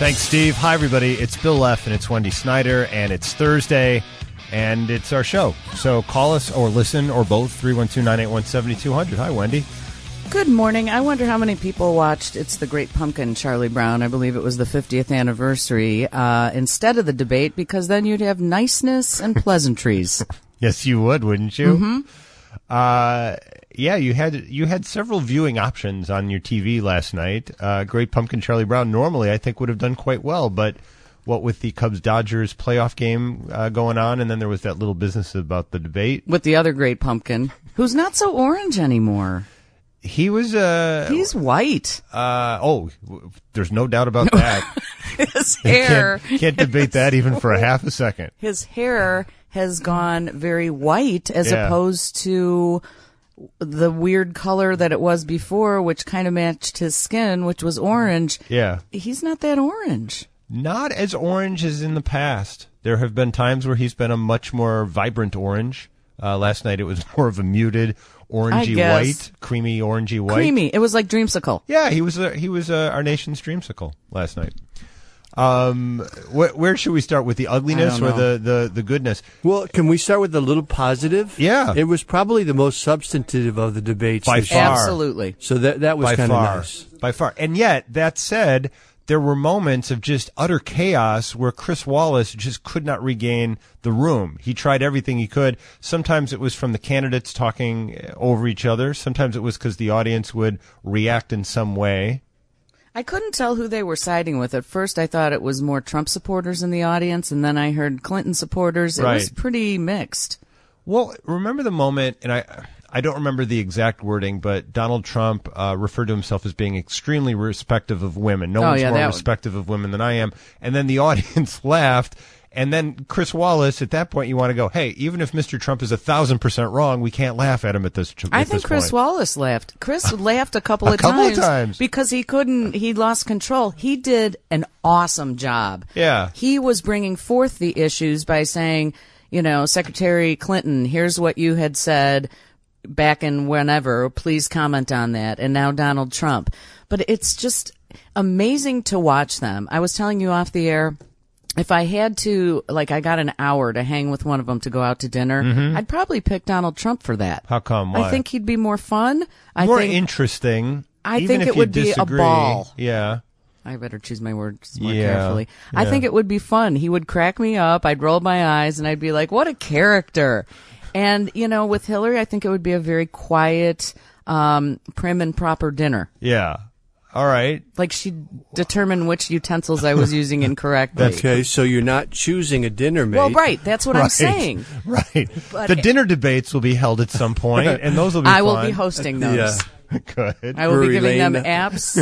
Thanks, Steve. Hi, everybody. It's Bill Leff, and it's Wendy Snyder, and it's Thursday, and it's our show. So call us or listen or both, 312-981-7200. Hi, Wendy. Good morning. I wonder how many people watched It's the Great Pumpkin, Charlie Brown. I believe it was the 50th anniversary instead of the debate, because then you'd have niceness and pleasantries. Yes, you would, wouldn't you? Mm-hmm. Yeah, you had several viewing options on your TV last night. Great Pumpkin Charlie Brown normally I think would have done quite well, but what with the Cubs-Dodgers playoff game going on, and then there was that little business about the debate. With the other Great Pumpkin, who's not so orange anymore. He was He's white. There's no doubt about that. His hair. Can't debate that even for a half a second. His hair has gone very white as opposed to the weird color that it was before, which kind of matched his skin, which was orange. Yeah. He's not that orange. Not as orange as in the past. There have been times where he's been a much more vibrant orange. Last night it was more of a muted orangey white, creamy orangey white. Creamy. It was like Dreamsicle. Yeah, he was our nation's Dreamsicle last night. Where should we start, with the ugliness or the goodness? Well, can we start with a little positive? Yeah. It was probably the most substantive of the debates. By far. Absolutely. So that was kind of nice. By far. And yet, that said, there were moments of just utter chaos where Chris Wallace just could not regain the room. He tried everything he could. Sometimes it was from the candidates talking over each other. Sometimes it was because the audience would react in some way. I couldn't tell who they were siding with. At first, I thought it was more Trump supporters in the audience, and then I heard Clinton supporters. It was pretty mixed. Well, remember the moment, and I don't remember the exact wording, but Donald Trump referred to himself as being extremely respectful of women. No one's more respectful of women than I am. And then the audience laughed. And then Chris Wallace, at that point, you want to go, hey, even if Mr. Trump is 1,000% wrong, we can't laugh at him at this point. I think Chris Wallace laughed. Chris laughed a couple of times because he lost control. He did an awesome job. Yeah. He was bringing forth the issues by saying, Secretary Clinton, here's what you had said back in whenever, please comment on that. And now Donald Trump. But it's just amazing to watch them. I was telling you off the air, if I had to, I got an hour to hang with one of them to go out to dinner, I'd probably pick Donald Trump for that. How come? Why? I think he'd be more fun. Interesting. I think it would be a ball. Yeah. I better choose my words more carefully. Yeah. I think it would be fun. He would crack me up. I'd roll my eyes and I'd be like, what a character. And, with Hillary, I think it would be a very quiet, prim and proper dinner. Yeah. All right. Like she determined which utensils I was using incorrectly. Okay, so you're not choosing a dinner mate. Well, right. That's what I'm saying. Right. But the dinner debates will be held at some point, and those will be fun. I will be hosting those. Yeah. Good. I will be giving them apps,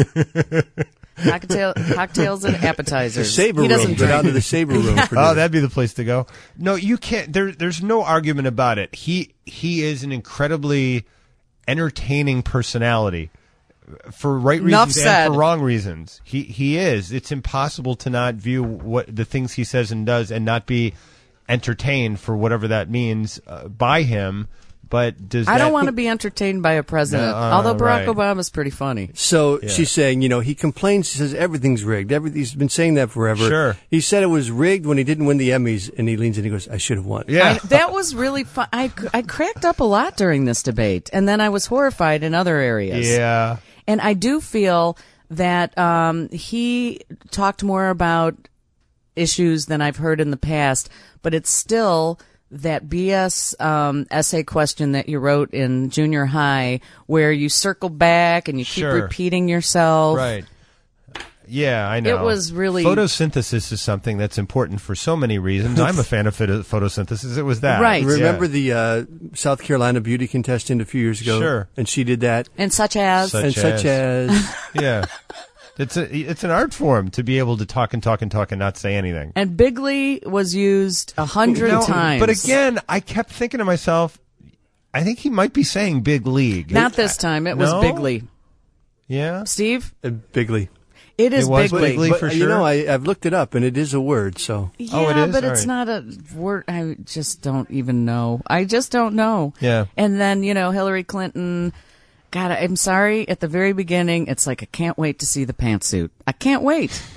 cocktails, and appetizers. The Sabre Room. Go down to the Sabre Room. Oh, that'd be the place to go. No, you can't. There's no argument about it. He is an incredibly entertaining personality. For right reasons and for wrong reasons. He is. It's impossible to not view what the things he says and does and not be entertained, for whatever that means, by him. But I don't want to be entertained by a president, although Barack Obama's pretty funny. So she's saying, he complains, he says everything's rigged. He's been saying that forever. Sure. He said it was rigged when he didn't win the Emmys, and he leans in and he goes, I should have won. Yeah. That was really fun. I cracked up a lot during this debate, and then I was horrified in other areas. Yeah. And I do feel that he talked more about issues than I've heard in the past, but it's still that BS essay question that you wrote in junior high where you circle back and you keep repeating yourself. Right. Yeah, I know. It was really... Photosynthesis is something that's important for so many reasons. I'm a fan of photosynthesis. It was that. Right. Remember the South Carolina beauty contestant a few years ago? Sure. And she did that? And such as. Yeah. It's an art form to be able to talk and not say anything. And Bigley was used 100 times. But again, I kept thinking to myself, I think he might be saying big league. Not this time. It was Bigley. Yeah? Steve? Bigley. It is Bigley for sure. I've looked it up, and it is a word. So yeah, it is? But it's not a word. I just don't even know. I just don't know. Yeah. And then Hillary Clinton. God, I'm sorry. At the very beginning, it's like I can't wait to see the pantsuit. I can't wait.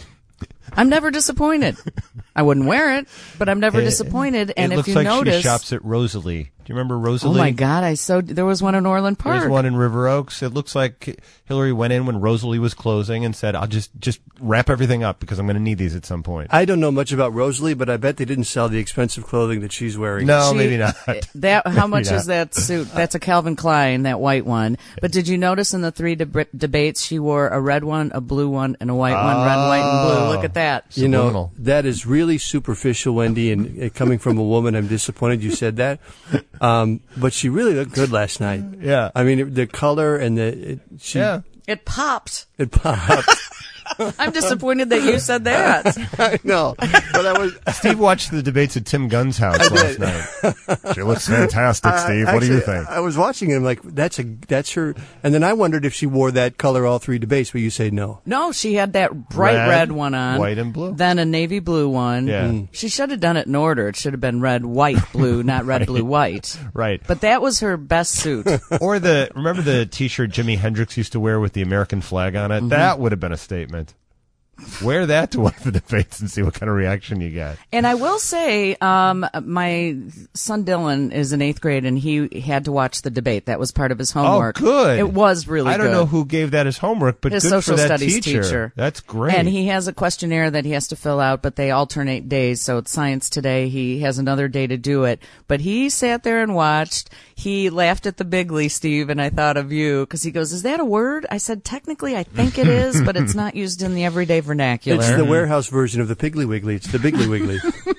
I'm never disappointed. I wouldn't wear it, but I'm never disappointed. And if you notice, it looks like she shops at Rosalie. Do you remember Rosalie? Oh my God! There was one in Orland Park. There's one in River Oaks. It looks like Hillary went in when Rosalie was closing and said, "I'll just wrap everything up because I'm going to need these at some point." I don't know much about Rosalie, but I bet they didn't sell the expensive clothing that she's wearing. No, maybe not. How much is that suit? That's a Calvin Klein, that white one. But did you notice in the 3 debates she wore a red one, a blue one, and a white one? Red, white, and blue. Look at that. You know, that is really superficial, Wendy, and coming from a woman, I'm disappointed you said that. But she really looked good last night. Yeah. I mean, the color and It popped. It popped. I'm disappointed that you said that. I know. But Steve watched the debates at Tim Gunn's house last night. She looks fantastic, Steve. What do you think? I was watching it. I'm like, that's her. And then I wondered if she wore that color all 3 debates, but you say no. No, she had that bright red one on. White and blue. Then a navy blue one. Yeah. She should have done it in order. It should have been red, white, blue, not red, blue, white. Right. But that was her best suit. Or remember the T-shirt Jimi Hendrix used to wear with the American flag on it? Mm-hmm. That would have been a statement. Wear that to one of the debates and see what kind of reaction you get. And I will say, my son Dylan is in 8th grade, and he had to watch the debate. That was part of his homework. Oh, good. It was really good. I don't know who gave that as homework, but his good social for that studies teacher. That's great. And he has a questionnaire that he has to fill out, but they alternate days. So it's science today. He has another day to do it. But he sat there and watched. He laughed at the bigly, Steve, and I thought of you, because he goes, "Is that a word?" I said, "Technically, I think it is, but it's not used in the everyday vernacular." It's the warehouse version of the Piggly Wiggly. It's the Biggly Wiggly.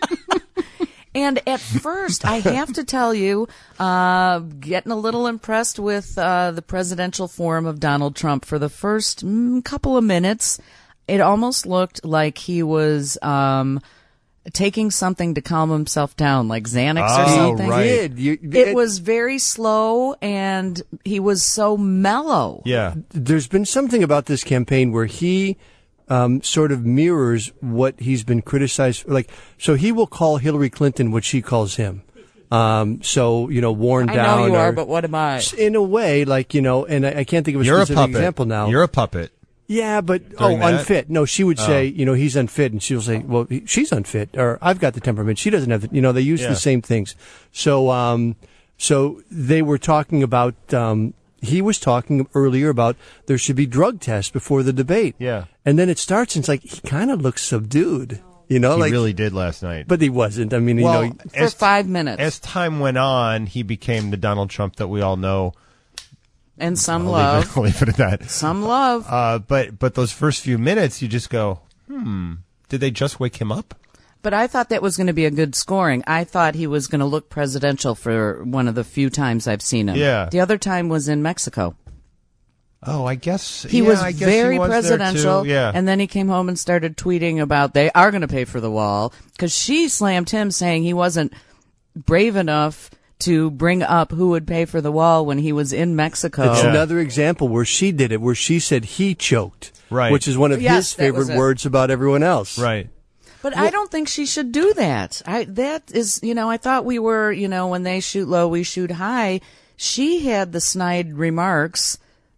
And at first, I have to tell you, getting a little impressed with the presidential forum of Donald Trump for the first couple of minutes. It almost looked like he was taking something to calm himself down, like Xanax or something. Right. It was very slow, and he was so mellow. Yeah. There's been something about this campaign where he sort of mirrors what he's been criticized. So he will call Hillary Clinton what she calls him. Worn down. I know you are, but what am I? In a way, and I can't think of a specific example now. You're a puppet. Yeah, but unfit. No, she would say, he's unfit, and she'll say, well, she's unfit, or I've got the temperament. She doesn't have the. They use the same things. So they were talking about. He was talking earlier about there should be drug tests before the debate. Yeah, and then it starts, and it's like he kind of looks subdued. He really did last night, but he wasn't. I mean, for 5 minutes. As time went on, he became the Donald Trump that we all know. And some love. I'll leave it at that. Some love. But those first few minutes, you just go, did they just wake him up? But I thought that was going to be a good scoring. I thought he was going to look presidential for one of the few times I've seen him. Yeah. The other time was in Mexico. Oh, I guess he was very presidential. Yeah. And then he came home and started tweeting about they are going to pay for the wall, because she slammed him saying he wasn't brave enough to bring up who would pay for the wall when he was in Mexico. It's another example where she did it, where she said he choked, right? Which is one of his favorite words about everyone else, right? But I don't think she should do that. That is, I thought we were, when they shoot low, we shoot high. She had the snide remarks,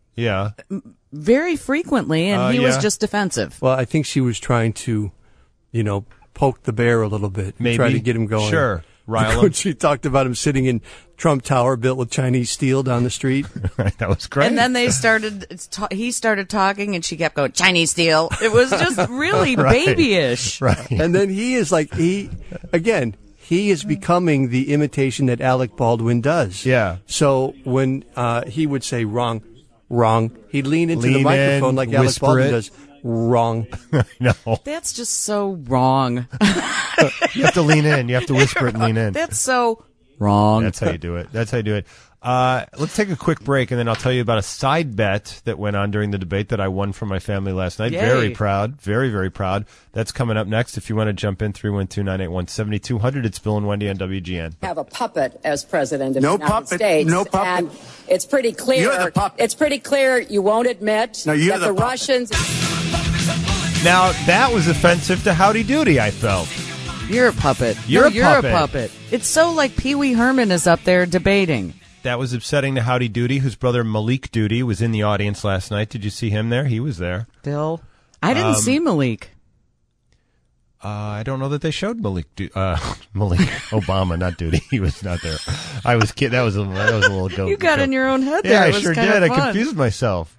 very frequently, and he was just defensive. Well, I think she was trying to, poke the bear a little bit, maybe try to get him going. Sure. When she talked about him sitting in Trump Tower built with Chinese steel down the street. That was great. And then he started talking, and she kept going, Chinese steel. It was just really babyish. Right. And then he is becoming the imitation that Alec Baldwin does. Yeah. So when he would say wrong, he'd lean into the microphone like Alec Baldwin does. Wrong. No. That's just so wrong. You have to lean in. You have to whisper it and lean in. That's so wrong. That's how you do it. Let's take a quick break, and then I'll tell you about a side bet that went on during the debate that I won for my family last night. Yay. Very proud. Very, very proud. That's coming up next. If you want to jump in, 312-981-7200. It's Bill and Wendy on WGN. Have a puppet as president of the United States. No puppet. And it's pretty clear. You're the puppet. It's pretty clear you won't admit that the Russians. Now, that was offensive to Howdy Doody, I felt. You're a puppet. You're a puppet. It's so like Pee Wee Herman is up there debating. That was upsetting to Howdy Doody, whose brother Malik Doody was in the audience last night. Did you see him there? He was there. Bill? I didn't see Malik. I don't know that they showed Malik Obama, not Duty. He was not there. I was kidding. That was a little joke. You got in your own head there. Yeah, I it was sure kind did. of fun. I confused myself.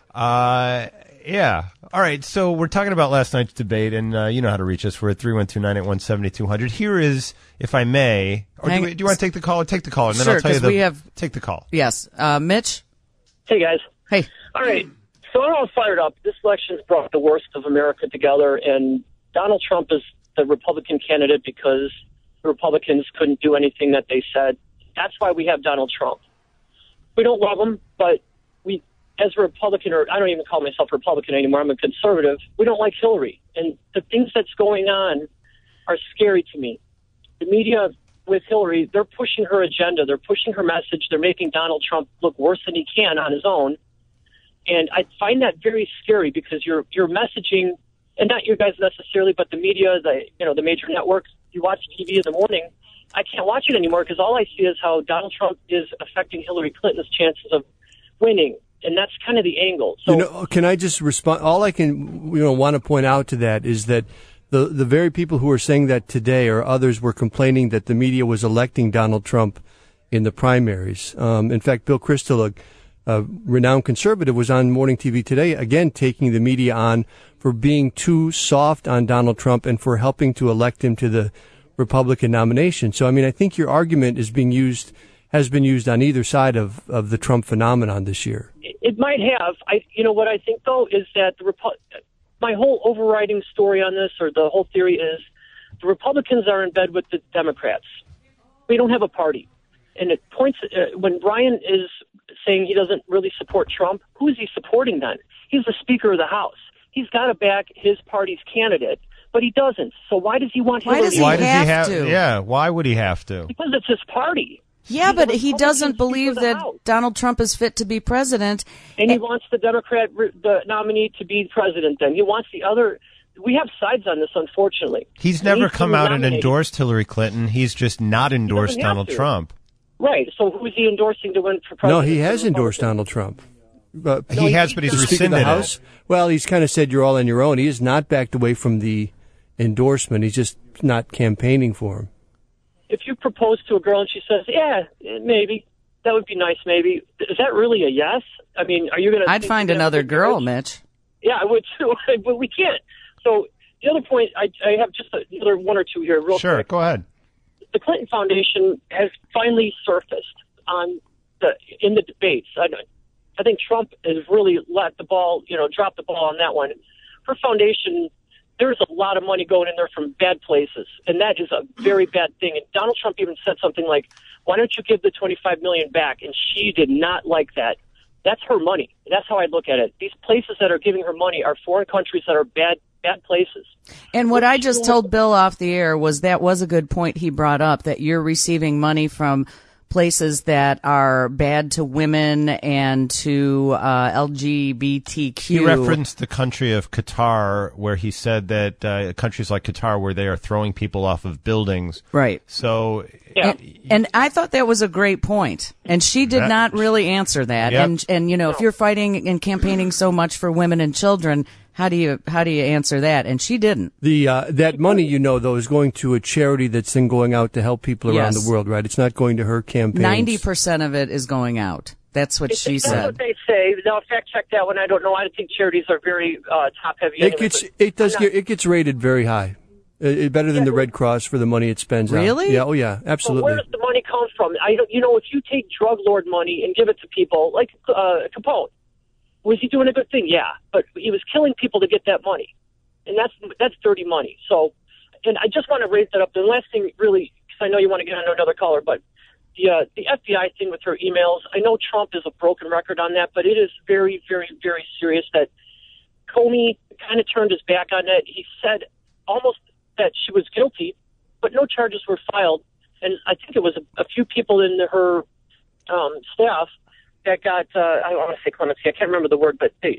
Yeah. All right. So we're talking about last night's debate, and you know how to reach us. We're at 312-981-7200. Here is, if I may, or do you want to take the call? Take the call, and then I'll tell you take the call. Yes. Mitch? Hey, guys. Hey. All right. So I'm all fired up. This election's brought the worst of America together, and Donald Trump is the Republican candidate because the Republicans couldn't do anything that they said. That's why we have Donald Trump. We don't love him, but we, as a Republican, or I don't even call myself a Republican anymore, I'm a conservative, we don't like Hillary. And the things that's going on are scary to me. The media with Hillary, they're pushing her agenda. They're pushing her message. They're making Donald Trump look worse than he can on his own. And I find that very scary because you're messaging, and not you guys necessarily, but the media, the major networks. You watch TV in the morning. I can't watch it anymore because all I see is how Donald Trump is affecting Hillary Clinton's chances of winning, and that's kind of the angle. So, can I just respond? All I can want to point out to that is that the very people who are saying that today, or others, were complaining that the media was electing Donald Trump in the primaries. In fact, Bill Kristol, a renowned conservative, was on morning TV today, again taking the media on for being too soft on Donald Trump and for helping to elect him to the Republican nomination. So, I mean, I think your argument has been used on either side of the Trump phenomenon this year. It might have. What I think, though, is that my whole overriding story on this, or the whole theory, is the Republicans are in bed with the Democrats. We don't have a party. And it points when Brian is saying he doesn't really support Trump, who is he supporting then? He's the Speaker of the House. He's got to back his party's candidate, but he doesn't. So why does he want Hillary? Why does he have to? Yeah, why would he have to? Because it's his party. Yeah, but he doesn't believe that Donald Trump is fit to be president. And he wants the Democrat the nominee to be president then. He wants the other. We have sides on this, unfortunately. He's never come out and endorsed Hillary Clinton. He's just not endorsed Donald Trump. Right. So who's he endorsing to win for president? No, he has endorsed Donald Trump. He has, but he's rescinded it. Well, he's kind of said you're all on your own. He has not backed away from the endorsement. He's just not campaigning for him. If you propose to a girl and she says, yeah, maybe, that would be nice, maybe, is that really a yes? I mean, are you going to... I'd find another girl, Mitch. Yeah, I would too, but we can't. So the other point, I have just another one or two here real quick. Sure, go ahead. The Clinton Foundation has finally surfaced in the debates. I think Trump has really dropped the ball on that one. Her foundation, there's a lot of money going in there from bad places, and that is a very bad thing. And Donald Trump even said something like, why don't you give the $25 million back? And she did not like that. That's her money. That's how I look at it. These places that are giving her money are foreign countries that are bad places. And what I just told Bill off the air was a good point he brought up, that you're receiving money from places that are bad to women and to LGBTQ. He referenced the country of Qatar, where he said that countries like Qatar, where they are throwing people off of buildings. Right. So, yeah. And I thought that was a great point. And she did not really answer that. Yep. And if you're fighting and campaigning so much for women and children, how do you answer that? And she didn't. That money, though, is going to a charity that's then going out to help people around the world, right? It's not going to her campaigns. 90% of it is going out. That's what she said. That's what they say. Now, fact check that one. I don't know. I think charities are very top heavy. It gets rated very high. Better than the Red Cross for the money it spends. Really? Yeah. Oh, yeah. Absolutely. Well, where does the money come from? If you take drug lord money and give it to people like Capone. Was he doing a good thing? Yeah, but he was killing people to get that money, and that's dirty money. So, and I just want to raise that up. The last thing, really, because I know you want to get on to another caller, but the FBI thing with her emails. I know Trump is a broken record on that, but it is very, very, very serious that Comey kind of turned his back on it. He said almost that she was guilty, but no charges were filed, and I think it was a few people in her staff that got, I don't want to say clemency, I can't remember the word, but the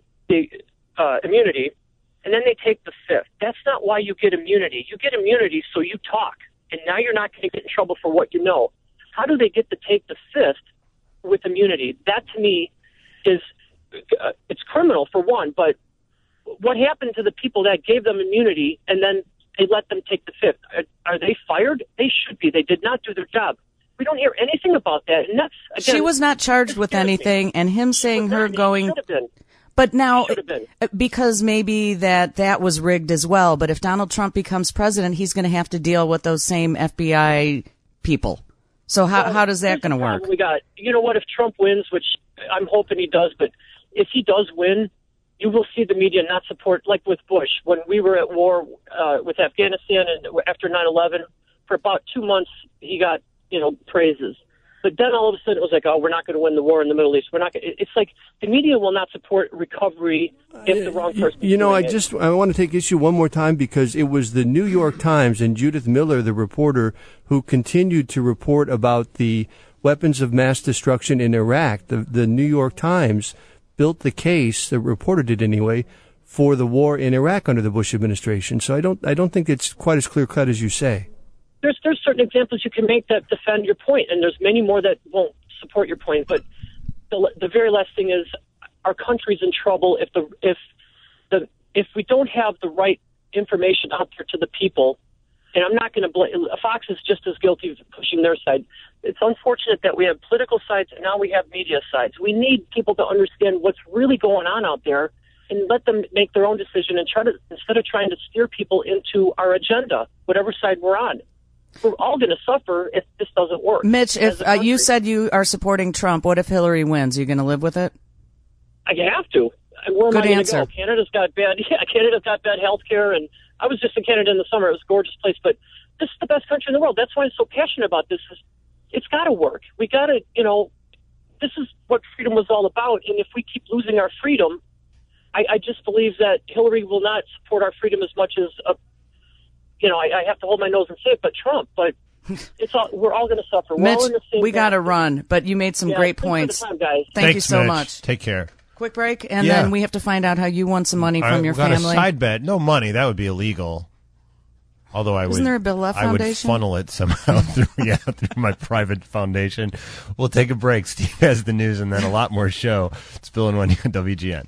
immunity, and then they take the fifth. That's not why you get immunity. You get immunity so you talk, and now you're not going to get in trouble for what you know. How do they get to take the fifth with immunity? That, to me, is, it's criminal, for one, but what happened to the people that gave them immunity and then they let them take the fifth. Are they fired? They should be. They did not do their job. We don't hear anything about that. And that's, again, she was not charged with anything, and him saying her going... Should have been. But now, because maybe that was rigged as well, but if Donald Trump becomes president, he's going to have to deal with those same FBI people. So how does that going to work? We got, you know what, if Trump wins, which I'm hoping he does, but if he does win, you will see the media not support, like with Bush. When we were at war with Afghanistan and after 9/11, for about 2 months, he got, praises. But then all of a sudden it was like, oh, we're not going to win the war in the Middle East. We're not. It's like the media will not support recovery if the wrong person. I want to take issue one more time because it was the New York Times and Judith Miller, the reporter, who continued to report about the weapons of mass destruction in Iraq. The New York Times built the case, the reporter did anyway, for the war in Iraq under the Bush administration. So I don't think it's quite as clear cut as you say. There's certain examples you can make that defend your point, and there's many more that won't support your point. But the very last thing is, our country's in trouble if we don't have the right information out there to the people. And I'm not going to blame. Fox is just as guilty of pushing their side. It's unfortunate that we have political sides and now we have media sides. We need people to understand what's really going on out there and let them make their own decision and instead of trying to steer people into our agenda, whatever side we're on. We're all going to suffer if this doesn't work. Mitch, if you said you are supporting Trump, what if Hillary wins? Are you going to live with it? I have to. Where am I going to go? Canada's got bad health care, and I was just in Canada in the summer. It was a gorgeous place, but this is the best country in the world. That's why I'm so passionate about this. It's got to work. We got to, this is what freedom was all about. And if we keep losing our freedom, I just believe that Hillary will not support our freedom as much as I have to hold my nose and say it, but Trump. But we're all going to suffer. Mitch, we got to run, but you made some great points. Time, guys. Thank you so much. Take care. Quick break, and then we have to find out how you won some money from your family. Got a side bet. No money. That would be illegal. Although Isn't there a Bill F Foundation? I would funnel it somehow through my private foundation. We'll take a break. Steve has the news and then a lot more show. It's Bill and Wendy on WGN.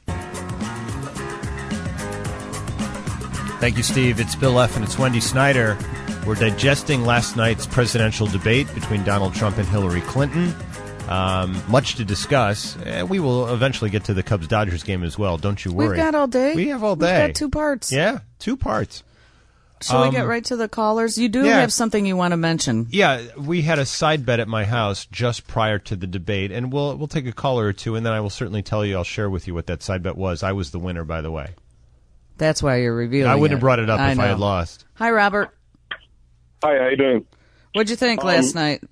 Thank you, Steve. It's Bill F. and it's Wendy Snyder. We're digesting last night's presidential debate between Donald Trump and Hillary Clinton. Much to discuss. We will eventually get to the Cubs-Dodgers game as well. Don't you worry. We've got all day. We have all day. We've got 2 parts. Yeah, 2 parts. Shall we get right to the callers? You do have something you want to mention. Yeah, we had a side bet at my house just prior to the debate, and we'll take a caller or two, and then I will certainly tell you, I'll share with you what that side bet was. I was the winner, by the way. That's why you're revealing it. I wouldn't have brought it up if I had lost. Hi, Robert. Hi, how you doing? What'd you think last night?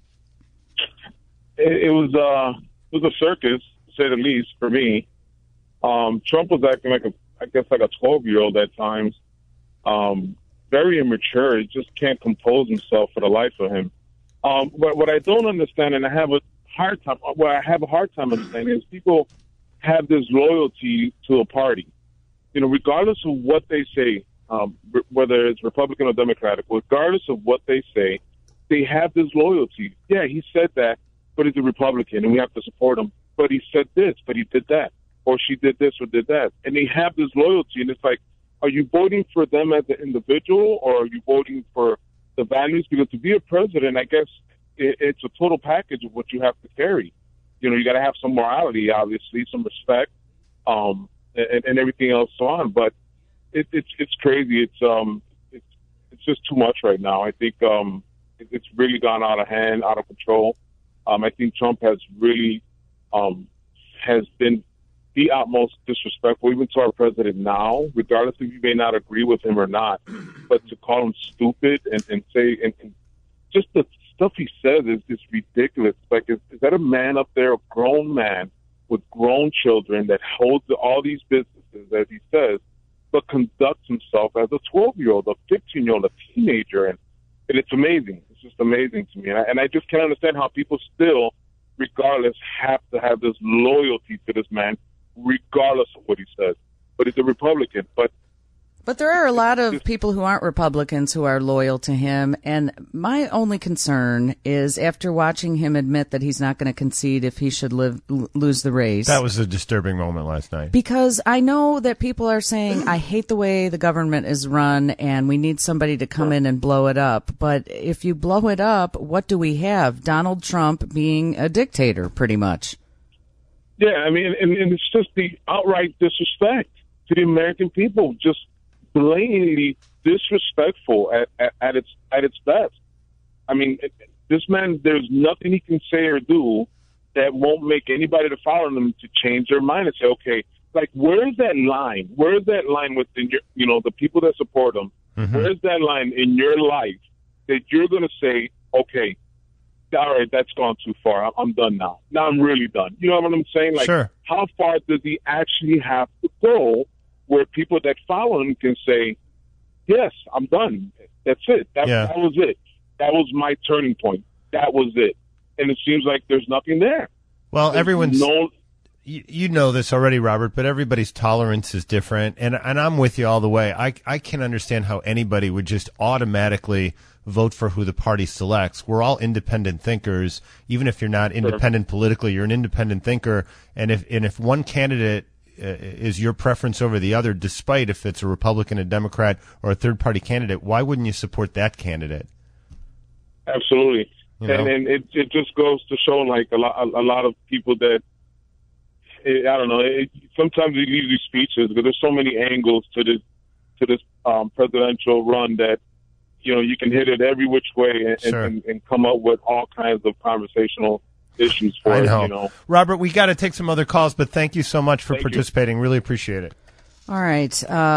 It was a circus, to say the least, for me. Trump was acting like a 12-year-old at times. Very immature. He just can't compose himself for the life of him. But what I don't understand, and I have a hard time understanding, is people have this loyalty to a party. Regardless of what they say, whether it's Republican or Democratic, regardless of what they say, they have this loyalty. Yeah, he said that, but he's a Republican, and we have to support him. But he said this, but he did that, or she did this or did that. And they have this loyalty, and it's like, are you voting for them as an individual, or are you voting for the values? Because to be a president, I guess it's a total package of what you have to carry. You got to have some morality, obviously, some respect, and everything else on. But it's crazy. It's just too much right now. I think it's really gone out of hand, out of control. I think Trump has really has been the utmost disrespectful, even to our president now, regardless if you may not agree with him or not. But to call him stupid and say and just the stuff he says is ridiculous. Like, is that a man up there, a grown man with grown children that holds all these businesses, as he says, but conducts himself as a 12-year-old, a 15-year-old, a teenager, and it's amazing. It's just amazing to me, and I just can't understand how people still, regardless, have to have this loyalty to this man, regardless of what he says. But he's a Republican. But But there are a lot of people who aren't Republicans who are loyal to him. And my only concern is after watching him admit that he's not going to concede if he should lose the race. That was a disturbing moment last night. Because I know that people are saying, I hate the way the government is run and we need somebody to come in and blow it up. But if you blow it up, what do we have? Donald Trump being a dictator, pretty much. Yeah, I mean, and it's just the outright disrespect to the American people, just blatantly disrespectful at its best. I mean, this man, there's nothing he can say or do that won't make anybody that follow him to change their mind and say, okay, like, where's that line? Where's that line within your, the people that support him? Mm-hmm. Where's that line in your life that you're going to say, okay, all right, that's gone too far. I'm done now. Now I'm really done. You know what I'm saying? Like, sure. How far does he actually have to go where people that follow him can say, yes, I'm done. That's it. That was it. That was my turning point. That was it. And it seems like there's nothing there. Well, everyone's... You know this already, Robert, but everybody's tolerance is different. And I'm with you all the way. I can understand how anybody would just automatically vote for who the party selects. We're all independent thinkers. Even if you're not independent politically, you're an independent thinker. And if one candidate is your preference over the other, despite if it's a Republican, a Democrat, or a third-party candidate, why wouldn't you support that candidate? Absolutely. And it just goes to show, like, a lot of people that, I don't know, sometimes you leave these speeches because there's so many angles to this presidential run that, you can hit it every which way and come up with all kinds of conversational issues for it. I know. Robert, we got to take some other calls, but thank you so much for participating. Really appreciate it. All right.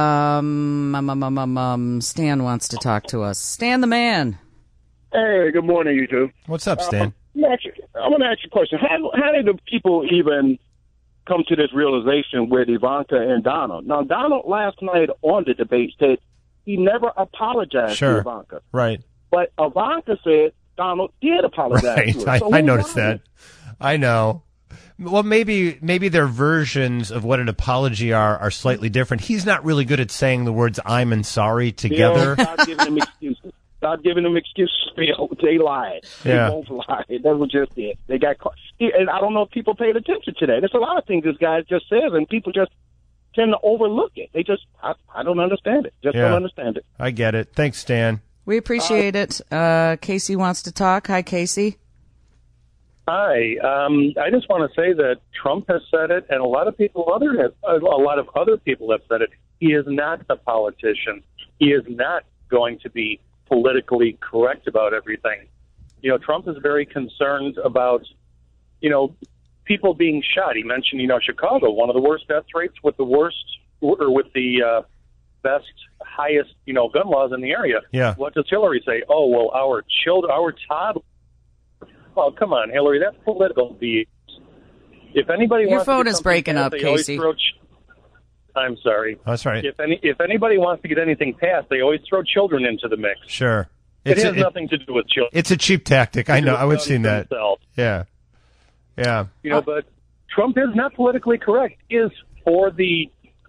Stan wants to talk to us. Stan the man. Hey, good morning, you two. What's up, Stan? I want to ask you a question. How did the people even come to this realization with Ivanka and Donald? Now, Donald last night on the debate said he never apologized to Ivanka. Right. But Ivanka said Donald did apologize to her. So I noticed that. I know. Well, maybe their versions of what an apology are slightly different. He's not really good at saying the words "I'm" and "sorry" together. Stop giving them excuses. Stop giving them excuses. They lied. Yeah. They both lied. That was just it. They got caught. And I don't know if people paid attention to that. There's a lot of things this guy just says, and people just tend to overlook it. They just, I don't understand it. Don't understand it. I get it. Thanks, Stan. We appreciate it. Casey wants to talk. Hi, Casey. Hi. I just want to say that Trump has said it, and a lot of other people have said it. He is not a politician. He is not going to be politically correct about everything. Trump is very concerned about, people being shot. He mentioned, Chicago, one of the worst death rates with the best, highest, gun laws in the area. Yeah. What does Hillary say? Oh, well, our toddlers. Oh, come on, Hillary, that's political BS. If anybody Your wants phone to is breaking up, Casey. I'm sorry. That's right. If anybody wants to get anything passed, they always throw children into the mix. Sure. It has nothing to do with children. It's a cheap tactic. I know. I would have seen that. Yeah. Yeah. But Trump is not politically correct. He is for the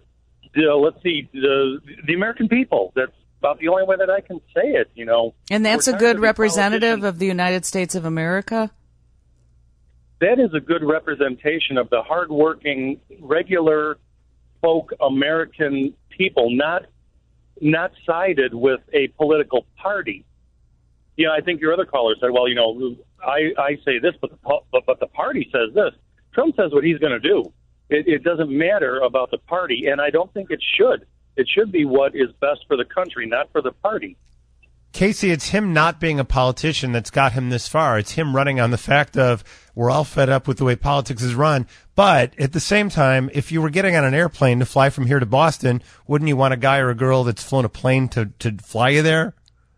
American people. That's about the only way that I can say it, And that's a good representative of the United States of America? That is a good representation of the hardworking, regular folk American people, not sided with a political party. I think your other caller said, well, I say this, but the party says this. Trump says what he's going to do. It doesn't matter about the party, and I don't think it should. It should be what is best for the country, not for the party. Casey, it's him not being a politician that's got him this far. It's him running on the fact of we're all fed up with the way politics is run. But at the same time, if you were getting on an airplane to fly from here to Boston, wouldn't you want a guy or a girl that's flown a plane to fly you there?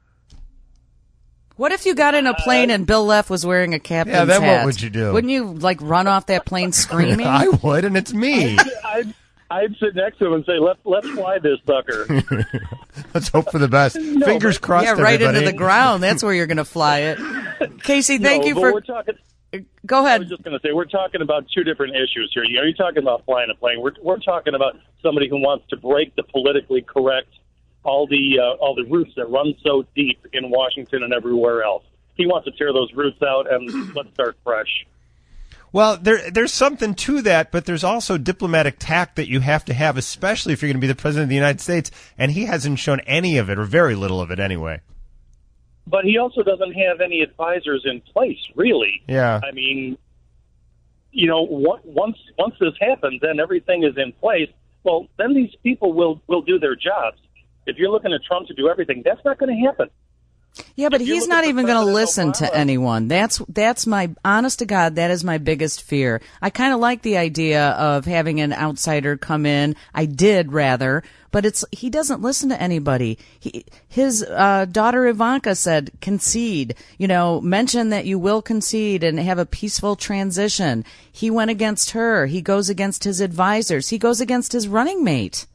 What if you got in a plane and Bill Leff was wearing a captain's hat? Yeah, then what would you do? Wouldn't you, run off that plane screaming? I would, and it's me. I'd sit next to him and say, let's fly this sucker. Let's hope for the best. Fingers crossed, yeah, right everybody. into the ground. That's where you're going to fly it. Casey, thank you for... Go ahead. I was just going to say, we're talking about two different issues here. You're talking about flying a plane. We're talking about somebody who wants to break the politically correct all the roots that run so deep in Washington and everywhere else. He wants to tear those roots out and let's start fresh. Well, there's something to that, but there's also diplomatic tact that you have to have, especially if you're going to be the president of the United States, and he hasn't shown any of it, or very little of it anyway. But he also doesn't have any advisors in place, really. Yeah. I mean, you know, once this happens, then everything is in place. Well, then these people will do their jobs. If you're looking at Trump to do everything, that's not going to happen. Yeah, but he's not even going to listen to anyone. That's my, honest to God, that is my biggest fear. I kind of like the idea of having an outsider come in. I did, rather, but he doesn't listen to anybody. His daughter Ivanka said, concede, mention that you will concede and have a peaceful transition. He went against her. He goes against his advisors. He goes against his running mate.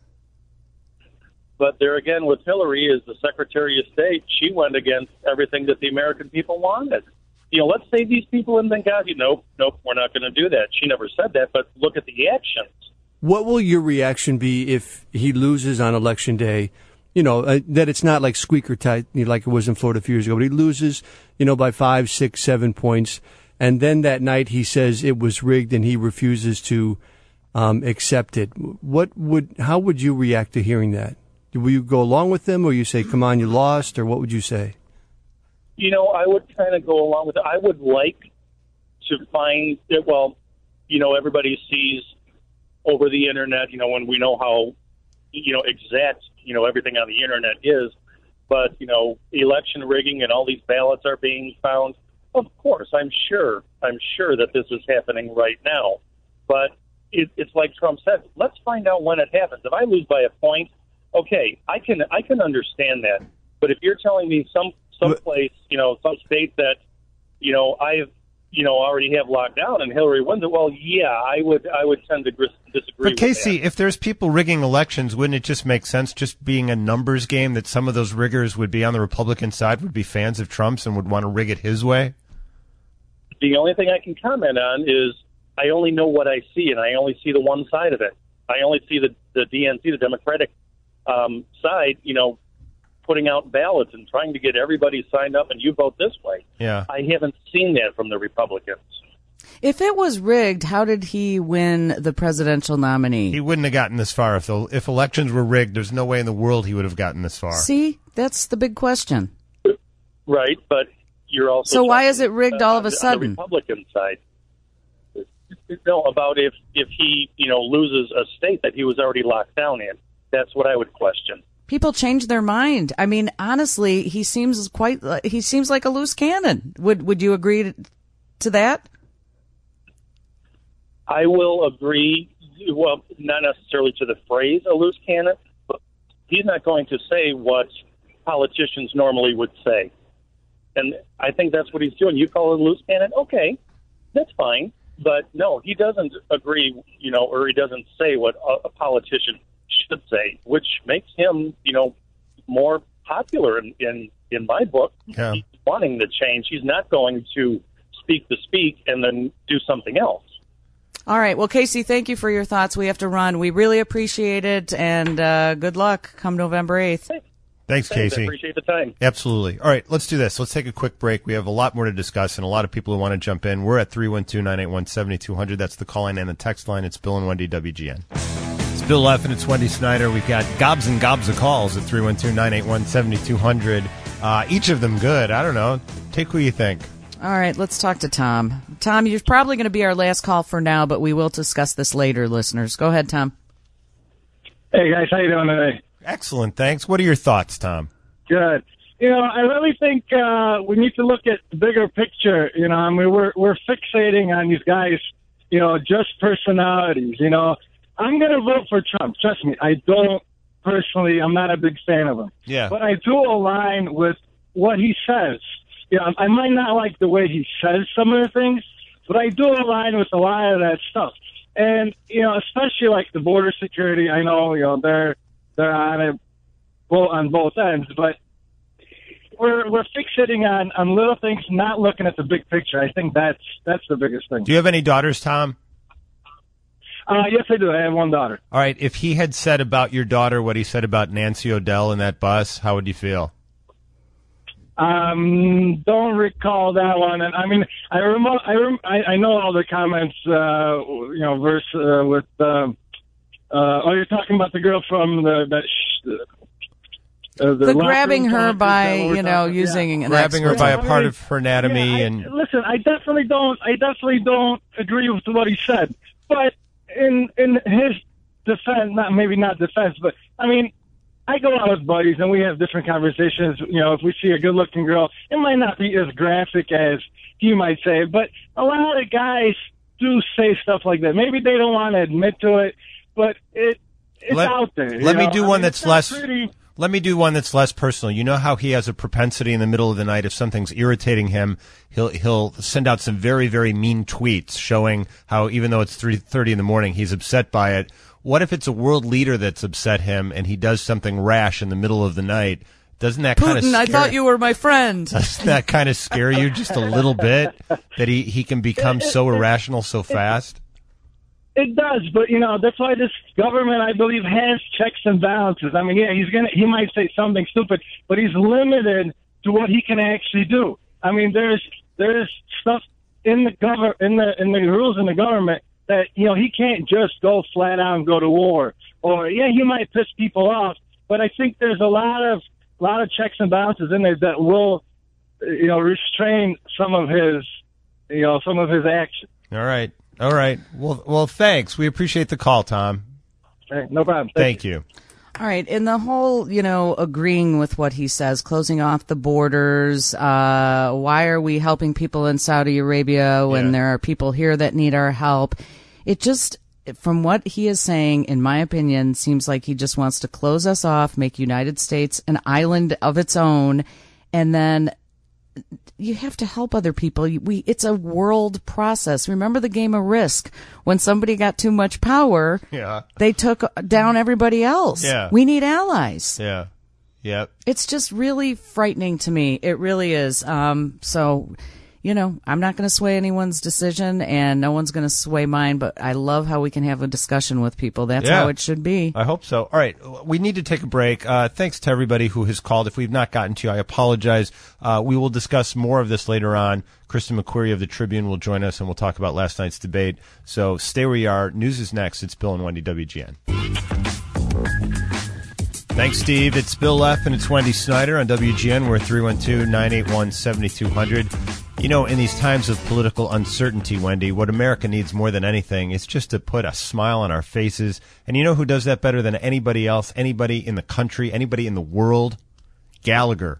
But there again, with Hillary as the Secretary of State, she went against everything that the American people wanted. Let's say these people in Benghazi, nope, we're not going to do that. She never said that, but look at the actions. What will your reaction be if he loses on Election Day? That it's not like squeaker tight like it was in Florida a few years ago, but he loses, by 5, 6, 7 points. And then that night he says it was rigged and he refuses to accept it. How would you react to hearing that? Will you go along with them, or you say, come on, you lost, or what would you say? I would kind of go along with it. I would like to find that, everybody sees over the Internet, when we know how, exact, everything on the Internet is. But, election rigging and all these ballots are being found. Of course, I'm sure that this is happening right now. But it's like Trump said, let's find out when it happens. If I lose by a point, okay, I can understand that. But if you're telling me some place, some state that, I've, already have locked down and Hillary wins it, well, yeah, I would tend to disagree. But Casey, with that. If there's people rigging elections, wouldn't it just make sense, just being a numbers game, that some of those riggers would be on the Republican side, would be fans of Trump's and would want to rig it his way? The only thing I can comment on is I only know what I see, and I only see the one side of it. I only see the DNC, the Democratic side, putting out ballots and trying to get everybody signed up and you vote this way. Yeah. I haven't seen that from the Republicans. If it was rigged, how did he win the presidential nominee? He wouldn't have gotten this far. If elections were rigged, there's no way in the world he would have gotten this far. See, that's the big question. Right, but you're also... So why is it rigged all of a sudden? On the Republican side. No, about if he, loses a state that he was already locked down in. That's what I would question. People change their mind. I mean, honestly, he seems like a loose cannon. Would you agree to that? I will agree. Well, not necessarily to the phrase "a loose cannon," but he's not going to say what politicians normally would say, and I think that's what he's doing. You call it a loose cannon, okay, that's fine. But no, he doesn't agree, or he doesn't say what a politician should say, which makes him, more popular in my book. Yeah. He's wanting to change. He's not going to speak the speak and then do something else. All right. Well, Casey, thank you for your thoughts. We have to run. We really appreciate it, and good luck come November 8th. Thanks, Casey. I appreciate the time. Absolutely. All right, let's do this. Let's take a quick break. We have a lot more to discuss and a lot of people who want to jump in. We're at 312-981-7200. That's the call line and the text line. It's Bill and Wendy WGN. It's Bill Leff and it's Wendy Snyder. We've got gobs and gobs of calls at 312-981-7200. Each of them good. I don't know. Take who you think. All right, let's talk to Tom. Tom, you're probably going to be our last call for now, but we will discuss this later, listeners. Go ahead, Tom. Hey, guys. How you doing today? Excellent, thanks. What are your thoughts, Tom? Good. I really think we need to look at the bigger picture. I mean, we're fixating on these guys, just personalities. I'm going to vote for Trump. Trust me. I don't personally. I'm not a big fan of him. Yeah. But I do align with what he says. I might not like the way he says some of the things, but I do align with a lot of that stuff. And especially like the border security. I know they're on it on both ends, but we're fixating on little things, not looking at the big picture. I think that's the biggest thing. Do you have any daughters, Tom? Yes, I do. I have one daughter. All right. If he had said about your daughter what he said about Nancy O'Dell in that bus, how would you feel? Don't recall that one. And I mean, I know all the comments. With. You're talking about the girl from the grabbing her by using grabbing her by a part of her anatomy listen. I definitely don't agree with what he said. But in his defense, not defense, but I mean, I go out with buddies and we have different conversations. If we see a good-looking girl, it might not be as graphic as he might say, but a lot of guys do say stuff like that. Maybe they don't want to admit to it, but it's out there. Let me do one that's less. Let me do one that's less personal. You know how he has a propensity in the middle of the night, if something's irritating him, he'll send out some very, very mean tweets showing how even though it's 3:30 in the morning, he's upset by it. What if it's a world leader that's upset him and he does something rash in the middle of the night? Doesn't that kind of Putin, I thought you were my friend. Doesn't that kind of scare you just a little bit that he can become so irrational so fast? It does, but that's why this government, I believe, has checks and balances. I mean, yeah, he might say something stupid, but he's limited to what he can actually do. I mean, there's stuff in the rules in the government that he can't just go flat out and go to war. Or he might piss people off, but I think there's a lot of checks and balances in there that will restrain some of his action. All right. Well, thanks. We appreciate the call, Tom. Hey, no problem. Thank you. All right. In the whole, agreeing with what he says, closing off the borders, why are we helping people in Saudi Arabia when there are people here that need our help? It just, from what he is saying, in my opinion, seems like he just wants to close us off, make United States an island of its own, and then you have to help other people. It's a world process. Remember the game of Risk? When somebody got too much power, they took down everybody else. Yeah. We need allies. Yeah. Yep. It's just really frightening to me. It really is. I'm not going to sway anyone's decision, and no one's going to sway mine, but I love how we can have a discussion with people. That's how it should be. I hope so. All right. We need to take a break. Thanks to everybody who has called. If we've not gotten to you, I apologize. We will discuss more of this later on. Kristen McQuarrie of the Tribune will join us, and we'll talk about last night's debate. So stay where you are. News is next. It's Bill and Wendy, WGN. Thanks, Steve. It's Bill F. and it's Wendy Snyder on WGN. We're 312-981-7200. In these times of political uncertainty, Wendy, what America needs more than anything is just to put a smile on our faces. And you know who does that better than anybody else, anybody in the country, anybody in the world? Gallagher.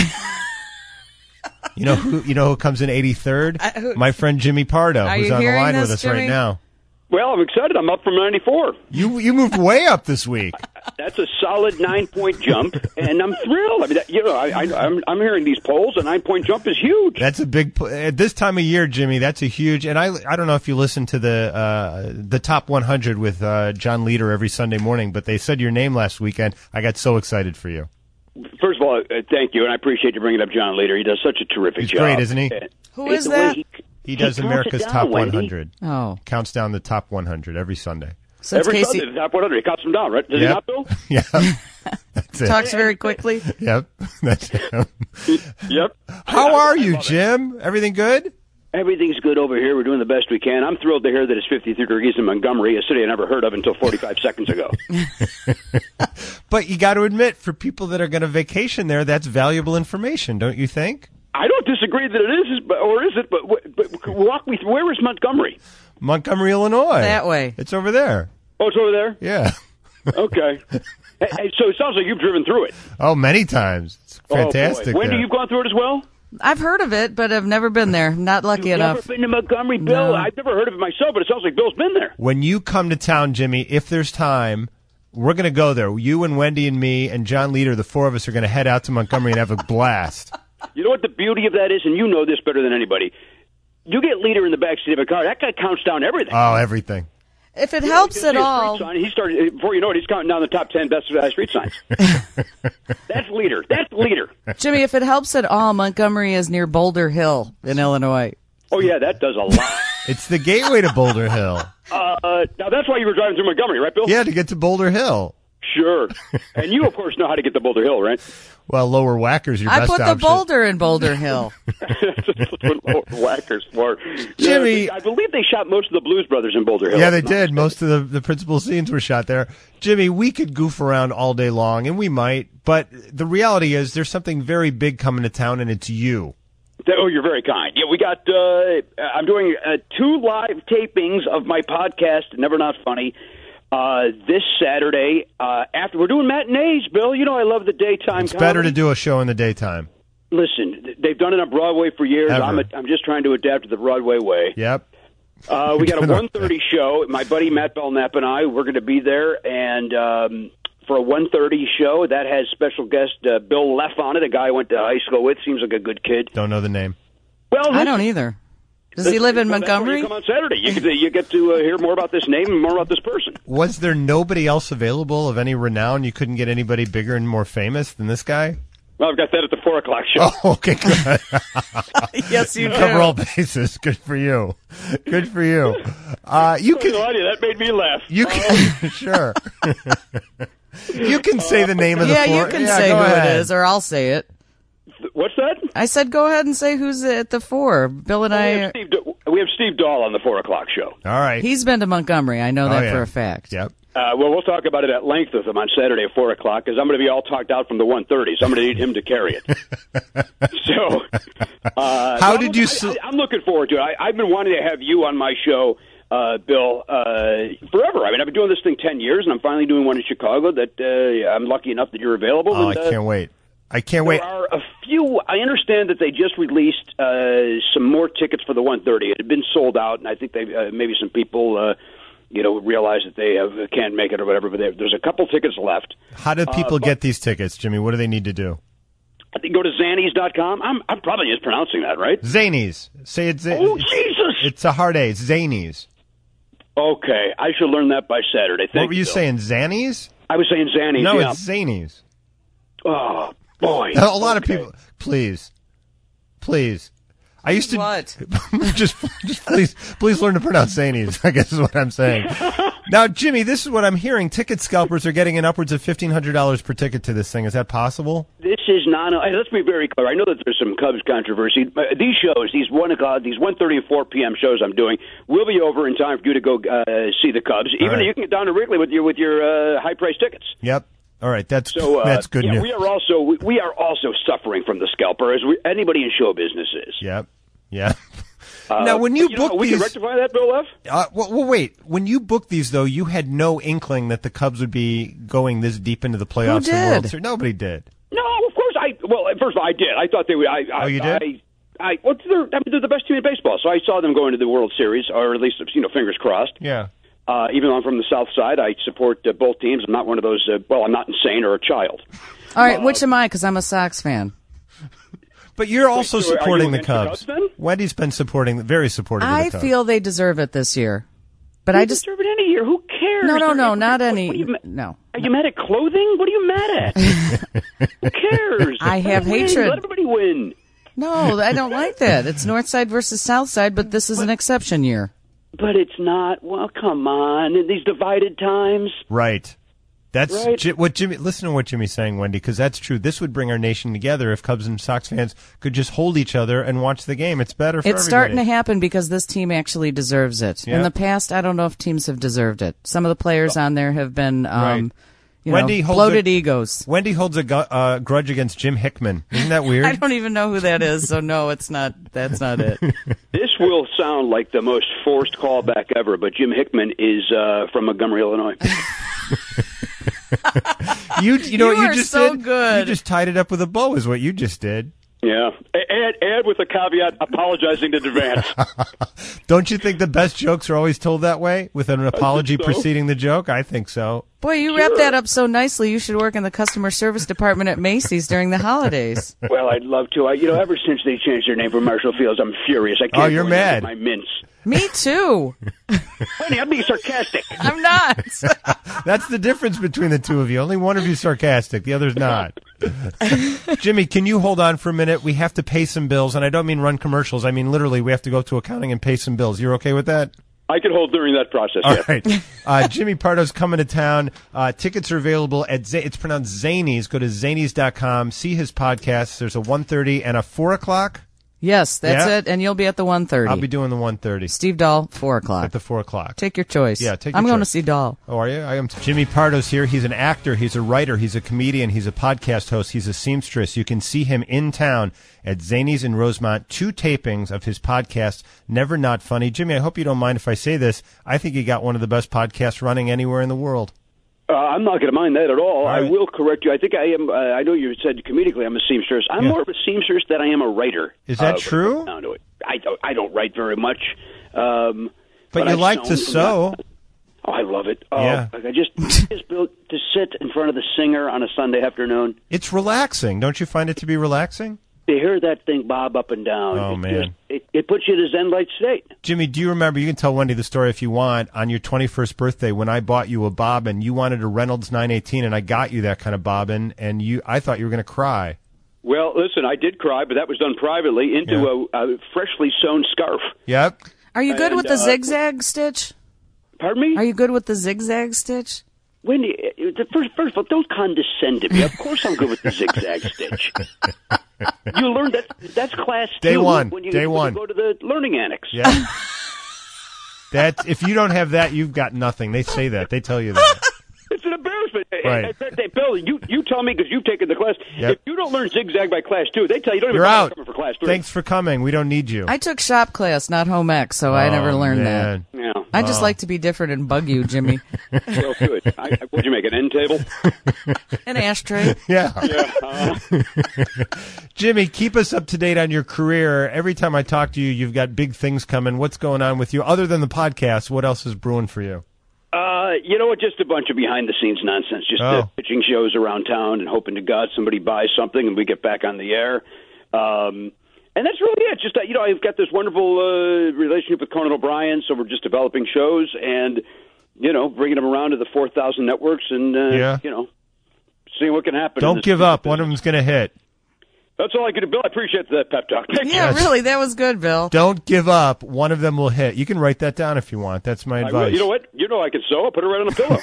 You know who comes in 83rd? My friend Jimmy Pardo, who's on the line with us Jimmy? right now. Well, I'm excited. I'm up from 94. You moved way up this week. That's a solid 9-point jump, and I'm thrilled. I mean, I'm hearing these polls. A 9-point jump is huge. That's a big at this time of year, Jimmy. That's a huge. And I don't know if you listen to the top 100 with John Leader every Sunday morning, but they said your name last weekend. I got so excited for you. First of all, thank you, and I appreciate you bringing up John Leader. He does such a terrific job. He's great, isn't he? Who is that? He does America's Top 100. Oh. Counts down the top 100 every Sunday. Every Sunday, the top 100. He counts them down, right? Does he not, Bill? Yeah. That's it. Talks very quickly. Yep. That's him. Yep. How are you, Jim? Everything good? Everything's good over here. We're doing the best we can. I'm thrilled to hear that it's 53 degrees in Montgomery, a city I never heard of until 45 seconds ago. But you got to admit, for people that are going to vacation there, that's valuable information, don't you think? I don't disagree that it is, or is it? But walk me through. Where is Montgomery? Montgomery, Illinois. That way. It's over there. Oh, it's over there? Yeah. Okay. Hey, so it sounds like you've driven through it. Oh, many times. It's fantastic. Oh, Wendy, you've gone through it as well? I've heard of it, but I've never been there. Not lucky enough. Never been to Montgomery, Bill? No. I've never heard of it myself, but it sounds like Bill's been there. When you come to town, Jimmy, if there's time, we're going to go there. You and Wendy and me and John Leader, the four of us, are going to head out to Montgomery and have a blast. You know what the beauty of that is, and you know this better than anybody. You get Leader in the backseat of a car, that guy counts down everything. Oh, everything. If it helps at all. He started, before you know it, he's counting down the top 10 best street signs. That's Leader. That's Leader. Jimmy, if it helps at all, Montgomery is near Boulder Hill in Illinois. Oh, yeah, that does a lot. It's the gateway to Boulder Hill. Now, that's why you were driving through Montgomery, right, Bill? Yeah, to get to Boulder Hill. Sure. And you, of course, know how to get to Boulder Hill, right? Well, Lower Whacker's your best option. I put the boulder in Boulder Hill. That's what Lower Whacker's for. Jimmy. Yeah, I believe they shot most of the Blues Brothers in Boulder Hill. Yeah, they did. Most of the principal scenes were shot there. Jimmy, we could goof around all day long, and we might, but the reality is there's something very big coming to town, and it's you. Oh, you're very kind. Yeah, we got, I'm doing 2 live tapings of my podcast, Never Not Funny, this Saturday. After we're doing matinees, Bill. You know I love the daytime It's comedy. better to do a show in the daytime. Listen, they've done it on Broadway for years. I'm just trying to adapt to the Broadway way. Yep. We got a 1:30 show. My buddy Matt Belknap and I, we're going to be there, and for a 1:30 show that has special guest Bill Leff on it, a guy I went to high school with. Seems like a good kid. Don't know the name. Well, I don't either. Does he live in Montgomery? You come on Saturday. You get to hear more about this name and more about this person. Was there nobody else available of any renown? You couldn't get anybody bigger and more famous than this guy? Well, I've got that at the 4 o'clock show. Oh, okay, good. Yes, you do. Cover all bases. Good for you. Good for you. You can. That made me laugh. You can. Sure. You can say the name of the 4. Yeah, you can say who it is, or I'll say it. What's that? I said go ahead and say who's at the 4. Bill and I. We have Steve Dahl on the 4 o'clock show. All right. He's been to Montgomery. I know that for a fact. Yep. Well, we'll talk about it at length with him on Saturday at 4 o'clock because I'm going to be all talked out from the 1:30, so I'm going to need him to carry it. So, how did you? I'm looking forward to it. I've been wanting to have you on my show, Bill, forever. I mean, I've been doing this thing 10 years, and I'm finally doing one in Chicago. That I'm lucky enough that you're available. Oh, and, I can't wait. I can't wait. There are a few. I understand that they just released some more tickets for the 1:30. It had been sold out, and I think they maybe some people. Realize that they can't make it or whatever, but there's a couple tickets left. How do people get these tickets, Jimmy? What do they need to do? I think go to Zanies.com. I'm probably mispronouncing that, right? Zanies. Say it. Oh, Jesus! It's a hard A. It's Zanies. Okay, I should learn that by Saturday. What were you saying, Zanies? I was saying Zanies. No, yeah. it's Zanies. Oh, boy. A lot of people. Please. I used to what? just please learn to pronounce Zanies, I guess is what I'm saying. Now, Jimmy, this is what I'm hearing. Ticket scalpers are getting in upwards of $1,500 per ticket to this thing. Is that possible? This is not. Let's be very clear. I know that there's some Cubs controversy. These shows, these 1:30 and 4 p.m. shows I'm doing, will be over in time for you to go see the Cubs. Even you can get down to Wrigley with your high price tickets. Yep. All right, that's good news. We are also suffering from the scalper, as anybody in show business is. Yep. Yeah. Now, when you book we these, can rectify that, Bill Leff. Well, wait. When you booked these, though, you had no inkling that the Cubs would be going this deep into the playoffs. Who did? And World Series. Nobody did. No, of course first of all, I did. I thought they would. You did? They're the best team in baseball, so I saw them going to the World Series, or at least fingers crossed. Yeah. Even though I'm from the South Side, I support both teams. I'm not one of those. I'm not insane or a child. All right, which am I? Because I'm a Sox fan. But you're also supporting the The Cubs. Cubs, Wendy's been very supportive of the Cubs. I feel they deserve it this year. But I just deserve it any year. Who cares? No, not any. No. Are you mad at clothing? What are you mad at? Who cares? I have hatred. Let everybody win. No, I don't like that. It's North Side versus South Side, but this is an exception year. But it's not. Well, come on. In these divided times. Right. That's what Jimmy. Listen to what Jimmy's saying, Wendy, because that's true. This would bring our nation together if Cubs and Sox fans could just hold each other and watch the game. It's better for everybody. It's starting to happen because this team actually deserves it. Yeah. In the past, I don't know if teams have deserved it. Some of the players on there have been, bloated egos. Wendy holds a grudge against Jim Hickman. Isn't that weird? I don't even know who that is, so no, it's not. That's not it. This will sound like the most forced callback ever, but Jim Hickman is from Montgomery, Illinois. You know what you just so did? good. You just tied it up with a bow is what you just did. Yeah. Add with a caveat, apologizing in advance. Don't you think the best jokes are always told that way, with an apology preceding the joke? I think so. Boy, you wrapped that up so nicely. You should work in the customer service department at Macy's during the holidays. Well, I'd love to. Ever since they changed their name from Marshall Fields, I'm furious. I can't. Oh, you're mad. My mints. Me too. Honey, I'm being sarcastic. I'm not. That's the difference between the two of you. Only one of you sarcastic, the other's not. Jimmy, can you hold on for a minute? We have to pay some bills, and I don't mean run commercials. I mean literally we have to go to accounting and pay some bills. You're okay with that? I can hold during that process. All right. Jimmy Pardo's coming to town. Tickets are available at it's pronounced Zanies. Go to zanies.com. See his podcasts. There's a 1:30 and a 4 o'clock. Yes, that's it. And you'll be at the 1:30. I'll be doing the 1:30. Steve Dahl, 4 o'clock. At the 4 o'clock. Take your choice. Yeah, take your choice. I'm going to see Dahl. Oh, are you? I am. Jimmy Pardo's here. He's an actor. He's a writer. He's a comedian. He's a podcast host. He's a seamstress. You can see him in town at Zanies in Rosemont. 2 tapings of his podcast, Never Not Funny. Jimmy, I hope you don't mind if I say this. I think you got one of the best podcasts running anywhere in the world. I'm not going to mind that at all. Right. I will correct you. I think I am. I know you said comedically I'm a seamstress. I'm more of a seamstress than I am a writer. Is that true? No, I don't write very much. But you like to sew. Oh, I love it. Oh, yeah. I just built to sit in front of the singer on a Sunday afternoon. It's relaxing. Don't you find it to be relaxing? To hear that thing bob up and down. Oh, man. It puts you in a Zen-like state. Jimmy, do you remember, you can tell Wendy the story if you want, on your 21st birthday when I bought you a bobbin, you wanted a Reynolds 918, and I got you that kind of bobbin, and I thought you were going to cry. Well, listen, I did cry, but that was done privately into a freshly sewn scarf. Yep. Are you good with the zigzag stitch? Pardon me? Are you good with the zigzag stitch? Wendy, first of all, don't condescend to me. Of course I'm good with the zigzag stitch. You learned that's class Day 2 one. when you go to the learning annex. Yeah. If you don't have that, you've got nothing. They say that. They tell you that. It's an embarrassment. Right. In fact, Bill, you tell me because you've taken the class. Yep. If you don't learn zigzag by class 2, they tell you don't even You're out. come for class 3. Thanks for coming. We don't need you. I took shop class, not home ec, so I never learned man. that. Yeah. I just like to be different and bug you, Jimmy. Well, good. What'd you make, an end table? An ashtray. Yeah. Jimmy, keep us up to date on your career. Every time I talk to you, you've got big things coming. What's going on with you? Other than the podcast, what else is brewing for you? You know what? Just a bunch of behind-the-scenes nonsense. Just pitching shows around town and hoping to God somebody buys something and we get back on the air. And that's really it. Just I've got this wonderful relationship with Conan O'Brien, so we're just developing shows and bringing them around to the 4,000 networks and seeing what can happen. Don't give up. One of them's going to hit. That's all I can do, Bill. I appreciate that pep talk. Yeah, really, that was good, Bill. Don't give up. One of them will hit. You can write that down if you want. That's my advice. You know what? I can sew. I'll put it right on the pillow.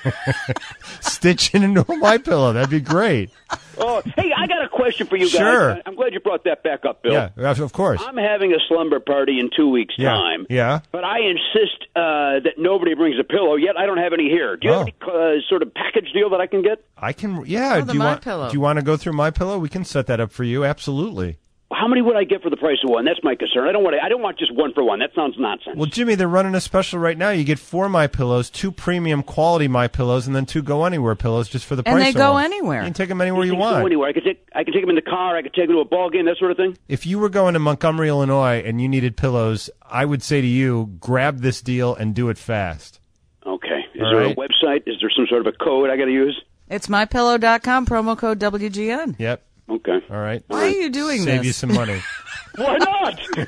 Stitch it into my pillow. That'd be great. Oh, hey, I got a question for you guys. Sure. I'm glad you brought that back up, Bill. Yeah, of course. I'm having a slumber party in 2 weeks' time. Yeah. But I insist that nobody brings a pillow, yet I don't have any here. Do you have any sort of package deal that I can get? I can, yeah. Do you want to go through My Pillow? We can set that up for you. Absolutely. How many would I get for the price of one? That's my concern. I don't want just one for one. That sounds nonsense. Well, Jimmy, they're running a special right now. You get 4 My Pillows, 2 premium quality My Pillows, and then 2 Go Anywhere pillows just for the price of one. And they go anywhere. You can take them anywhere you want. Go anywhere. I can take them in the car. I could take them to a ball game, that sort of thing. If you were going to Montgomery, Illinois, and you needed pillows, I would say to you, grab this deal and do it fast. Okay. Is there a website? Is there some sort of a code I got to use? It's mypillow.com, promo code WGN. Yep. Okay. All right. Why are you doing Save this? you some money. Why not? We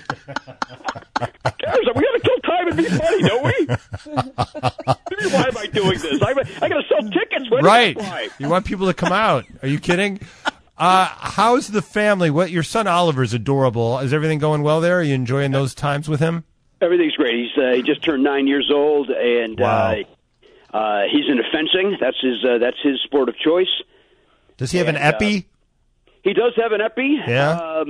got to kill time and be funny, don't we? Why am I doing this? I got to sell tickets. Right. You want people to come out. Are you kidding? How's the family? Your son Oliver's adorable. Is everything going well there? Are you enjoying those times with him? Everything's great. He just turned 9 years old, and wow. He's into fencing. That's his sport of choice. Does he have an epi? He does have an epi. Yeah.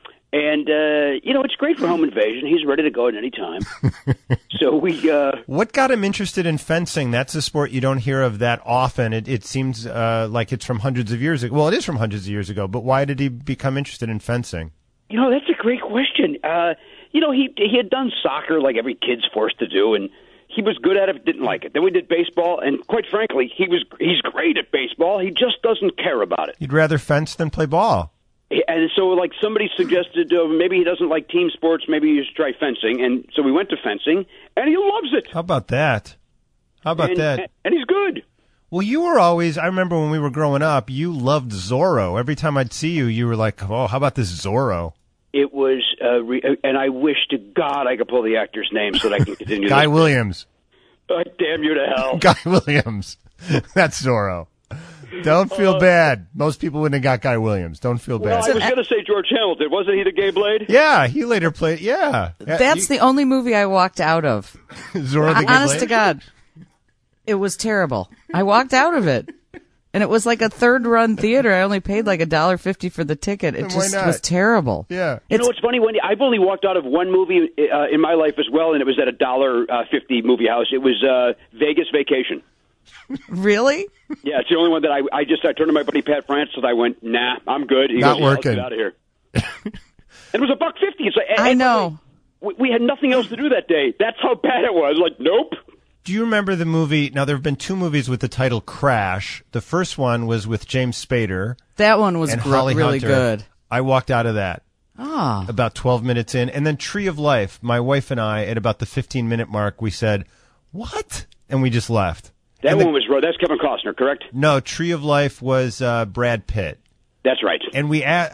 It's great for home invasion. He's ready to go at any time. So What got him interested in fencing? That's a sport you don't hear of that often. It seems like it's from hundreds of years ago. Well, it is from hundreds of years ago, but why did he become interested in fencing? That's a great question. He had done soccer like every kid's forced to do, and he was good at it, didn't like it. Then we did baseball, and quite frankly, he's great at baseball. He just doesn't care about it. You'd rather fence than play ball. And so, like, somebody suggested maybe he doesn't like team sports, maybe you should try fencing. And so we went to fencing, and he loves it. How about that? And he's good. Well, you were always, I remember when we were growing up, you loved Zorro. Every time I'd see you, you were like, oh, how about this Zorro? It was, and I wish to God I could pull the actor's name so that I can continue. Guy Williams. Oh, damn you to hell. Guy Williams. That's Zorro. Don't feel bad. Most people wouldn't have got Guy Williams. Don't feel bad. Well, I was going to say George Hamilton. Wasn't he the gay Blade? Yeah, he later played. Yeah. That's the only movie I walked out of. Zorro the Gay Honest Blade? to God. It was terrible. I walked out of it. And it was like a third-run theater. I only paid like $1.50 for the ticket. It just was terrible. Yeah. You know what's funny, Wendy? I've only walked out of one movie in my life as well, and it was at a $1.50 movie house. It was Vegas Vacation. Really? Yeah, it's the only one that I turned to my buddy Pat France, and I went, nah, I'm good. He Not goes, working. Get out of here. And it was $1.50. It's like, I know. We had nothing else to do that day. That's how bad it was. Like, nope. Do you remember the movie? Now, there have been 2 movies with the title Crash. The first one was with James Spader. That one was and Holly really Hunter. Good. I walked out of that about 12 minutes in. And then Tree of Life, my wife and I, at about the 15-minute mark, we said, what? And we just left. That one was that's Kevin Costner, correct? No, Tree of Life was Brad Pitt. That's right. And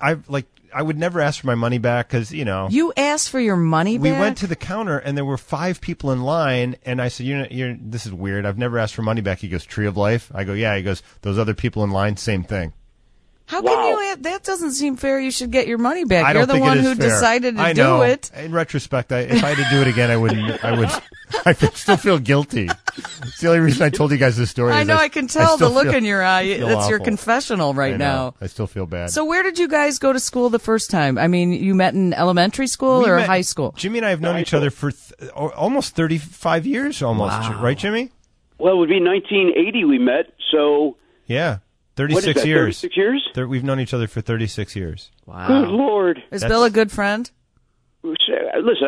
I would never ask for my money back because, you know. You asked for your money back? We went to the counter, and there were 5 people in line, and I said, this is weird. I've never asked for money back. He goes, Tree of Life? I go, yeah. He goes, those other people in line, same thing. How can you? That doesn't seem fair. You should get your money back. I You're don't the think one it is who fair. decided to I know. do it. In retrospect, if I had to do it again, I wouldn't. I still feel guilty. It's the only reason I told you guys this story. I know. I can tell the look in your eye. It's your awful. confessional right now. I still feel bad. So where did you guys go to school the first time? I mean, you met in elementary school or high school? Jimmy and I have known each other for almost 35 years, almost. Wow. Right, Jimmy? Well, it would be 1980 we met, so... Yeah. 36 what is that, years. 36 years? We've known each other for 36 years. Wow. Good Lord. Is Bill a good friend? Listen,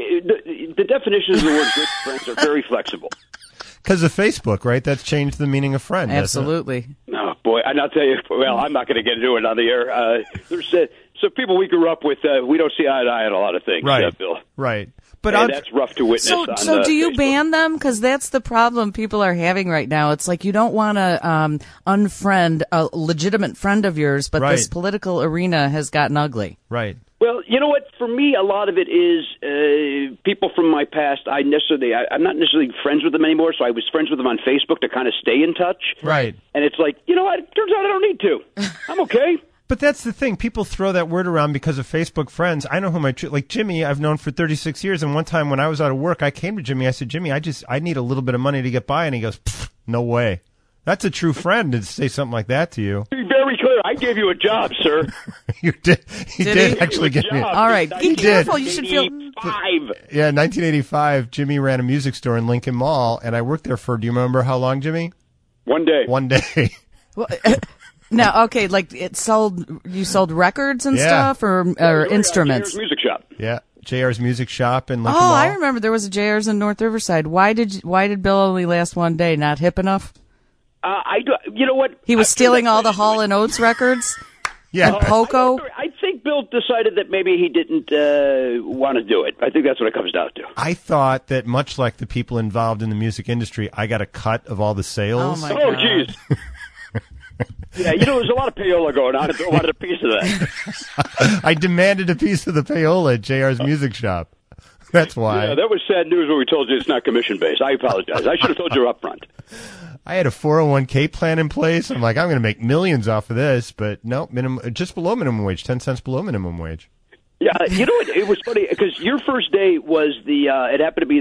the definitions of the word good friends are very flexible. Because of Facebook, right? That's changed the meaning of friend. Absolutely. Oh, boy. And I'll tell you, well, I'm not going to get into it on the air. There's some people we grew up with, we don't see eye to eye on a lot of things, right. Bill. Right. But that's rough to witness. So do you Facebook. ban them? Because that's the problem people are having right now. It's like you don't want to unfriend a legitimate friend of yours, but this political arena has gotten ugly. Right. Well, you know what? For me, a lot of it is people from my past. I'm not necessarily friends with them anymore, so I was friends with them on Facebook to kind of stay in touch. Right. And it's like, you know what? It turns out I don't need to. I'm okay. But that's the thing. People throw that word around because of Facebook friends. I know who like Jimmy, I've known for 36 years. And one time when I was out of work, I came to Jimmy. I said, Jimmy, I need a little bit of money to get by. And he goes, no way. That's a true friend to say something like that to you. Be very clear. I gave you a job, sir. You did. He did actually give me. All right. Be careful. You should feel. Yeah, 1985, Jimmy ran a music store in Lincoln Mall, and I worked there for, do you remember how long, Jimmy? 1 day. 1 day. Well, now, okay, like you sold records and stuff or instruments? JR's Music Shop. Yeah, JR's Music Shop in Lincoln Mall. Mall. I remember there was a JR's in North Riverside. Why did Bill only last 1 day? Not hip enough? You know what? He was stealing all the Hall & Oates records? Yeah. And Poco? I think Bill decided that maybe he didn't want to do it. I think that's what it comes down to. I thought that much like the people involved in the music industry, I got a cut of all the sales. Oh, my God. Jeez. Yeah, there's a lot of payola going on. I wanted a piece of that. I demanded a piece of the payola at JR's Music Shop. That's why. Yeah, that was sad news when we told you it's not commission-based. I apologize. I should have told you up front. I had a 401k plan in place. I'm like, I'm going to make millions off of this, but no, just below minimum wage, 10 cents below minimum wage. Yeah, you know what? It was funny because your first day was it happened to be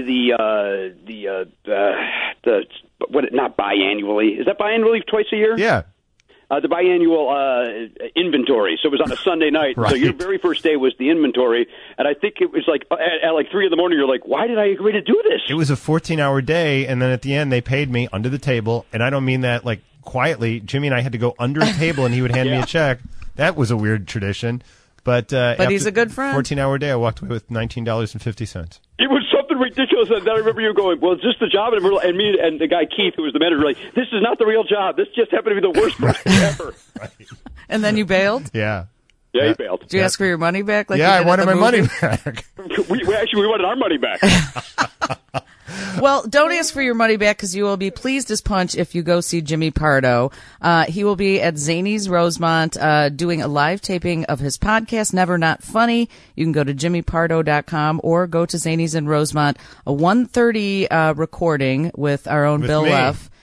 not biannually. Is that biannually twice a year? Yeah. The biannual inventory. So it was on a Sunday night. Right. So your very first day was the inventory. And I think it was like at like 3 a.m, you're like, why did I agree to do this? It was a 14-hour day, and then at the end they paid me under the table. And I don't mean that like quietly. Jimmy and I had to go under a table, and he would hand me a check. That was a weird tradition. But he's a good friend. 14-hour day, I walked away with $19.50. It was something ridiculous. And I remember you going, well, is this the job? And me and the guy, Keith, who was the manager, were like, this is not the real job. This just happened to be the worst person ever. Right. And then you bailed? Yeah. Yeah, he bailed. Did you ask for your money back? Like I you did wanted my movie? money back. we wanted our money back. Well, don't ask for your money back because you will be pleased as punch if you go see Jimmy Pardo. He will be at Zanies Rosemont doing a live taping of his podcast, Never Not Funny. You can go to jimmypardo.com or go to Zanies in Rosemont. A 1:30 recording with our own Bill me. Leff.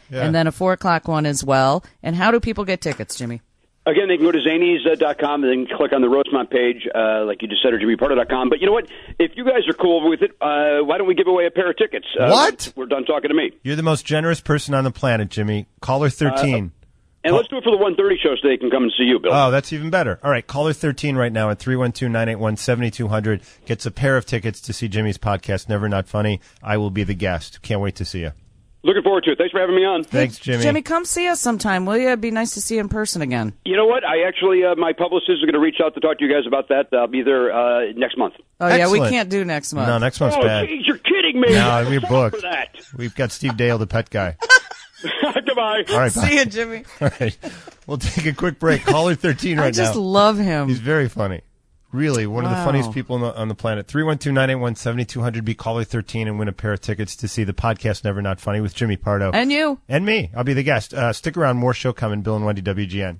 and then a 4 o'clock one as well. And how do people get tickets, Jimmy? Again, they can go to Zanies.com and then click on the Rosemont page, like you just said, or JimmyPardo.com. But you know what? If you guys are cool with it, why don't we give away a pair of tickets? What? We're done talking to me. You're the most generous person on the planet, Jimmy. Caller 13. And let's do it for the 1:30 show so they can come and see you, Bill. Oh, that's even better. All right, caller 13 right now at 312-981-7200 gets a pair of tickets to see Jimmy's podcast, Never Not Funny. I will be the guest. Can't wait to see you. Looking forward to it. Thanks for having me on. Thanks, Jimmy. Jimmy, come see us sometime, will you? It'd be nice to see you in person again. You know what? I actually, my publicist is going to reach out to talk to you guys about that. I'll be there next month. Oh, Excellent. Yeah, we can't do next month. No, next month's bad. Geez, you're kidding me. No, we're booked. For that. We've got Steve Dale, the pet guy. Goodbye. All right, see you, Jimmy. All right. We'll take a quick break. Caller 13 right now. I just love him. He's very funny. Really, one of the funniest people on the planet. 312-981-7200. Be caller 13 and win a pair of tickets to see the podcast Never Not Funny with Jimmy Pardo. And you. And me. I'll be the guest. Stick around. More show coming. Bill and Wendy, WGN.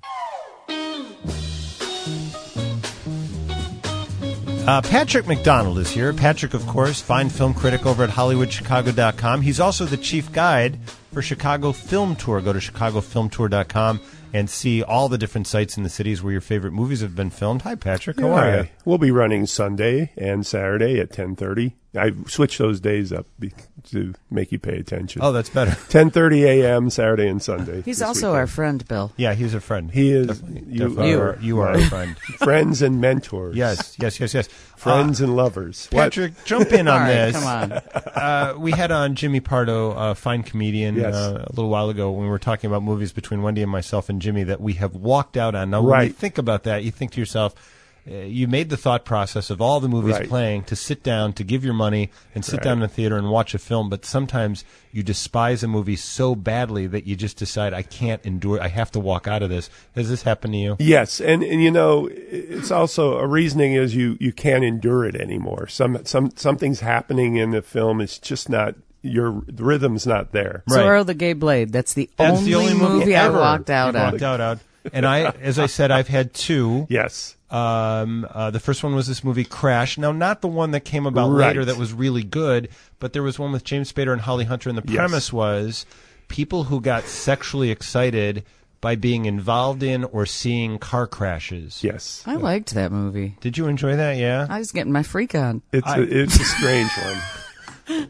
Patrick McDonald is here. Patrick, of course, fine film critic over at HollywoodChicago.com. He's also the chief guide for Chicago Film Tour. Go to ChicagoFilmTour.com and see all the different sites in the cities where your favorite movies have been filmed. Hi, Patrick. How are you? We'll be running Sunday and Saturday at 10:30. I switched those days up to make you pay attention. Oh, that's better. 10:30 a.m. Saturday and Sunday. He's also weekend. Our friend, Bill. Yeah, he's a friend. He is. Definitely. You are a friend. Friends and mentors. Yes. Friends and lovers. Patrick, jump in on this. Come on. We had on Jimmy Pardo, a fine comedian, yes. A little while ago when we were talking about movies between Wendy and myself and Jimmy that we have walked out on. Now, when you think about that, you think to yourself, you made the thought process of all the movies playing to sit down, to give your money and sit down in the theater and watch a film, but sometimes you despise a movie so badly that you just decide, I can't endure it. I have to walk out of this. Has this happened to you? Yes, and you know, it's also a reasoning is you can't endure it anymore. Something's happening in the film. It's just not. The rhythm's not there. Zorro the Gay Blade. That's the only movie I walked out on. And as I said, I've had two. Yes. The first one was this movie Crash. Now, not the one that came about later that was really good, but there was one with James Spader and Holly Hunter, and the premise was people who got sexually excited by being involved in or seeing car crashes. Yes. I liked that movie. Did you enjoy that? Yeah. I was getting my freak on. It's a strange one.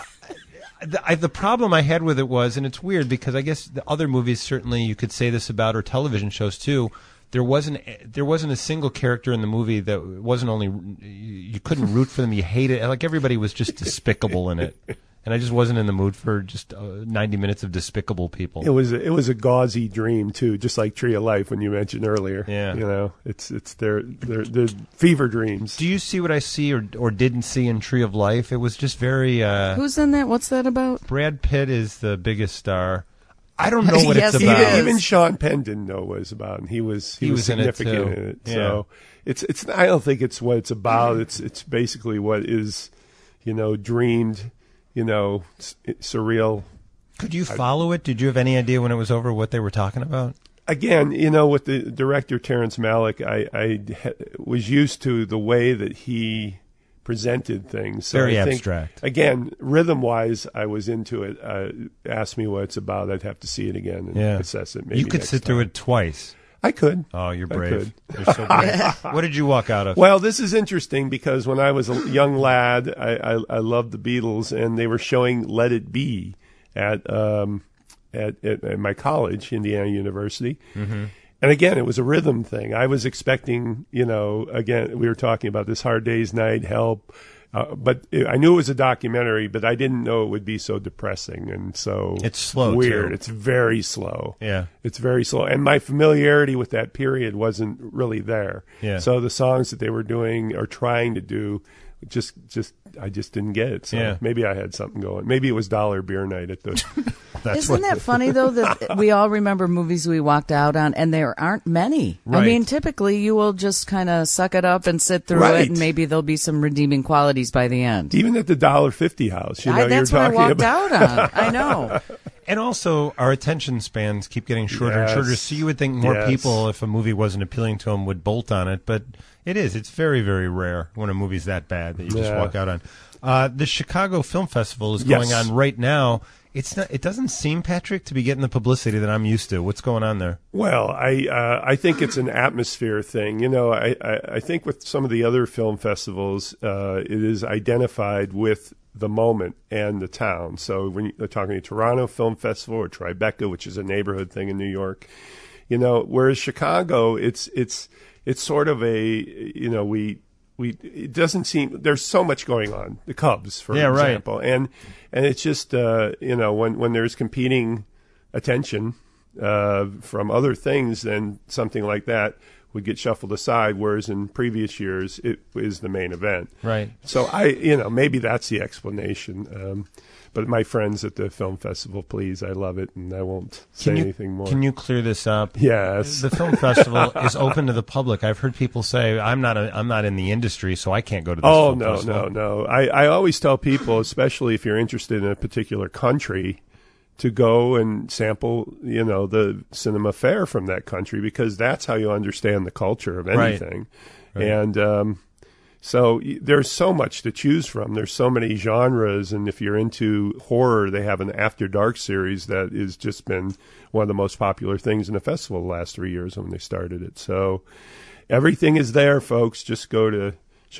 The problem I had with it was, and it's weird because I guess the other movies certainly you could say this about, or television shows too. There wasn't a single character in the movie that wasn't only you couldn't root for them. You hated it. Like everybody was just despicable in it, and I just wasn't in the mood for just 90 minutes of despicable people. It was a gauzy dream too, just like Tree of Life when you mentioned earlier. Yeah, you know, it's their fever dreams. Do you see what I see or didn't see in Tree of Life? It was just very. Who's in that? What's that about? Brad Pitt is the biggest star. I don't know what it's about. Even Sean Penn didn't know what it was about, and he was significant in it. Yeah. So it's. I don't think it's what it's about. It's basically what is, dreamed, surreal. Could you follow it? Did you have any idea when it was over what they were talking about? Again, with the director Terrence Malick, I was used to the way that he presented things. So very I think, abstract. Again, rhythm-wise, I was into it. Ask me what it's about. I'd have to see it again and assess it. Maybe you could sit through it twice. I could. Oh, you're brave. You're so brave. What did you walk out of? Well, this is interesting because when I was a young lad, I loved the Beatles, and they were showing Let It Be at my college, Indiana University. Mm-hmm. And again, it was a rhythm thing. I was expecting, again, we were talking about this Hard Day's Night, Help, but I knew it was a documentary, but I didn't know it would be so depressing and so it's slow, weird. Too. It's very slow. Yeah. It's very slow. And my familiarity with that period wasn't really there. Yeah. So the songs that they were doing or trying to do, I just didn't get it. So maybe I had something going. Maybe it was dollar beer night at the. Isn't that funny though that we all remember movies we walked out on, and there aren't many. Right. I mean, typically you will just kind of suck it up and sit through it, and maybe there'll be some redeeming qualities by the end. Even at the $1.50 house, that's you're what talking I walked about. out on. I know. And also, our attention spans keep getting shorter and shorter. So you would think more people, if a movie wasn't appealing to them, would bolt on it. But it's very, very rare when a movie's that bad that you just walk out on. The Chicago Film Festival is going on right now, It's not. It doesn't seem, Patrick, to be getting the publicity that I'm used to. What's going on there? Well, I think it's an atmosphere thing. I think with some of the other film festivals, it is identified with the moment and the town. So when you're talking to Toronto Film Festival or Tribeca, which is a neighborhood thing in New York, whereas Chicago, it's sort of a it doesn't seem there's so much going on. The Cubs, for example, right. and it's just when there's competing attention from other things, then something like that would get shuffled aside. Whereas in previous years, it is the main event. Right. So maybe that's the explanation. But my friends at the film festival, please, I love it, and I won't say anything more. Can you clear this up? Yes. The film festival is open to the public. I've heard people say, I'm not in the industry, so I can't go to this film festival. No. I always tell people, especially if you're interested in a particular country, to go and sample, the cinema fare from that country, because that's how you understand the culture of anything. Right. And so there's so much to choose from. There's so many genres, and if you're into horror, they have an After Dark series that has just been one of the most popular things in the festival the last 3 years when they started it. So everything is there, folks. Just go to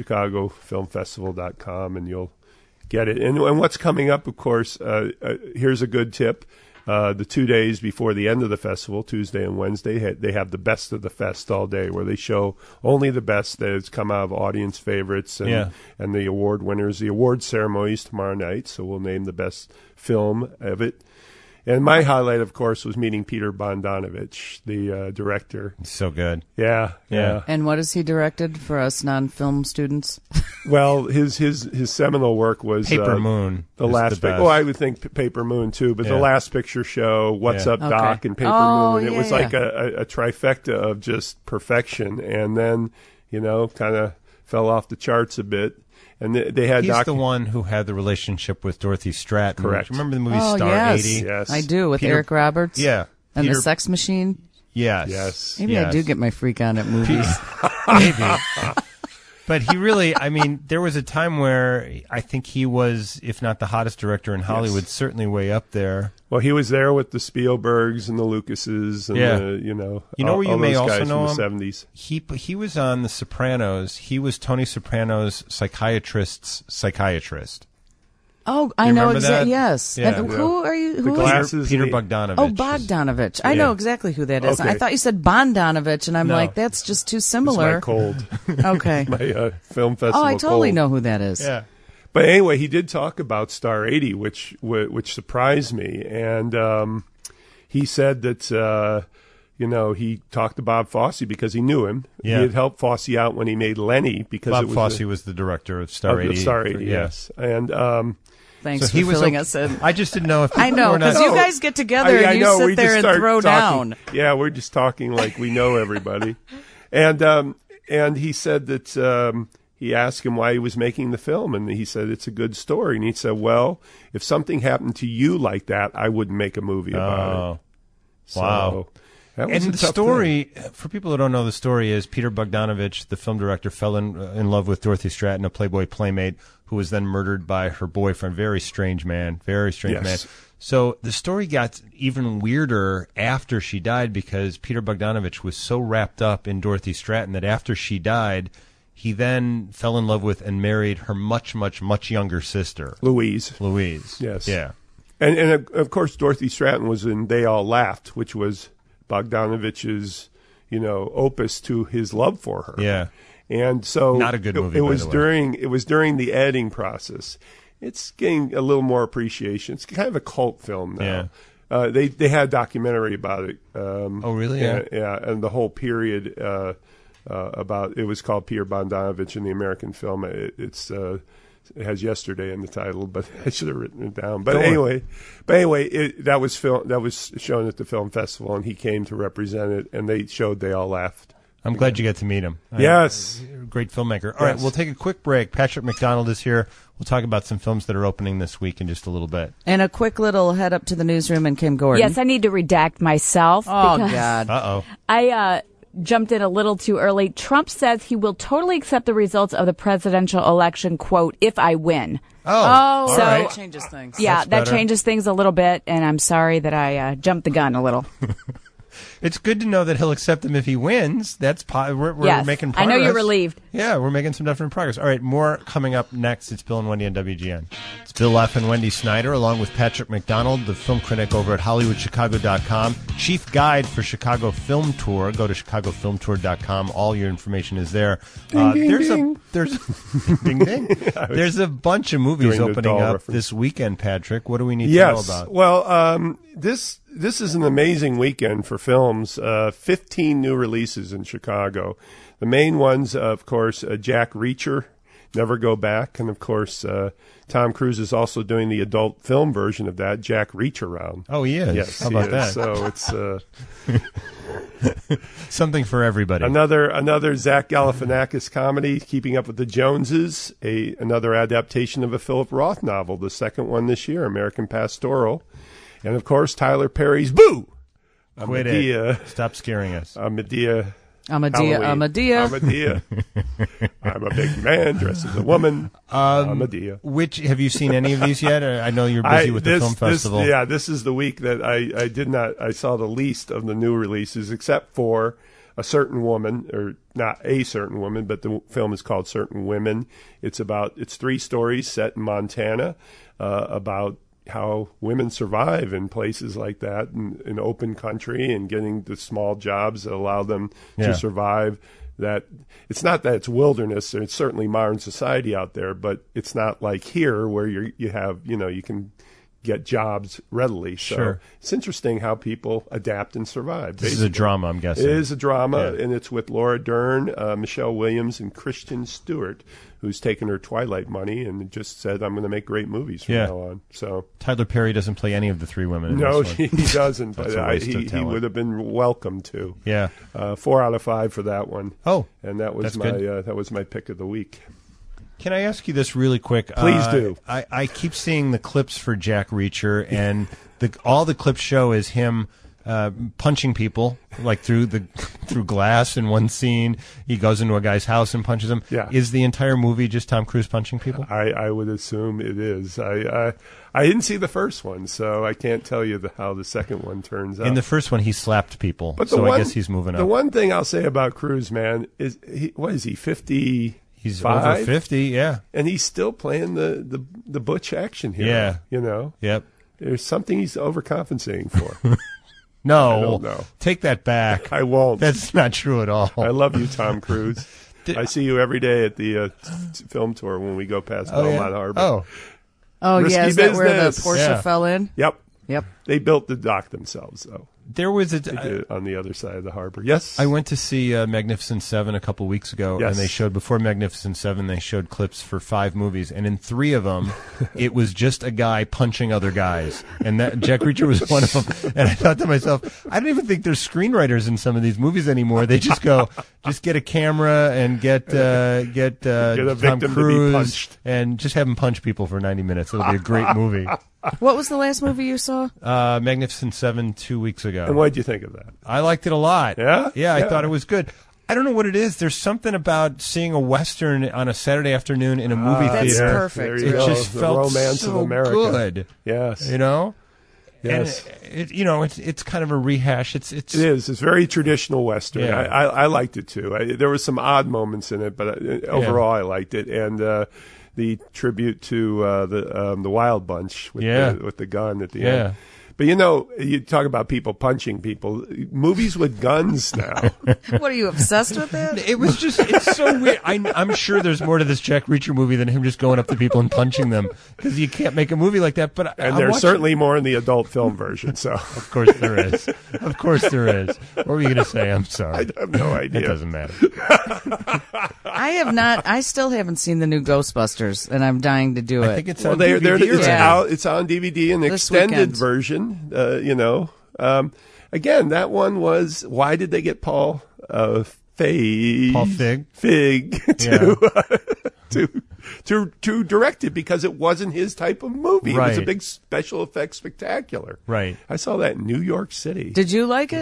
ChicagoFilmFestival.com and you'll get it. And what's coming up, of course, here's a good tip. The 2 days before the end of the festival, Tuesday and Wednesday, they have the Best of the Fest all day, where they show only the best that has come out of audience favorites and the award winners. The award ceremony is tomorrow night, so we'll name the best film of it. And my highlight, of course, was meeting Peter Bogdanovich, the director. So good. Yeah. And what has he directed for us non-film students? Well, his seminal work was Paper Moon. The last picture. I would think Paper Moon too, but The Last Picture Show, What's Up, Doc, and Paper Moon. It was like a trifecta of just perfection, and then kind of fell off the charts a bit. And they had. He's the one who had the relationship with Dorothy Stratton. Correct. Remember the movie Star 80? Yes, I do, with Eric Roberts. Yeah, and the Sex Machine. Yes. Maybe I do get my freak on at movies. Maybe. But he really, there was a time where I think he was, if not the hottest director in Hollywood, certainly way up there. Well, he was there with the Spielbergs and the Lucases and where you may also know him? From the 70s. He was on The Sopranos. He was Tony Soprano's psychiatrist's psychiatrist. Oh, I know exactly. Yes. Yeah. And who are you? The glasses. Peter Bogdanovich. Oh, Bogdanovich. I know exactly who that is. Okay. I thought you said Bondanovich, and I'm like, that's just too similar. It's my cold. Okay. My film festival. Oh, I totally cold. know who that is. Yeah. But anyway, he did talk about Star 80, which surprised me, and he said that he talked to Bob Fosse because he knew him. Yeah. He had helped Fosse out when he made Lenny because Bob Fosse was the director of Star 80. Star 80, yes, and. Thanks for filling us in. I just didn't know if I know, because you guys get together and you sit there and throw down. Yeah, we're just talking like we know everybody. And he said that he asked him why he was making the film, and he said it's a good story. And he said, well, if something happened to you like that, I wouldn't make a movie about it. So, wow. And the story, for people who don't know, the story is Peter Bogdanovich, the film director, fell in love with Dorothy Stratton, a Playboy playmate, who was then murdered by her boyfriend. Very strange man. So the story got even weirder after she died, because Peter Bogdanovich was so wrapped up in Dorothy Stratton that after she died, he then fell in love with and married her much, much, much younger sister. Louise. Yes. Yeah. And of course, Dorothy Stratton was in They All Laughed, which was Bogdanovich's, opus to his love for her. Yeah. And so not a good movie. It was during the editing process. It's getting a little more appreciation. It's kind of a cult film now. Yeah. They had a documentary about it. Oh, really? Yeah. And the whole period about it was called Peter Bogdanovich in the American film. It has Yesterday in the title, but I should have written it down. But anyway, that was shown at the film festival, and he came to represent it, and they showed They All Laughed. I'm glad you got to meet him. Yes. Great filmmaker. All right, we'll take a quick break. Patrick McDonald is here. We'll talk about some films that are opening this week in just a little bit. And a quick little head up to the newsroom and Kim Gordon. Yes, I need to redact myself. Oh, God. Uh-oh. jumped in a little too early. Trump says he will totally accept the results of the presidential election, quote, if I win. So that changes things. Yeah, that changes things a little bit, and I'm sorry that I jumped the gun a little. It's good to know that he'll accept them if he wins. That's we're making progress. I know you're relieved. Yeah, we're making some definite progress. All right, more coming up next. It's Bill and Wendy on WGN. It's Bill F. and Wendy Snyder, along with Patrick McDonald, the film critic over at HollywoodChicago.com, chief guide for Chicago Film Tour. Go to ChicagoFilmTour.com. All your information is there. Ding, ding, there's ding ding. There's a bunch of movies opening up this weekend. Patrick, what do we need to know about? Well, this is an amazing weekend for films. 15 new releases in Chicago. The main ones, of course, Jack Reacher, Never Go Back. And, of course, Tom Cruise is also doing the adult film version of that, Jack Reach Around. Oh, he is? Yes, how about that? So it's... something for everybody. Another Zach Galifianakis comedy, Keeping Up with the Joneses, another adaptation of a Philip Roth novel, the second one this year, American Pastoral. And, of course, Tyler Perry's Boo! Quit it. Stop scaring us. Medea. I'm a deer. I'm a big man dressed as a woman. Medea. Have you seen any of these yet? I know you're busy with the film festival. This is the week that I saw the least of the new releases, except for A Certain Woman, or not A Certain Woman, but the film is called Certain Women. It's 3 stories set in Montana about how women survive in places like that, in open country, and getting the small jobs that allow them to survive. That it's not that it's wilderness, it's certainly modern society out there, but it's not like here where you can get jobs readily. So it's interesting how people adapt and survive. This is a drama, I'm guessing. It is a drama, and it's with Laura Dern, Michelle Williams, and Kristen Stewart, who's taken her Twilight money and just said, I'm going to make great movies from now on. So Tyler Perry doesn't play any of the 3 women in No, this one. he doesn't, but he would have been welcome to. Yeah. 4 out of 5 for that one. Oh, and that was my pick of the week. Can I ask you this really quick? Please do. I keep seeing the clips for Jack Reacher, and all the clips show is him punching people, like through glass in one scene. He goes into a guy's house and punches him. Yeah. Is the entire movie just Tom Cruise punching people? I would assume it is. I didn't see the first one, so I can't tell you how the second one turns out. In the first one, he slapped people, I guess he's moving up. The one thing I'll say about Cruise, man, is what is he, 50? He's over 50, yeah. And he's still playing the butch action hero. Yeah. You know? Yep. There's something he's overcompensating for. No. I don't know. Take that back. I won't. That's not true at all. I love you, Tom Cruise. I see you every day at the film tour when we we past Belmont Harbor. Risky yeah, is that where the Porsche fell in? Yep. Yep. They built the dock themselves, though. There was on the other side of the harbor. Yes, I went to see Magnificent Seven a couple weeks ago, and they showed before Magnificent Seven. They showed clips for 5 movies, and in 3 of them, it was just a guy punching other guys, and that Jack Reacher was one of them. And I thought to myself, I don't even think there's screenwriters in some of these movies anymore. They just go, just get a camera and get Tom Cruise and just have him punch people for 90 minutes. It'll be a great movie. What was the last movie you saw? Magnificent Seven 2 weeks ago. And what did you think of that? I liked it a lot. Yeah? Yeah, I thought it was good. I don't know what it is. There's something about seeing a Western on a Saturday afternoon in a movie that's theater. Perfect. It just the felt romance so of America. good. Yes. You know? Yes. And it's kind of a rehash. It is. It's very traditional Western. Yeah. I liked it too. There were some odd moments in it, but overall I liked it. And the tribute to the Wild Bunch with the gun at the end. But you talk about people punching people. Movies with guns now. What, are you obsessed with that? It's so weird. I'm sure there's more to this Jack Reacher movie than him just going up to people and punching them, because you can't make a movie like that. And there's certainly more in the adult film version. So of course there is. Of course there is. What were you going to say? I'm sorry. I have no idea. It doesn't matter. I still haven't seen the new Ghostbusters, and I'm dying to do it. I think it's on DVD. It's on DVD, an extended version. Again, that one was, why did they get Paul Fig to direct it? Because it wasn't his type of movie. Right. It was a big special effects spectacular. Right. I saw that in New York City. Did you like it?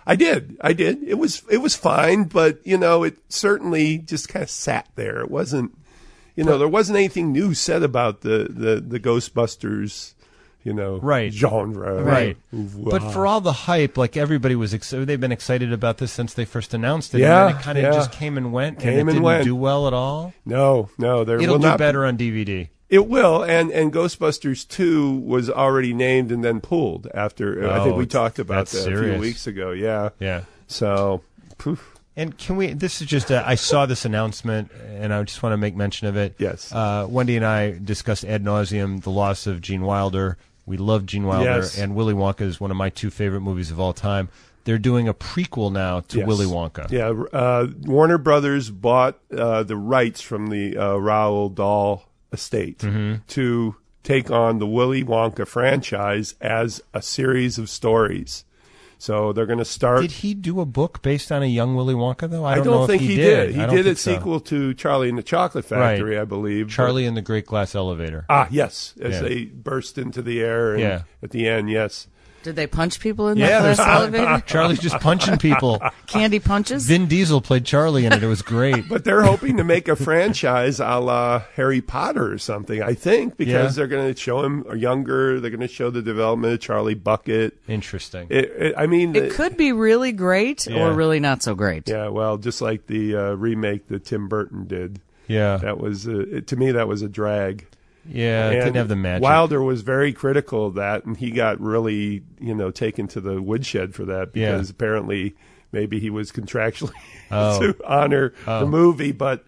I did. It was fine, but it certainly just kind of sat there. It wasn't, there wasn't anything new said about the Ghostbusters, right. genre. Right. But for all the hype, like everybody was they've been excited about this since they first announced it. Yeah. And then it kind of just came and went. And it didn't do well at all. No. It'll do better on DVD. It will, and Ghostbusters 2 was already named and then pulled after. I think we talked about that a few weeks ago. Yeah. Yeah. So, poof. And this is just, I saw this announcement, and I just want to make mention of it. Yes. Wendy and I discussed ad nauseum the loss of Gene Wilder. We love Gene Wilder, yes. and Willy Wonka is one of my 2 favorite movies of all time. They're doing a prequel now to yes. Willy Wonka. Yeah, Warner Brothers bought the rights from the Roald Dahl estate to take on the Willy Wonka franchise as a series of stories. So they're going to start. Did he do a book based on a young Willy Wonka, though? I don't know think if he did. He did a so. sequel to Charlie and the Chocolate Factory, right. I believe. Charlie and the Great Glass Elevator. Ah, yes. As they burst into the air and at the end, yes. Did they punch people in that glass elevator? Charlie's just punching people. Candy punches? Vin Diesel played Charlie in it. It was great. But they're hoping to make a franchise a la Harry Potter or something, I think, because they're going to show him younger. They're going to show the development of Charlie Bucket. Interesting. It could be really great or really not so great. Yeah, well, just like the remake that Tim Burton did. Yeah. That was, to me, that was a drag. Yeah, it didn't have the magic. Wilder was very critical of that, and he got really, taken to the woodshed for that because apparently maybe he was contractually to honor the movie, but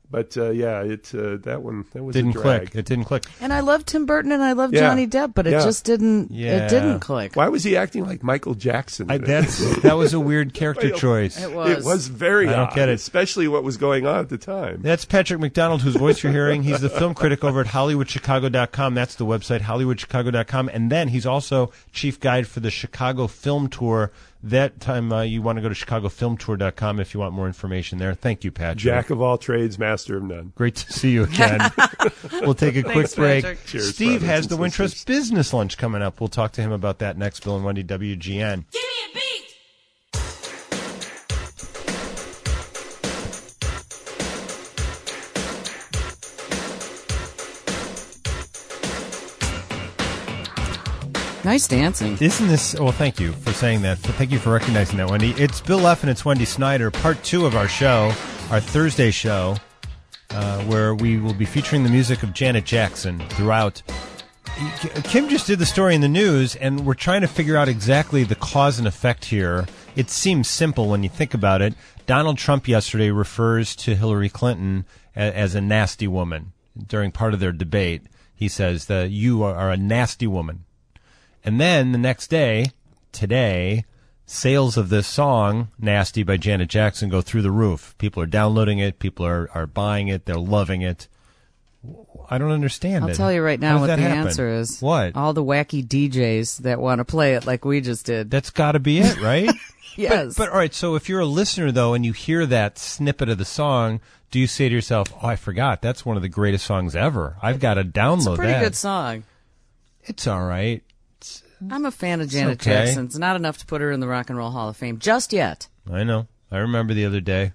that was didn't a drag. click. It didn't click. And I love Tim Burton and I love Johnny Depp, but it just didn't. Yeah. It didn't click. Why was he acting like Michael Jackson? That was a weird character choice. It was very odd. I don't get it. Especially what was going on at the time. That's Patrick McDonald, whose voice you're hearing. He's the film critic over at HollywoodChicago.com. That's the website, HollywoodChicago.com. And then he's also chief guide for the Chicago Film Tour. That time you want to go to ChicagoFilmTour.com if you want more information there. Thank you, Patrick. Jack of all trades, master of none. Great to see you again. We'll take a quick break. Cheers, Steve has the Wintrust Business Lunch coming up. We'll talk to him about that next. Bill and Wendy, WGN. Give me a beat! Nice dancing. Isn't this... Well, thank you for saying that. Thank you for recognizing that, Wendy. It's Bill F. and it's Wendy Snyder, part 2 of our show, our Thursday show, where we will be featuring the music of Janet Jackson throughout. Kim just did the story in the news, and we're trying to figure out exactly the cause and effect here. It seems simple when you think about it. Donald Trump yesterday refers to Hillary Clinton as a nasty woman. During part of their debate, he says that you are a nasty woman. And then the next day, today, sales of this song, Nasty by Janet Jackson, go through the roof. People are downloading it. People are buying it. They're loving it. I don't understand it. I'll tell you right now what the happen? answer is. What? All the wacky DJs that want to play it like we just did. That's got to be it, right? Yes. But all right, so if you're a listener, though, and you hear that snippet of the song, do you say to yourself, oh, I forgot, that's one of the greatest songs ever. I've got to download that. It's a pretty good song. It's all right. I'm a fan of Janet Jackson. It's not enough to put her in the Rock and Roll Hall of Fame just yet. I know. I remember the other day.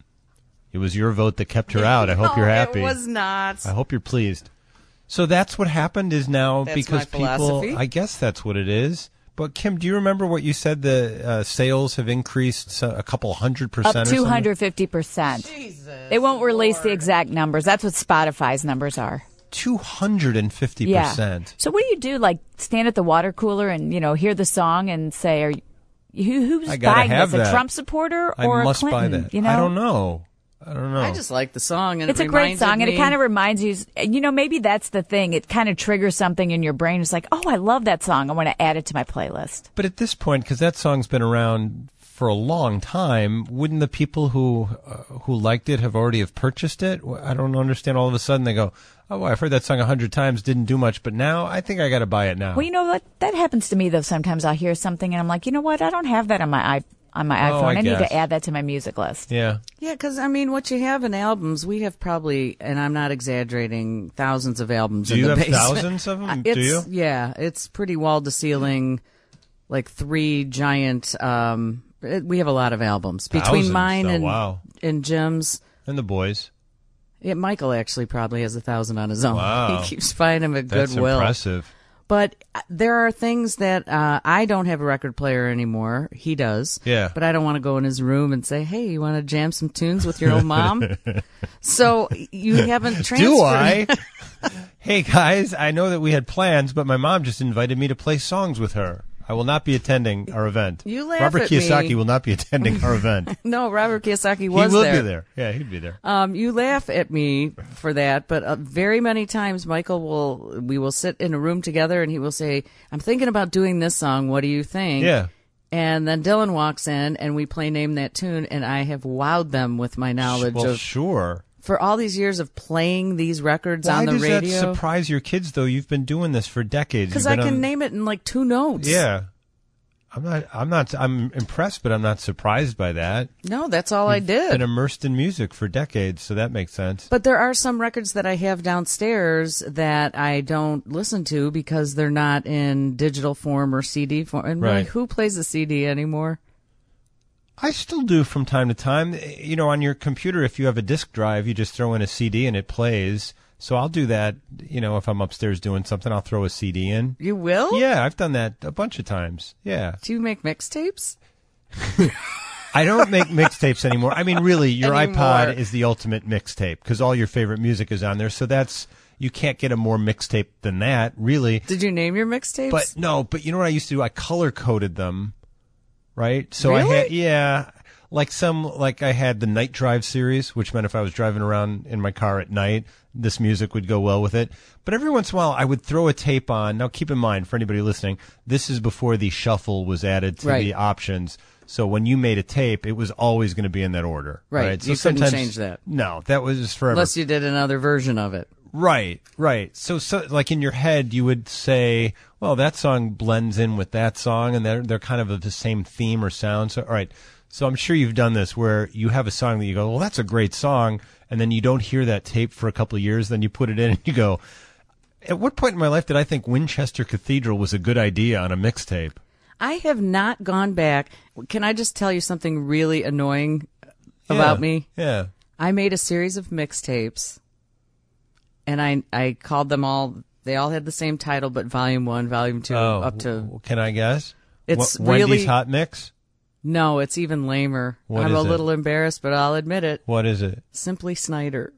It was your vote that kept her out. I hope you're happy. It was not. I hope you're pleased. So that's what happened is now that's because my philosophy. I guess that's what it is. But Kim, do you remember what you said? The sales have increased a couple 100%. Up 250%. Jesus, they won't release the exact numbers. That's what Spotify's numbers are. 250%. Yeah. So what do you do? Like stand at the water cooler and hear the song and say, "Are who's buying this? A Trump supporter or I must a Clinton?" buy that. I don't know. I just like the song, and it's a great song, and it kind of reminds you. Maybe that's the thing. It kind of triggers something in your brain. It's like, oh, I love that song. I want to add it to my playlist. But at this point, because that song's been around for a long time, wouldn't the people who liked it have already purchased it? I don't understand. All of a sudden, they go, "Oh, I've heard that song 100 times, didn't do much, but now I think I got to buy it now." Well, you know what? That happens to me though. Sometimes I'll hear something, and I'm like, you know what? I don't have that on my iPhone. I need to add that to my music list. Yeah. Yeah, because, what you have in albums, we have probably, and I'm not exaggerating, thousands of albums in the basement. Do you have thousands of them? Do you? Yeah, it's pretty wall-to-ceiling, like 3 giant We have a lot of albums. Between mine and Jim's. And the boys. Yeah, Michael actually probably has 1,000 on his own. Wow. He keeps finding them at Goodwill. That's impressive. But there are things that I don't have a record player anymore. He does. Yeah. But I don't want to go in his room and say, hey, you want to jam some tunes with your old mom? So you haven't transferred. Do I? Hey, guys, I know that we had plans, but my mom just invited me to play songs with her. I will not be attending our event. You laugh Robert at Kiyosaki me. will not be attending our event. No, Robert Kiyosaki was there. He will be there. Yeah, he'd be there. You laugh at me for that, but very many times we will sit in a room together and he will say, I'm thinking about doing this song. What do you think? Yeah. And then Dylan walks in and we play Name That Tune, and I have wowed them with my knowledge of. Sure. For all these years of playing these records on the radio. Why does that surprise your kids, though? You've been doing this for decades. Because I can name it in like 2 notes. Yeah. I'm impressed, but I'm not surprised by that. No, that's all I did. Been immersed in music for decades, so that makes sense. But there are some records that I have downstairs that I don't listen to because they're not in digital form or CD form. And really, who plays a CD anymore? I still do from time to time. You know, on your computer, if you have a disk drive, you just throw in a CD and it plays. So I'll do that, you know, if I'm upstairs doing something, I'll throw a CD in. You will? Yeah, I've done that a bunch of times. Yeah. Do you make mixtapes? I don't make mixtapes anymore. I mean, really, your iPod is the ultimate mixtape because all your favorite music is on there. So you can't get a more mixtape than that, really. Did you name your mixtapes? But you know what I used to do? I color-coded them, right? So really? I had the Night Drive series, which meant if I was driving around in my car at night, this music would go well with it. But every once in a while, I would throw a tape on. Now, keep in mind, for anybody listening, this is before the shuffle was added to the options. So when you made a tape, it was always going to be in that order. Right. So you couldn't change that. No, that was forever. Unless you did another version of it. Right. So like in your head, you would say, well, that song blends in with that song, and they're kind of the same theme or sound. So, all right. So I'm sure you've done this where you have a song that you go, well, that's a great song, and then you don't hear that tape for a couple of years, then you put it in and you go, at what point in my life did I think Winchester Cathedral was a good idea on a mixtape? I have not gone back. Can I just tell you something really annoying about me? Yeah. I made a series of mixtapes, and I called them all, they all had the same title, but Volume 1, Volume 2, up to... Can I guess? It's Wendy's really... Hot Mix? No, it's even lamer. I'm a little embarrassed, but I'll admit it. What is it? Simply Snyder.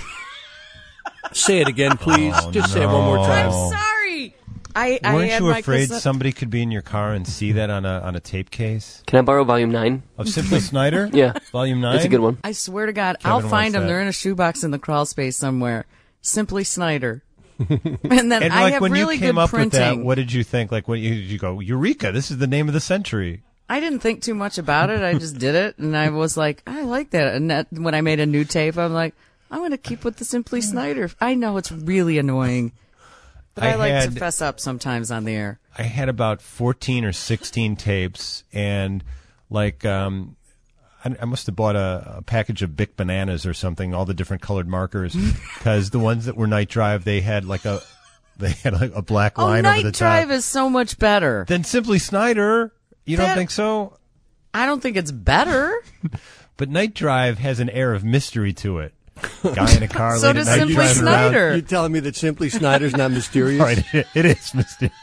Say it again, please. Say it one more time. I'm sorry. Weren't you afraid somebody could be in your car and see that on a tape case? Can I borrow Volume 9? Of Simply Snyder? Yeah. Volume 9? That's a good one. I swear to God, I'll find them. They're in a shoebox in the crawl space somewhere. Simply Snyder. And then I have when really you came good up printing. With that, what did you think? Like, did you go, Eureka, this is the name of the century? I didn't think too much about it. I just did it, and I was like, I like that. And when I made a new tape, I'm like, I'm going to keep with the Simply Snyder. I know it's really annoying, but I like to fess up sometimes on the air. I had about 14 or 16 tapes, and like I must have bought a package of Bic bananas or something, all the different colored markers, because the ones that were Night Drive, they had like a black line over the top. Night Drive is so much better than Simply Snyder. You don't think so? I don't think it's better. But Night Drive has an air of mystery to it. Guy in a car. So does Simply Snyder. You're telling me that Simply Snyder's not mysterious? All right, it is mysterious.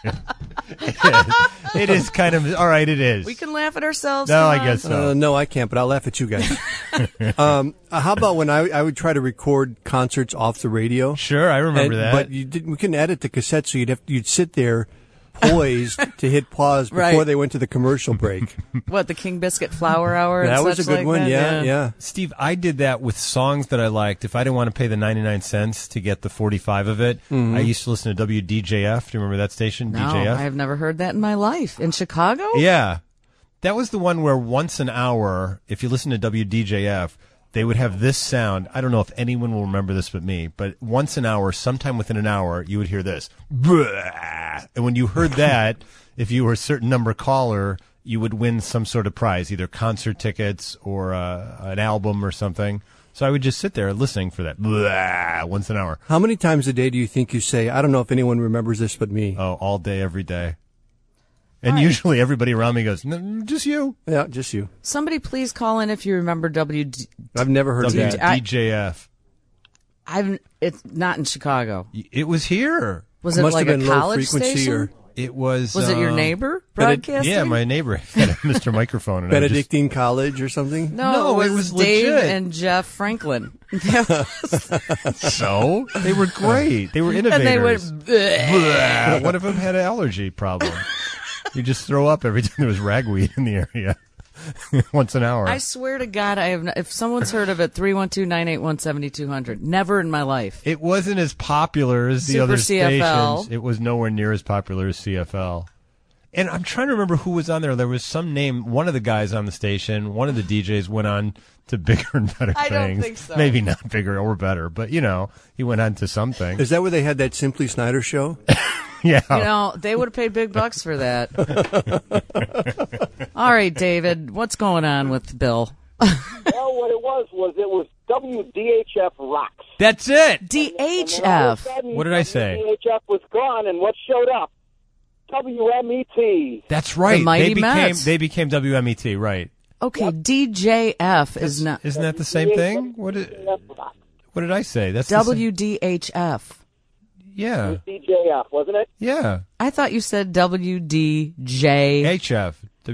It is kind of, all right, it is. We can laugh at ourselves. No, I guess so. No, I can't, but I'll laugh at you guys. How about when I would try to record concerts off the radio? Sure, I remember that. But we couldn't edit the cassette, so you'd sit there poised to hit pause before they went to the commercial break. What, the King Biscuit Flower Hour? That and was such a good like one, that? yeah. Steve, I did that with songs that I liked. If I didn't want to pay the 99 cents to get the 45 of it, I used to listen to WDJF. Do you remember that station, No, DJF? I have never heard that in my life. In Chicago? Yeah. That was the one where once an hour, if you listen to WDJF, they would have this sound. I don't know if anyone will remember this but me, but once an hour, sometime within an hour, you would hear this. And when you heard that, if you were a certain number caller, you would win some sort of prize, either concert tickets or an album or something. So I would just sit there listening for that once an hour. How many times a day do you think you say, I don't know if anyone remembers this but me? Oh, all day, every day. And usually everybody around me goes, no, just you. Yeah, just you. Somebody please call in if you remember I've never heard of that. DJF. It's not in Chicago. It was here. Was it like a college station? Or it was. Was it your neighbor broadcasting? Yeah, my neighbor had a Mr. Microphone. And Benedictine College or something? No, it was Dave legit. And Jeff Franklin. So? They were great. They were innovators. And they went, one of them had an allergy problem. You just throw up every time there was ragweed in the area. Once an hour. I swear to God, I have. If someone's heard of it, 312-981-7200. Never in my life. It wasn't as popular as the other stations. It was nowhere near as popular as CFL. And I'm trying to remember who was on there. There was some name. One of the guys on the station, one of the DJs went on to bigger and better things. I don't think so. Maybe not bigger or better, but he went on to something. Is that where they had that Simply Snyder show? Yeah. They would have paid big bucks for that. All right, David, what's going on with Bill? Well, what it was WDHF Rocks. That's it. DHF. What did I say? DHF was gone, and what showed up? WMET. That's right. The Mighty Mets. They became WMET, right. Okay, yep. DJF is not. Isn't that the same thing? What did I say? That's WDHF. Yeah. It was DJF, wasn't it? Yeah. I thought you said WDJ. HF.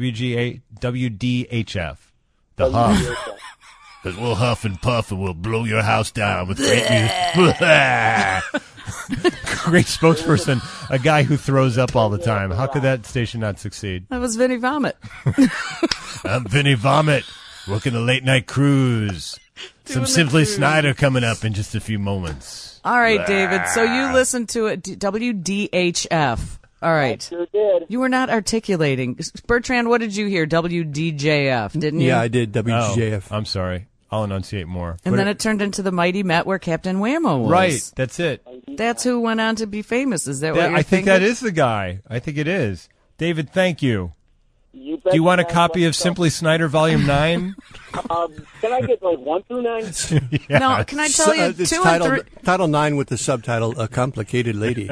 WDHF. The Huff. Because we'll huff and puff and we'll blow your house down with great music. Great spokesperson. A guy who throws up all the time. How could that station not succeed? That was Vinny Vomit. I'm Vinny Vomit. Working the late night cruise. Some Simply Snyder coming up in just a few moments. All right, David. So you listened to it. WDHF. All right. I sure did. You were not articulating. Bertrand, what did you hear? WDJF, didn't you? Yeah, I did. WDJF. Oh, I'm sorry. I'll enunciate more. And then it turned into the Mighty Met where Captain Whammo was. Right. That's it. That's who went on to be famous. Is that what you're I think thinking? that is the guy. I think it is. David, thank you. Do you want a copy of Simply Snyder Volume 9? Can I get 1 through 9? Yeah. No, can I tell you 2 and 3? Title 9 with the subtitle, A Complicated Lady.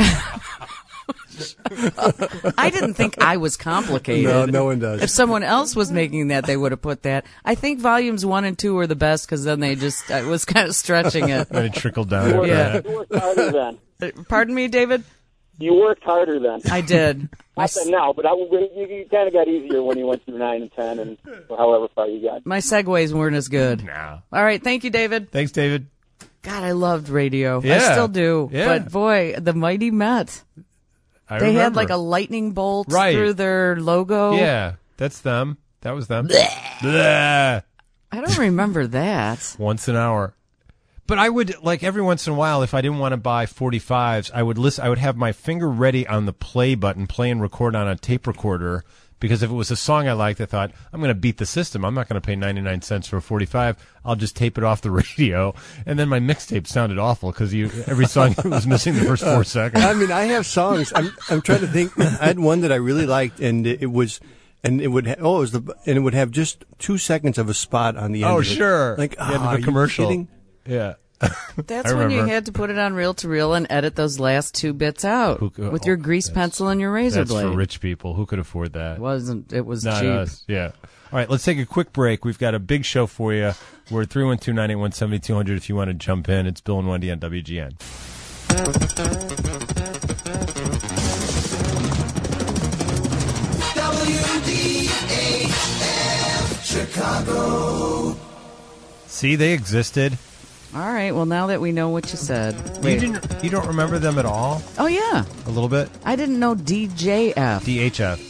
I didn't think I was complicated. No one does. If someone else was making that, they would have put that. I think volumes 1 and 2 were the best because then I was kind of stretching it. And it trickled down. You worked harder then. Pardon me, David? You worked harder then. I did. Not that now, but you kind of got easier when you went through 9 and 10 and however far you got. My segues weren't as good. No. All right. Thank you, David. Thanks, David. God, I loved radio. Yeah. I still do. Yeah. But boy, the Mighty Met. They had like a lightning bolt through their logo. Yeah, that's them. That was them. Bleh. I don't remember that. Once an hour. But I would, like, every once in a while, if I didn't want to buy 45s, I would have my finger ready on the play button, play and record on a tape recorder, because if it was a song I liked, I thought, I'm going to beat the system. I'm not going to pay 99 cents for a 45. I'll just tape it off the radio. And then my mixtape sounded awful because every song was missing the first 4 seconds. I mean, I have songs. I'm trying to think. I had one that I really liked, and it would have just 2 seconds of a spot on the end. Oh, of it. Sure. Like, a commercial. Kidding? Yeah. That's when you had to put it on reel-to-reel and edit those last 2 bits out with your grease pencil and your razor blade. That's for rich people. Who could afford that? It was Not cheap. Us. Yeah. All right, let's take a quick break. We've got a big show for you. We're at 312-981-7200 if you want to jump in. It's Bill and Wendy on WGN. WDHF Chicago. See, they existed. All right. Well, now that we know what you said, you don't remember them at all? Oh yeah, a little bit. I didn't know DJF. DHF.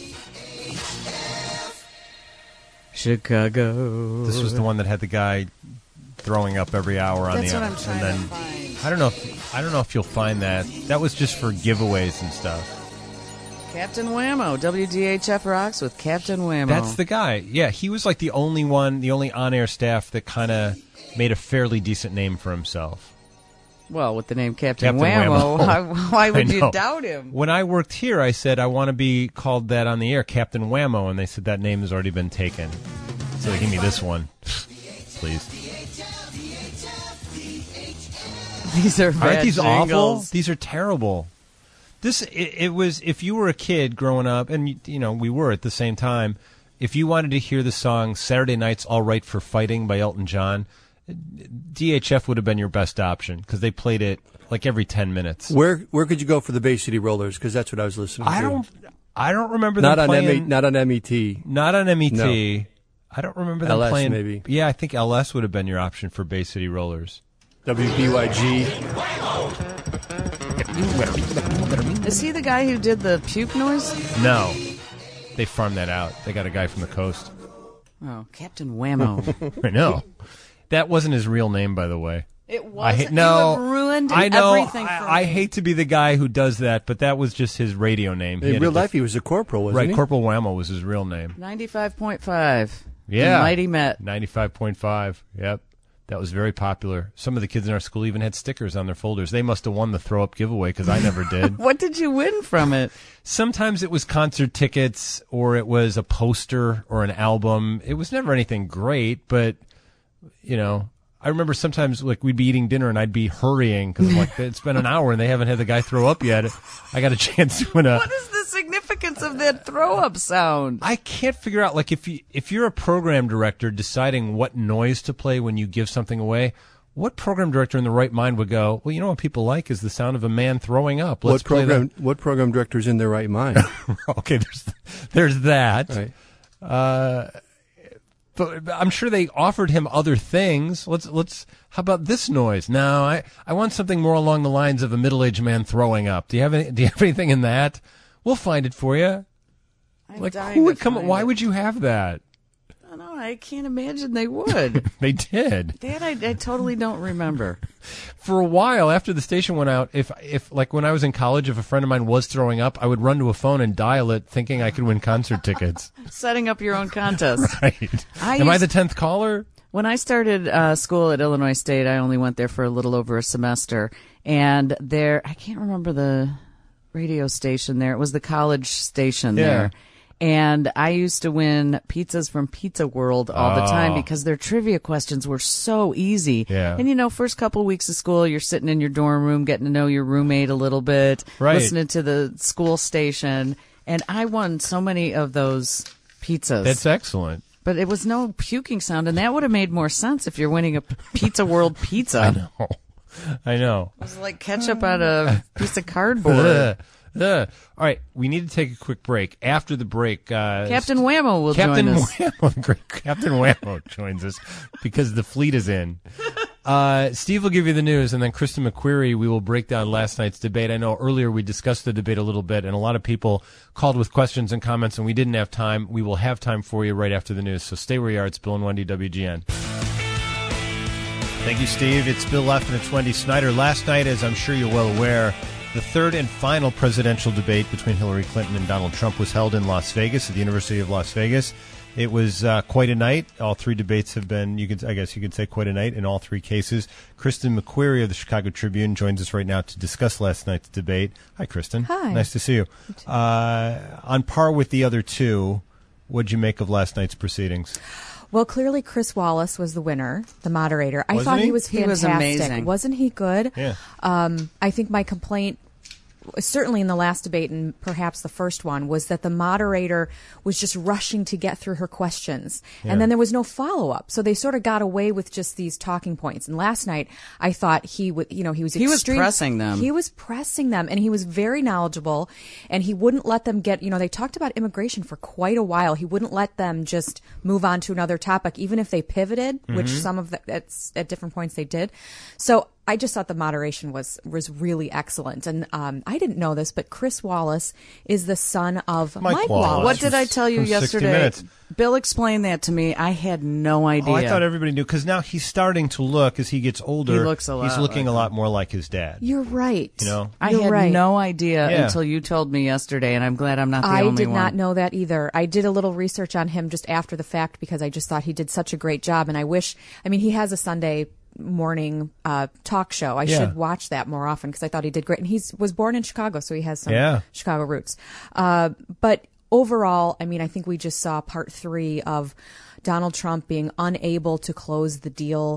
Chicago. This was the one that had the guy throwing up every hour on That's the what I'm trying to find. I don't know if you'll find that. That was just for giveaways and stuff. Captain Whammo, WDHF Rocks with Captain Whammo. That's the guy. Yeah, he was like the only on-air staff that kind of made a fairly decent name for himself. Well, with the name Captain Whammo, why would you doubt him? When I worked here, I said, I want to be called that on the air, Captain Whammo, and they said that name has already been taken. So they gave me this one. Please. These are bad Aren't these jingles. awful? These are terrible. It was, if you were a kid growing up, and we were at the same time, if you wanted to hear the song Saturday Night's All Right for Fighting by Elton John, DHF would have been your best option because they played it like every 10 minutes. Where could you go for the Bay City Rollers? Because that's what I was listening to. I don't remember them playing. Not on MET. Not on MET. No. I don't remember them LS, playing. Maybe. Yeah, I think LS would have been your option for Bay City Rollers. WBYG. Is he the guy who did the puke noise? No. They farmed that out. They got a guy from the coast. Oh, Captain Whammo. I know. That wasn't his real name, by the way. It wasn't. You have ruined everything for me. I hate to be the guy who does that, but that was just his radio name. In real life, he was a corporal, wasn't he? Right, Corporal Whammo was his real name. 95.5. Yeah. The Mighty Met. 95.5. Yep. That was very popular. Some of the kids in our school even had stickers on their folders. They must have won the throw-up giveaway because I never did. What did you win from it? Sometimes it was concert tickets or it was a poster or an album. It was never anything great, but, I remember sometimes like we'd be eating dinner and I'd be hurrying because like it's been an hour and they haven't had the guy throw up yet. I got a chance to win a. What is the significance of that throw up sound? I can't figure out like if you're a program director deciding what noise to play when you give something away, what program director in the right mind would go, well, what people like is the sound of a man throwing up. Let's play that. What program director's in their right mind? Okay, there's that. Right. But I'm sure they offered him other things. How about this noise? No, I want something more along the lines of a middle-aged man throwing up. Do you have anything in that? We'll find it for you. Who would come? Why would you have that? I don't know. I can't imagine they would. They did. That I totally don't remember. For a while after the station went out, if like when I was in college, if a friend of mine was throwing up, I would run to a phone and dial it, thinking I could win concert tickets. Setting up your own contest. Right. Am I the 10th caller? When I started school at Illinois State, I only went there for a little over a semester, and I can't remember the radio station there. It was the college station there. And I used to win pizzas from Pizza World all the time because their trivia questions were so easy. Yeah. And, first couple of weeks of school, you're sitting in your dorm room, getting to know your roommate a little bit, listening to the school station. And I won so many of those pizzas. That's excellent. But it was no puking sound, and that would have made more sense if you're winning a Pizza World pizza. I know. It was like ketchup on a piece of cardboard. All right, we need to take a quick break. After the break, Captain Whammo will join us. Captain Whammo joins us because the fleet is in. Steve will give you the news, and then Kristen McQuarrie, we will break down last night's debate. I know earlier we discussed the debate a little bit, and a lot of people called with questions and comments, and we didn't have time. We will have time for you right after the news, so stay where you are. It's Bill and Wendy, WGN. Thank you, Steve. It's Bill Leff and it's Wendy Snyder. Last night, as I'm sure you're well aware, the third and final presidential debate between Hillary Clinton and Donald Trump was held in Las Vegas at the University of Las Vegas. It was quite a night. All three debates have been, I guess you could say, quite a night in all three cases. Kristen McQuarrie of the Chicago Tribune joins us right now to discuss last night's debate. Hi, Kristen. Hi. Nice to see you. On par with the other two, what'd you make of last night's proceedings? Well, clearly Chris Wallace was the winner, the moderator. I Wasn't thought he? he was fantastic. He was amazing. Wasn't he good? Yeah. I think my complaint, certainly in the last debate and perhaps the first one, was that the moderator was just rushing to get through her questions. Yeah. And then there was no follow-up. So they sort of got away with just these talking points. And last night, I thought he was pressing them. He was pressing them, and he was very knowledgeable, and he wouldn't let them get, they talked about immigration for quite a while. He wouldn't let them just move on to another topic, even if they pivoted, which some of at different points they did. So I just thought the moderation was really excellent. And I didn't know this, but Chris Wallace is the son of Mike Wallace. What did I tell you yesterday? Bill explained that to me. I had no idea. Oh, I thought everybody knew, because now he's starting to look, as he gets older, he looks he's looking a lot more like his dad. You're right. I had no idea until you told me yesterday, and I'm glad I'm not the only one. I did not know that either. I did a little research on him just after the fact because I just thought he did such a great job, and he has a Sunday morning talk show. I should watch that more often because I thought he did great. And he was born in Chicago, so he has some Chicago roots. But overall, I think we just saw part 3 of Donald Trump being unable to close the deal.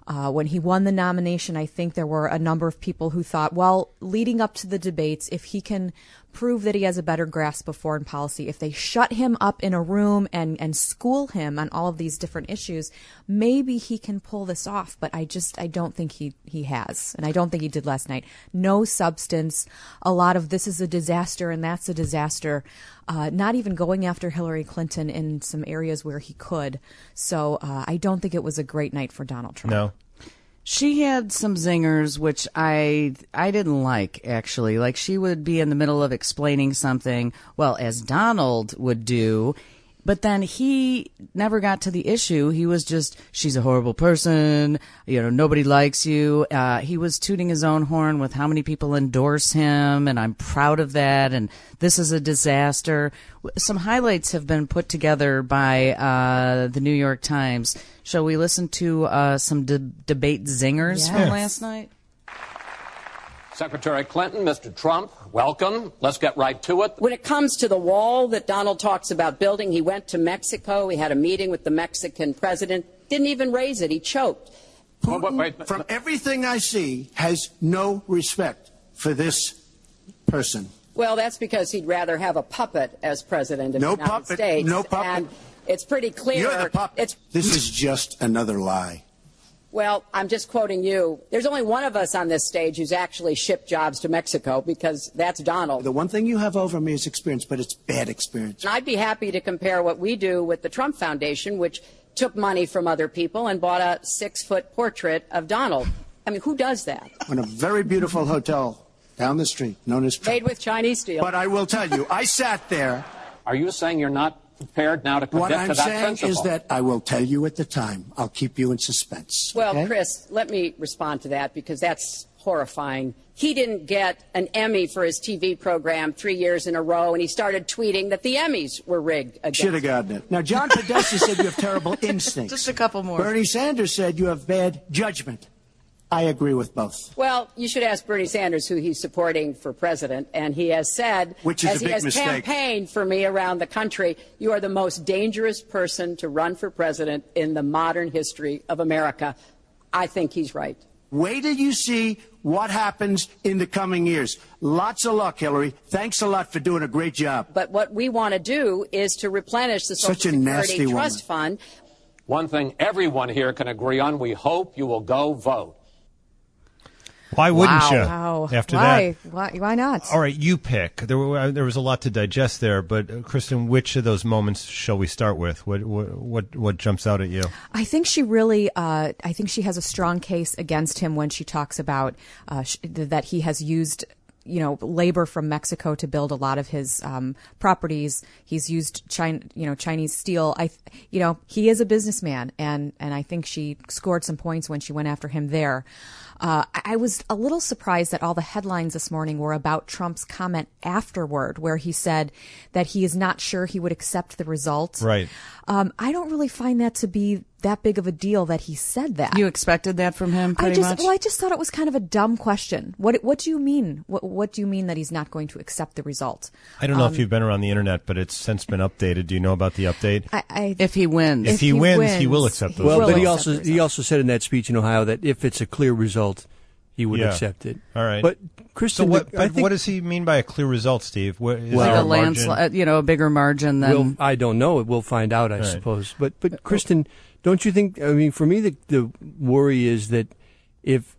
When he won the nomination, I think there were a number of people who thought, well, leading up to the debates, if he can prove that he has a better grasp of foreign policy, if they shut him up in a room and school him on all of these different issues, maybe he can pull this off. But I don't think he has. And I don't think he did last night. No substance. A lot of this is a disaster and that's a disaster. Not even going after Hillary Clinton in some areas where he could. So I don't think it was a great night for Donald Trump. No. She had some zingers, which I didn't like, actually. Like, she would be in the middle of explaining something, well, as Donald would do, but then he never got to the issue. He was just, she's a horrible person, nobody likes you. He was tooting his own horn with how many people endorse him, and I'm proud of that, and this is a disaster. Some highlights have been put together by the New York Times. Shall we listen to some debate zingers from last night? Secretary Clinton, Mr. Trump, welcome. Let's get right to it. When it comes to the wall that Donald talks about building, he went to Mexico. He had a meeting with the Mexican president. Didn't even raise it. He choked. Putin, from everything I see, has no respect for this person. Well, that's because he'd rather have a puppet as president of the United States. No puppet. And it's pretty clear. You're the puppet. This is just another lie. Well, I'm just quoting you. There's only one of us on this stage who's actually shipped jobs to Mexico, because that's Donald. The one thing you have over me is experience, but it's bad experience. And I'd be happy to compare what we do with the Trump Foundation, which took money from other people and bought a 6-foot portrait of Donald. I mean, who does that? In a very beautiful hotel down the street, known as Trump. Made with Chinese steel. But I will tell you, I sat there. Are you saying you're not prepared now to commit to that principle? What I'm saying is that I will tell you at the time. I'll keep you in suspense. Well, okay? Chris, let me respond to that, because that's horrifying. He didn't get an Emmy for his TV program 3 years in a row, and he started tweeting that the Emmys were rigged against him. Should have gotten it. Now, John Podesta said you have terrible instincts. Just a couple more. Bernie Sanders said you have bad judgment. I agree with both. Well, you should ask Bernie Sanders who he's supporting for president, and he has said, which is as he has campaigned for me around the country, you are the most dangerous person to run for president in the modern history of America. I think he's right. Wait till you see what happens in the coming years. Lots of luck, Hillary. Thanks a lot for doing a great job. But what we want to do is to replenish the Social Security Trust Fund. One thing everyone here can agree on, we hope you will go vote. Why wouldn't you? Wow. After that, why not? All right, you pick. There was a lot to digest there, but Kristen, which of those moments shall we start with? What jumps out at you? I think she really, I think she has a strong case against him when she talks about that he has used, labor from Mexico to build a lot of his properties. He's used Chinese steel. He is a businessman, and I think she scored some points when she went after him there. I was a little surprised that all the headlines this morning were about Trump's comment afterward, where he said that he is not sure he would accept the result. Right. I don't really find that to be that big of a deal that he said that. You expected that from him, pretty much? Well, I just thought it was kind of a dumb question. What do you mean? What do you mean that he's not going to accept the result? I don't know if you've been around the internet, but it's since been updated. Do you know about the update? If he wins. If he wins, he will accept the result. Well, but he also said in that speech in Ohio that if it's a clear result, he would accept it. All right. But Kristen, what does he mean by a clear result, Steve? Like a landslide, a bigger margin than. I don't know. We'll find out, I suppose. But Kristen, don't you think? I mean, for me, the worry is that if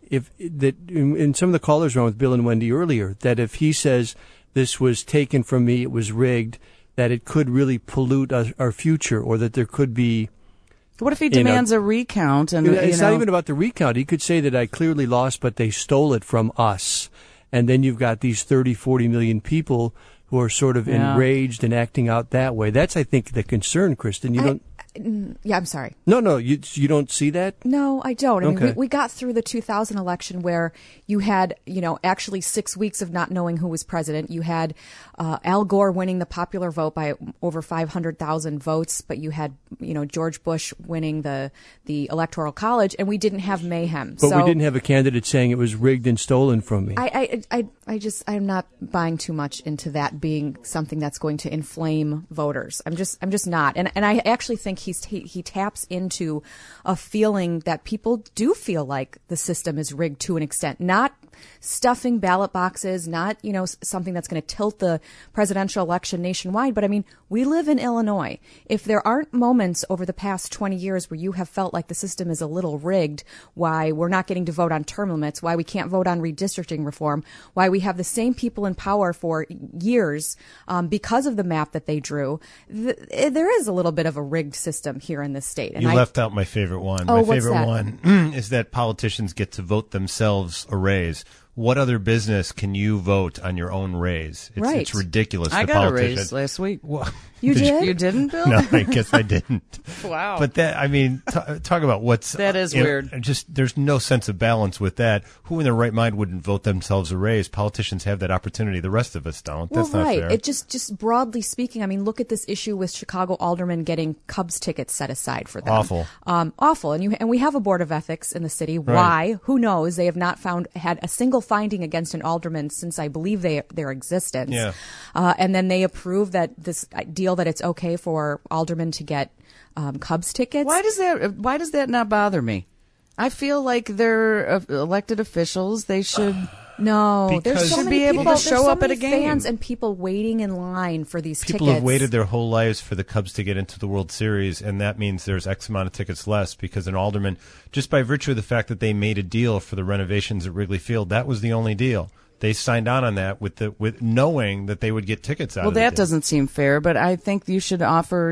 in some of the callers around with Bill and Wendy earlier, that if he says this was taken from me, it was rigged, that it could really pollute our future, or that there could be. What if he demands a recount? And it's not even about the recount. He could say that I clearly lost, but they stole it from us. And then you've got these 30, 40 million people who are sort of enraged and acting out that way. That's, I think, the concern, Kristen. You don't. Yeah, I'm sorry. No, you don't see that? No, I don't. I mean, we got through the 2000 election where you had, actually 6 weeks of not knowing who was president. You had Al Gore winning the popular vote by over 500,000 votes, but you had, George Bush winning the Electoral College, and we didn't have mayhem. But we didn't have a candidate saying it was rigged and stolen from me. I'm not buying too much into that being something that's going to inflame voters. I'm just not. And I actually think he taps into a feeling that people do feel like the system is rigged to an extent, not stuffing ballot boxes, not, something that's going to tilt the presidential election nationwide. But I mean, we live in Illinois. If there aren't moments over the past 20 years where you have felt like the system is a little rigged, why we're not getting to vote on term limits, why we can't vote on redistricting reform, why we have the same people in power for years because of the map that they drew, there is a little bit of a rigged system here in this state. And you left out my favorite one. Oh, my favorite one is that politicians get to vote themselves a raise. What other business can you vote on your own raise? It's ridiculous. I got a raise last week. Well, you did? You didn't, Bill? No, I guess I didn't. Wow. But talk about what's... That is weird. There's no sense of balance with that. Who in their right mind wouldn't vote themselves a raise? Politicians have that opportunity. The rest of us don't. That's not fair. It just broadly speaking, I mean, look at this issue with Chicago aldermen getting Cubs tickets set aside for them. Awful. Awful. And we have a board of ethics in the city. Right. Why? Who knows? They have not had a single finding against an alderman since I believe their existence. Yeah. And then they approve that this deal that it's okay for aldermen to get Cubs tickets. Why does that not bother me? I feel like they're elected officials. They should. No, there's so many be able people, to show up at a game. Fans and people waiting in line for these tickets. People have waited their whole lives for the Cubs to get into the World Series, and that means there's X amount of tickets less because an alderman, just by virtue of the fact that they made a deal for the renovations at Wrigley Field, that was the only deal. They signed on that with knowing that they would get tickets out of it. Well, that doesn't seem fair, but I think you should offer,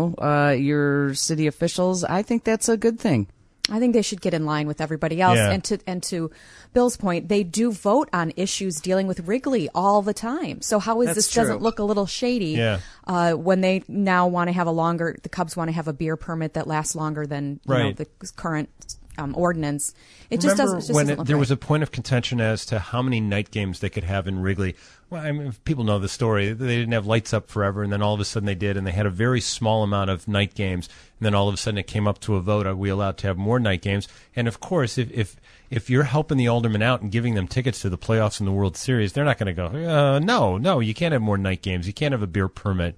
your city officials. I think that's a good thing. I think they should get in line with everybody else. Yeah. And to Bill's point, they do vote on issues dealing with Wrigley all the time. So how is this doesn't look a little shady when they now want to have the Cubs want to have a beer permit that lasts longer than the current ordinance. It just doesn't look there right. was a point of contention as to how many night games they could have in Wrigley. Well, I mean, people know the story. They didn't have lights up forever, and then all of a sudden they did, and they had a very small amount of night games. And then all of a sudden it came up to a vote: are we allowed to have more night games? And of course, if you're helping the aldermen out and giving them tickets to the playoffs and the World Series, they're not going to go, no, you can't have more night games. You can't have a beer permit.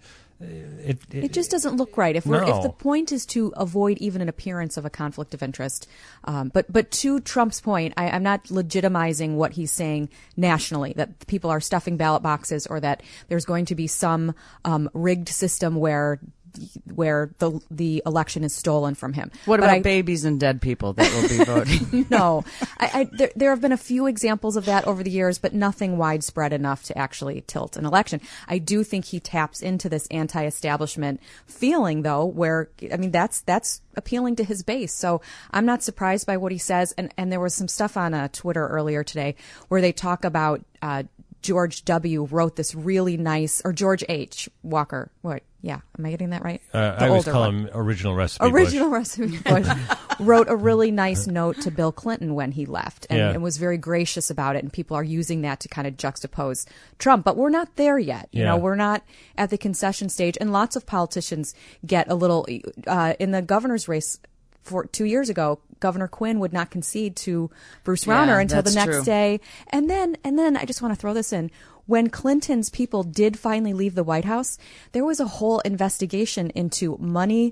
It just doesn't look right. If the point is to avoid even an appearance of a conflict of interest, but to Trump's point, I'm not legitimizing what he's saying nationally, that people are stuffing ballot boxes or that there's going to be some rigged system where the election is stolen from him. What about babies and dead people that will be voting? No. There have been a few examples of that over the years, but nothing widespread enough to actually tilt an election. I do think he taps into this anti-establishment feeling, though, where, I mean, that's appealing to his base. So I'm not surprised by what he says. And there was some stuff on Twitter earlier today where they talk about George W. wrote this really nice, or George H. Walker. What? Yeah, am I getting that right? I always call him Original Recipe Bush. Wrote a really nice note to Bill Clinton when he left and was very gracious about it. And people are using that to kind of juxtapose Trump. But we're not there yet. You know, we're not at the concession stage. And lots of politicians get a little in the governor's race. 2 years ago, Governor Quinn would not concede to Bruce Rauner until the next day. And then I just want to throw this in. When Clinton's people did finally leave the White House, there was a whole investigation into money,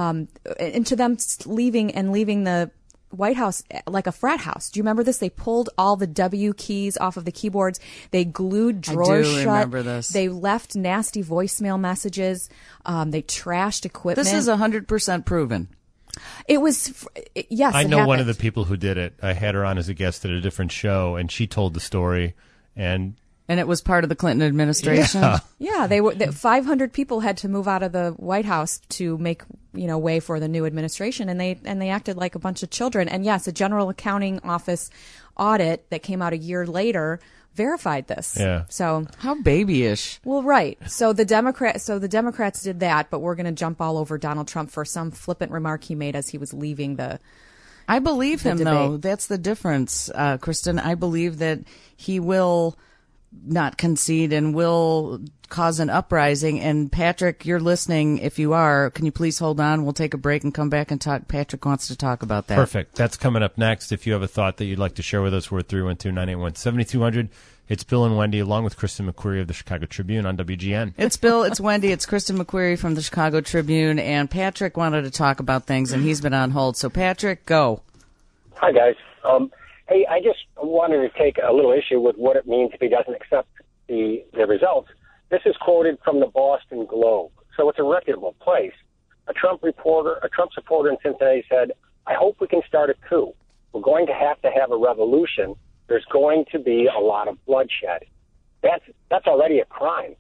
into them leaving the White House like a frat house. Do you remember this? They pulled all the W keys off of the keyboards. They glued drawers shut. I do remember this. They left nasty voicemail messages. They trashed equipment. This is 100% proven. It was, yes. I know one of the people who did it. I had her on as a guest at a different show, and she told the story. And it was part of the Clinton administration. Yeah, 500 people had to move out of the White House to make way for the new administration, and they acted like a bunch of children. And yes, a General Accounting Office audit that came out a year later verified this. Yeah. So how babyish. Well, right. So the Democrats did that, but we're going to jump all over Donald Trump for some flippant remark he made as he was leaving the. I believe him, debate. though. That's the difference, Kristen. I believe that he will not concede and will cause an uprising. And Patrick, you're listening. If you are, can you please hold on? We'll take a break and come back and talk. Patrick wants to talk about that. Perfect. That's coming up next. If you have a thought that you'd like to share with us, we're at 312-981-7200. It's Bill and Wendy, along with Kristen McQuarrie of the Chicago Tribune on WGN. It's Bill, it's Wendy, it's Kristen McQuarrie from the Chicago Tribune, and Patrick wanted to talk about things, and he's been on hold. So, Patrick, go. Hi, guys. Hey, I just wanted to take a little issue with what it means if he doesn't accept the results. This is quoted from the Boston Globe, so it's a reputable place. A Trump supporter in Cincinnati said, "I hope we can start a coup. We're going to have a revolution. There's going to be a lot of bloodshed." That's already a crime,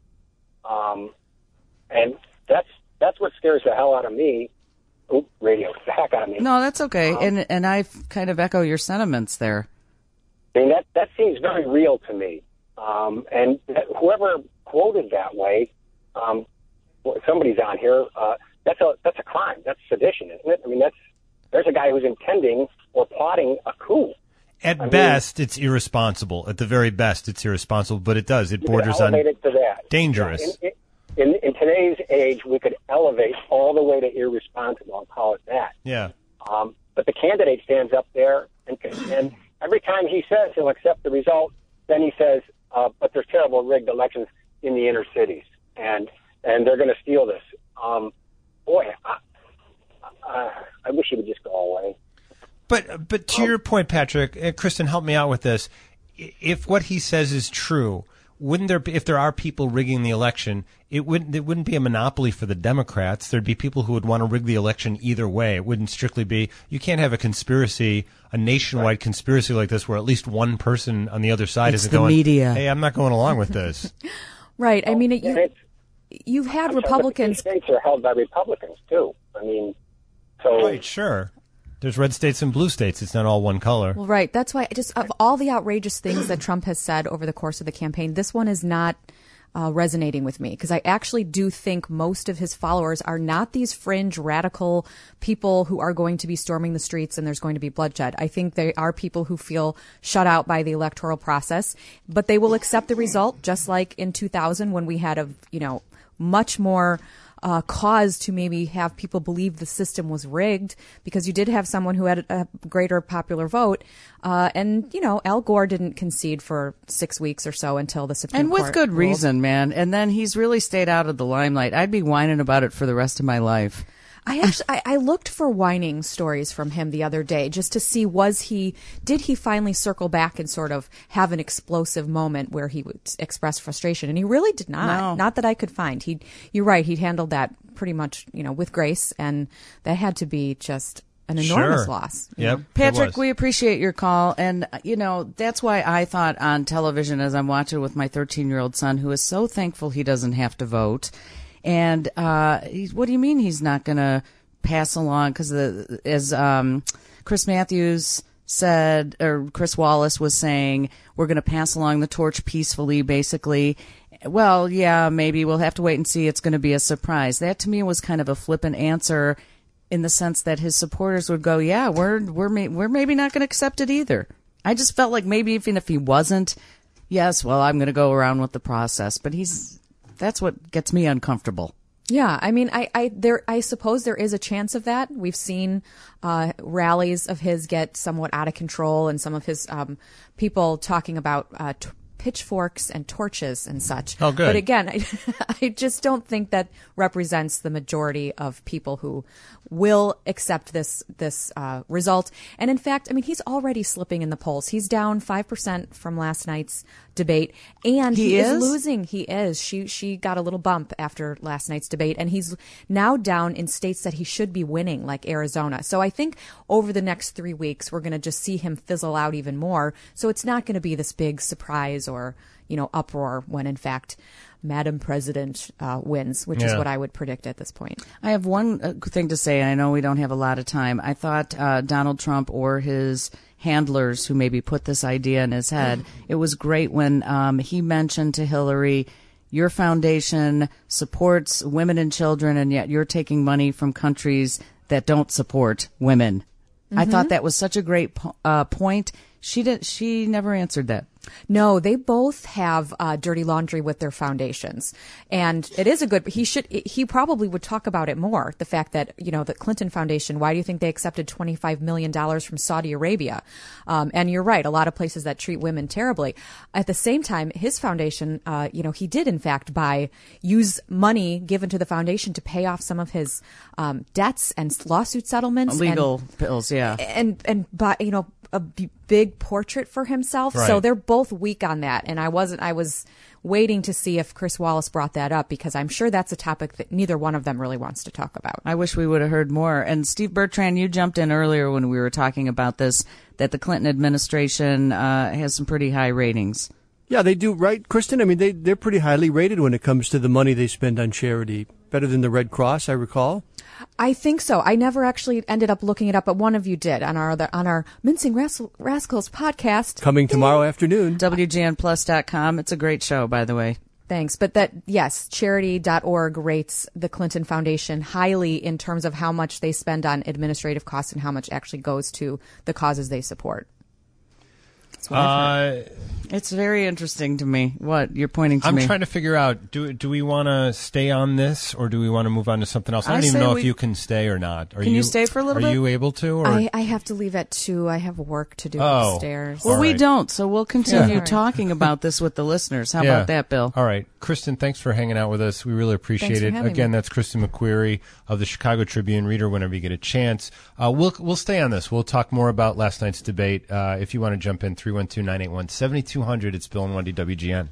and that's what scares the hell out of me. Oop, radio, the heck out of me. No, that's okay, and I kind of echo your sentiments there. I mean, that seems very real to me, and whoever quoted that way, somebody's on here. That's a crime. That's sedition, isn't it? I mean, there's a guy who's intending or plotting a coup. At best, it's irresponsible. At the very best, it's irresponsible. But it borders on it to that. Dangerous. Yeah, in today's age, we could elevate all the way to irresponsible and call it that. Yeah. But the candidate stands up there, and every time he says he'll accept the result, then he says, "But there's terrible rigged elections in the inner cities, and they're going to steal this." Boy, I wish he would just go away. But to your point, Patrick, Kristen, help me out with this. If what he says is true, wouldn't there be, if there are people rigging the election, it wouldn't be a monopoly for the Democrats. There'd be people who would want to rig the election either way. It wouldn't strictly be, you can't have a nationwide conspiracy like this where at least one person on the other side isn't going, media. "Hey, I'm not going along with this." Right. I mean, you've had Republicans. States are held by Republicans too. I mean, so right, sure. There's red states and blue states. It's not all one color. Well, right. That's why, just of all the outrageous things that Trump has said over the course of the campaign, this one is not resonating with me, because I actually do think most of his followers are not these fringe radical people who are going to be storming the streets and there's going to be bloodshed. I think they are people who feel shut out by the electoral process, but they will accept the result, just like in 2000 when we had much more cause to maybe have people believe the system was rigged, because you did have someone who had a greater popular vote. And Al Gore didn't concede for 6 weeks or so until the Supreme Court. And with good ruled. reason, man. And then he's really stayed out of the limelight. I'd be whining about it for the rest of my life. I looked for whining stories from him the other day just to see did he finally circle back and sort of have an explosive moment where he would express frustration, and he really did not. No. Not that I could find. You're right. He'd handled that pretty much, with grace, and that had to be just an enormous loss. Yep. Patrick, we appreciate your call, and that's why I thought on television as I'm watching with my 13-year-old son, who is so thankful he doesn't have to vote. And what do you mean he's not going to pass along? Because as Chris Matthews said, or Chris Wallace was saying, we're going to pass along the torch peacefully, basically. Well, yeah, maybe we'll have to wait and see. It's going to be a surprise. That to me was kind of a flippant answer, in the sense that his supporters would go, yeah, we're maybe not going to accept it either. I just felt like maybe even if he wasn't, yes, well, I'm going to go around with the process. But that's what gets me uncomfortable. Yeah, I mean, I suppose there is a chance of that. We've seen rallies of his get somewhat out of control, and some of his people talking about pitchforks and torches and such. Oh, good. But again, I just don't think that represents the majority of people who will accept this result. And in fact, I mean, he's already slipping in the polls. He's down 5% from last night's debate, and he is losing. He is. She got a little bump after last night's debate, and he's now down in states that he should be winning, like Arizona. So I think over the next 3 weeks, we're going to just see him fizzle out even more. So it's not going to be this big surprise or uproar when in fact Madam President wins, which is what I would predict at this point. I have one thing to say. I know we don't have a lot of time. I thought Donald Trump or his handlers who maybe put this idea in his head, it was great when he mentioned to Hillary, your foundation supports women and children, and yet you're taking money from countries that don't support women. Mm-hmm. I thought that was such a great point. She never answered that. No, they both have dirty laundry with their foundations, and it is a good. He probably would talk about it more. The fact that the Clinton Foundation. Why do you think they accepted $25 million from Saudi Arabia? And you're right, a lot of places that treat women terribly. At the same time, his foundation, he did in fact use money given to the foundation to pay off some of his debts and lawsuit settlements, legal bills, yeah, and buy a big portrait for himself. Right. So they're both weak on that. And I was waiting to see if Chris Wallace brought that up, because I'm sure that's a topic that neither one of them really wants to talk about. I wish we would have heard more. And Steve Bertrand, you jumped in earlier when we were talking about this, that the Clinton administration has some pretty high ratings. Yeah, they do, right, Kristen? I mean, they're pretty highly rated when it comes to the money they spend on charity. Better than the Red Cross, I recall. I think so. I never actually ended up looking it up, but one of you did on our Mincing Rascals podcast. Coming tomorrow afternoon. WGNplus.com. It's a great show, by the way. Thanks. But yes, charity.org rates the Clinton Foundation highly in terms of how much they spend on administrative costs and how much actually goes to the causes they support. It's very interesting to me. What you're pointing to me. I'm trying to figure out, do we want to stay on this, or do we want to move on to something else? I don't even know if you can stay or not. Can you stay for a little bit? Are you able to? Or? I have to leave at 2. I have work to do upstairs. Well, we don't, so we'll continue talking about this with the listeners. How about that, Bill? All right. Kristen, thanks for hanging out with us. We really appreciate it. Again, that's Kristen McQuarrie of the Chicago Tribune. Read her whenever you get a chance. We'll stay on this. We'll talk more about last night's debate. If you want to jump in, 312-981-7200. It's Bill and Wendy, WGN.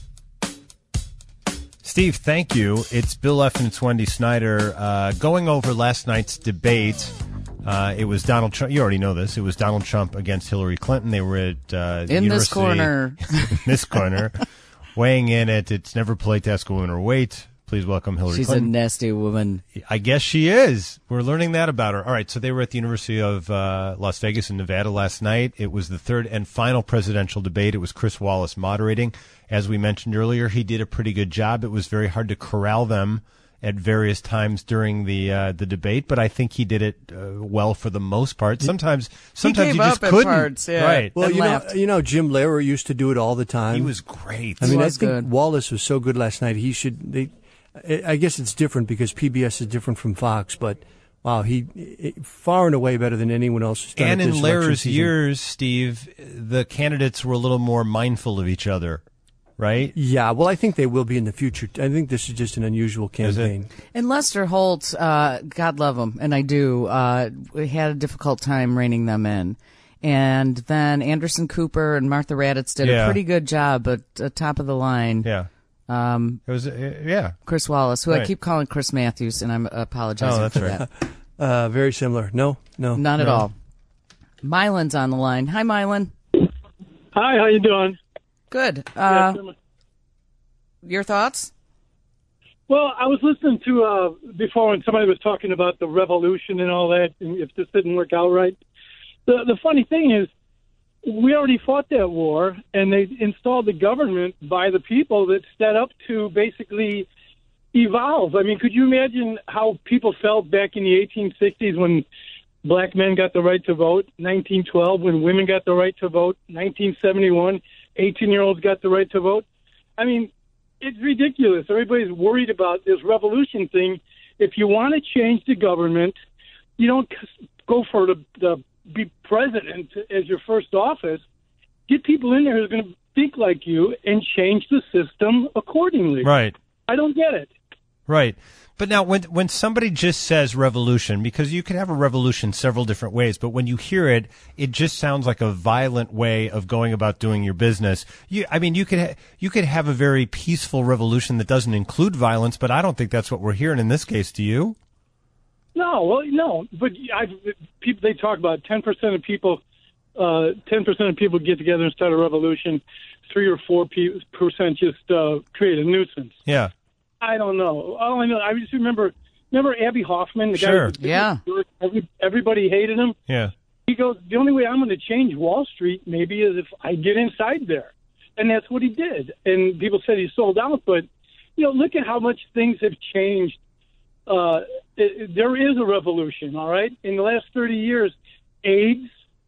Steve, thank you. It's Bill F. and it's Wendy Snyder. Going over last night's debate, it was Donald Trump. You already know this. It was Donald Trump against Hillary Clinton. They were at the in university. This corner. In this corner. Weighing in at It's Never Polite to Ask a Woman Her Weight. Please welcome Hillary Clinton. She's a nasty woman. I guess she is. We're learning that about her. All right, so they were at the University of Las Vegas in Nevada last night. It was the third and final presidential debate. It was Chris Wallace moderating. As we mentioned earlier, he did a pretty good job. It was very hard to corral them at various times during the debate, but I think he did it well for the most part. Sometimes he just couldn't. Parts, yeah. Right. Well, you know, Jim Lehrer used to do it all the time. He was great. I mean, I think Wallace was so good last night. I guess it's different because PBS is different from Fox, but wow, he far and away better than anyone else has done. And in Lehrer's years, Steve, the candidates were a little more mindful of each other, right? Yeah, well, I think they will be in the future. I think this is just an unusual campaign. And Lester Holt, God love him, and I do, had a difficult time reining them in. And then Anderson Cooper and Martha Raddatz did a pretty good job at top of the line. Yeah. It was Chris Wallace, who I keep calling Chris Matthews, and I'm apologizing for that. Very similar. No, not at all. Mylan's on the line. Hi, Mylan. Hi, how you doing? Good. Your thoughts? Well, I was listening to before when somebody was talking about the revolution and all that, and if this didn't work out right. The funny thing is, we already fought that war, and they installed the government by the people that set up to basically evolve. I mean, could you imagine how people felt back in the 1860s when black men got the right to vote, 1912 when women got the right to vote, 1971, 18-year-olds got the right to vote? I mean, it's ridiculous. Everybody's worried about this revolution thing. If you want to change the government, you don't go for the be president as your first office. Get people in there who are going to think like you and change the system accordingly. Right. I don't get it. Right. But now when somebody just says revolution, because you can have a revolution several different ways, but when you hear it, it just sounds like a violent way of going about doing your business. You could have a very peaceful revolution that doesn't include violence, but I don't think that's what we're hearing in this case. Do you? No, but people, they talk about 10% of people, 10% of people get together and start a revolution. 3 or 4% just create a nuisance. Yeah. I don't know. All I know, I just remember Abby Hoffman, the sure. guy. Yeah. Everybody hated him. Yeah. He goes, the only way I'm going to change Wall Street maybe is if I get inside there, and that's what he did. And people said he sold out, but look at how much things have changed. There is a revolution, all right? In the last 30 years, AIDS,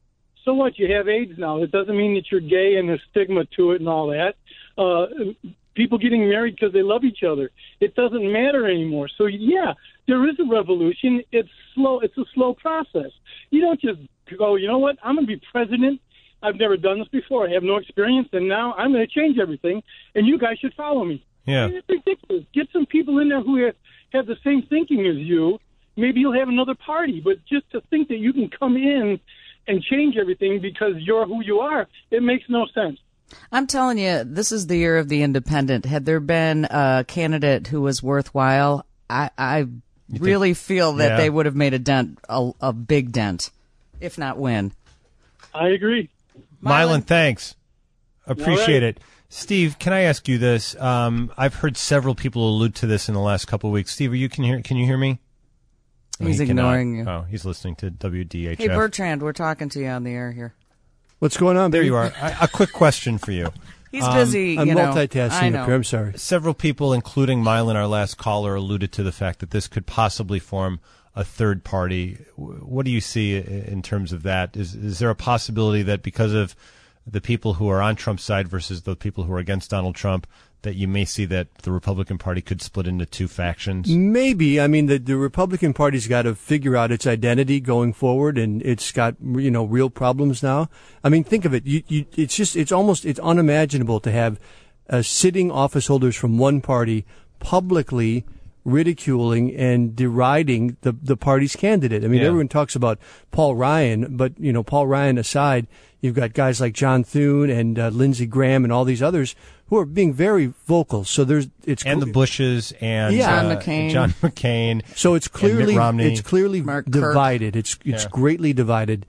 so what? You have AIDS now. It doesn't mean that you're gay and there's stigma to it and all that. People getting married because they love each other. It doesn't matter anymore. So, yeah, there is a revolution. It's slow. It's a slow process. You don't just go, you know what, I'm going to be president. I've never done this before. I have no experience, and now I'm going to change everything, and you guys should follow me. Yeah. It's ridiculous. Get some people in there who have the same thinking as you. Maybe you'll have another party. But just to think that you can come in and change everything because you're who you are, it makes no sense. I'm telling you, this is the year of the independent. Had there been a candidate who was worthwhile, I really feel that they would have made a dent, a big dent, if not win. I agree. Mylan, thanks. Appreciate it. Steve, can I ask you this? I've heard several people allude to this in the last couple of weeks. Steve, can you hear me? He's ignoring you. Oh, he's listening to WDHF. Hey, Bertrand, we're talking to you on the air here. What's going on, There baby? you are. A quick question for you. He's busy. I'm multitasking up here. I'm sorry. Several people, including Mylan, our last caller, alluded to the fact that this could possibly form a third party. What do you see in terms of that? Is there a possibility that because of the people who are on Trump's side versus the people who are against Donald Trump, that you may see that the Republican Party could split into two factions? Maybe. I mean, the Republican Party's got to figure out its identity going forward, and it's got, real problems now. I mean, think of it. It's unimaginable to have sitting office holders from one party publicly ridiculing and deriding the party's candidate. I mean, everyone talks about Paul Ryan, but, Paul Ryan aside, you've got guys like John Thune and Lindsey Graham and all these others who are being very vocal. So the Bushes and John McCain. So it's clearly Mark divided. Kirk. It's greatly divided.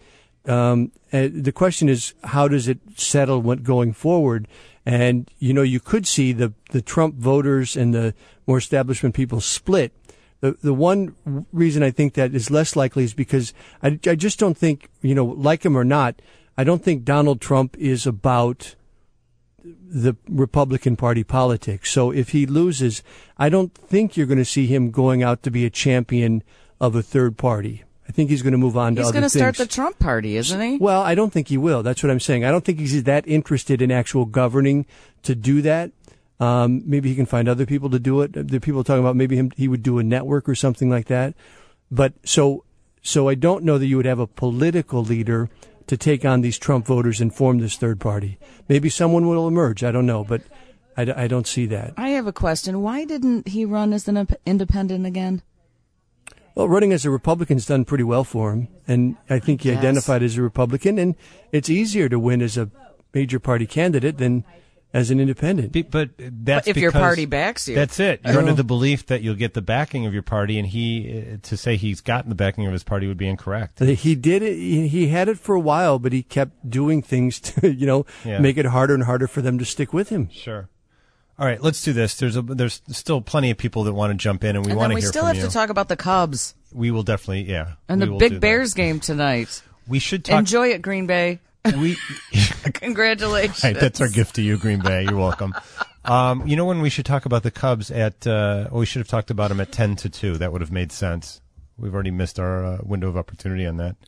The question is, how does it settle going forward? And you could see the Trump voters and the more establishment people split. The one reason I think that is less likely is because I just don't think, like him or not, I don't think Donald Trump is about the Republican Party politics. So if he loses, I don't think you're going to see him going out to be a champion of a third party. I think he's going to move on to other things. He's going to start the Trump party, isn't he? Well, I don't think he will. That's what I'm saying. I don't think he's that interested in actual governing to do that. Maybe he can find other people to do it. There are people talking about maybe he would do a network or something like that. But so I don't know that you would have a political leader to take on these Trump voters and form this third party. Maybe someone will emerge. I don't know, but I don't see that. I have a question. Why didn't he run as an independent again? Well, running as a Republican's done pretty well for him, and I think he identified as a Republican, and it's easier to win as a major party candidate than as an independent. But that's if your party backs you. That's it. You're under the belief that you'll get the backing of your party, and to say he's gotten the backing of his party would be incorrect. He did it. He had it for a while, but he kept doing things to, make it harder and harder for them to stick with him. Sure. All right, let's do this. There's still plenty of people that want to jump in, and we want to hear from you. We still have to talk about the Cubs. We will definitely, And the big Bears game tonight. We should talk. Enjoy it, Green Bay. Congratulations. Right, that's our gift to you, Green Bay. You're welcome. When we should talk about the Cubs we should have talked about them at 10-2. That would have made sense. We've already missed our window of opportunity on that.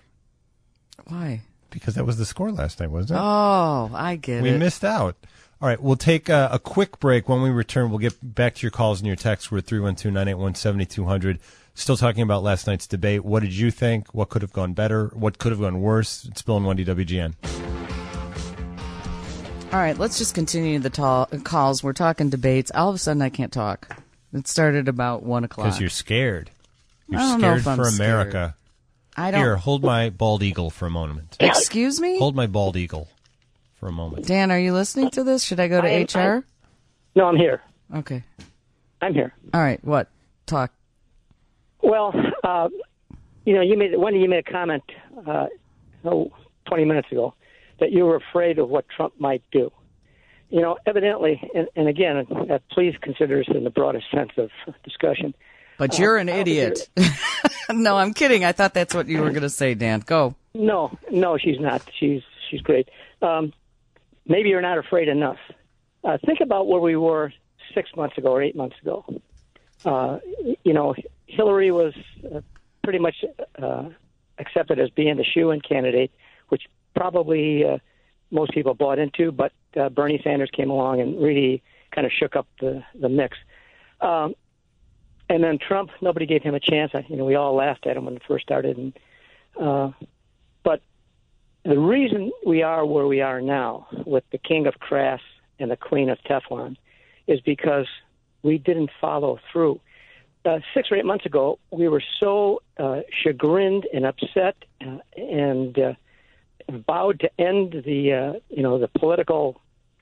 Why? Because that was the score last night, wasn't it? Oh, I get it. We missed out. All right, we'll take a quick break. When we return, we'll get back to your calls and your texts. We're at 312-981-7200. Still talking about last night's debate. What did you think? What could have gone better? What could have gone worse? It's Bill and Wendy, WGN. All right, let's just continue the calls. We're talking debates. All of a sudden, I can't talk. It started about 1 o'clock. Because you're scared. You're I don't know scared if I'm for America. I don't. Here, hold my bald eagle for a moment. Excuse me? Hold my bald eagle for a moment. Dan, are you listening to this? Should I go to HR? No, I'm here. Okay. I'm here. All right, what? Talk. Well, you made a comment 20 minutes ago that you were afraid of what Trump might do. Evidently, and again, please consider this in the broadest sense of discussion. But you're an idiot. No, I'm kidding. I thought that's what you were going to say, Dan. Go. No, she's not. She's great. Maybe you're not afraid enough. Think about where we were 6 months ago or 8 months ago. Hillary was pretty much accepted as being the shoo-in candidate, which probably most people bought into, but Bernie Sanders came along and really kind of shook up the mix. And then Trump, nobody gave him a chance. We all laughed at him when it first started. But the reason we are where we are now with the king of crass and the queen of Teflon is because we didn't follow through. 6 or 8 months ago, we were so chagrined and upset and vowed to end the political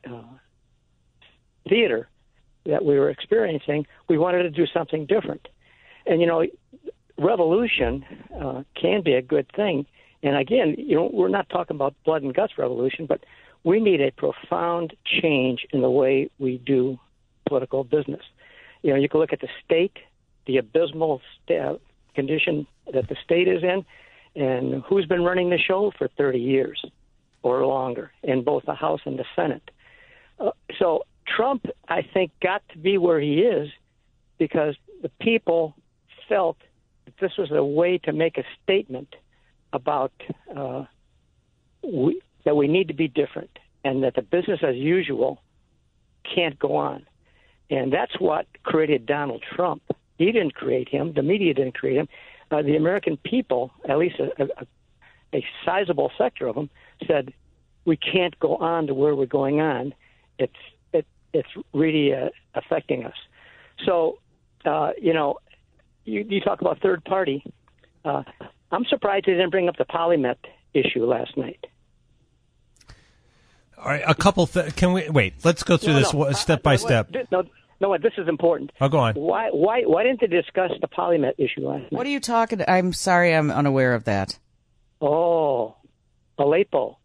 theater that we were experiencing. We wanted to do something different. And, revolution can be a good thing. And again, we're not talking about blood and guts revolution, but we need a profound change in the way we do political business. You can look at the state, the abysmal condition that the state is in, and who's been running the show for 30 years or longer in both the House and the Senate. So Trump, I think, got to be where he is because the people felt that this was a way to make a statement about that we need to be different and that the business as usual can't go on. And that's what created Donald Trump. He didn't create him. The media didn't create him. The American people, at least a sizable sector of them, said, we can't go on to where we're going on. It's really affecting us. So, you talk about third party. I'm surprised they didn't bring up the Polymet issue last night. All right, a couple. Can we wait? Let's go through this step by step. No, this is important. Oh, go on. Why didn't they discuss the Polymet issue last night? What are you talking? I'm sorry, I'm unaware of that. Oh, Aleppo.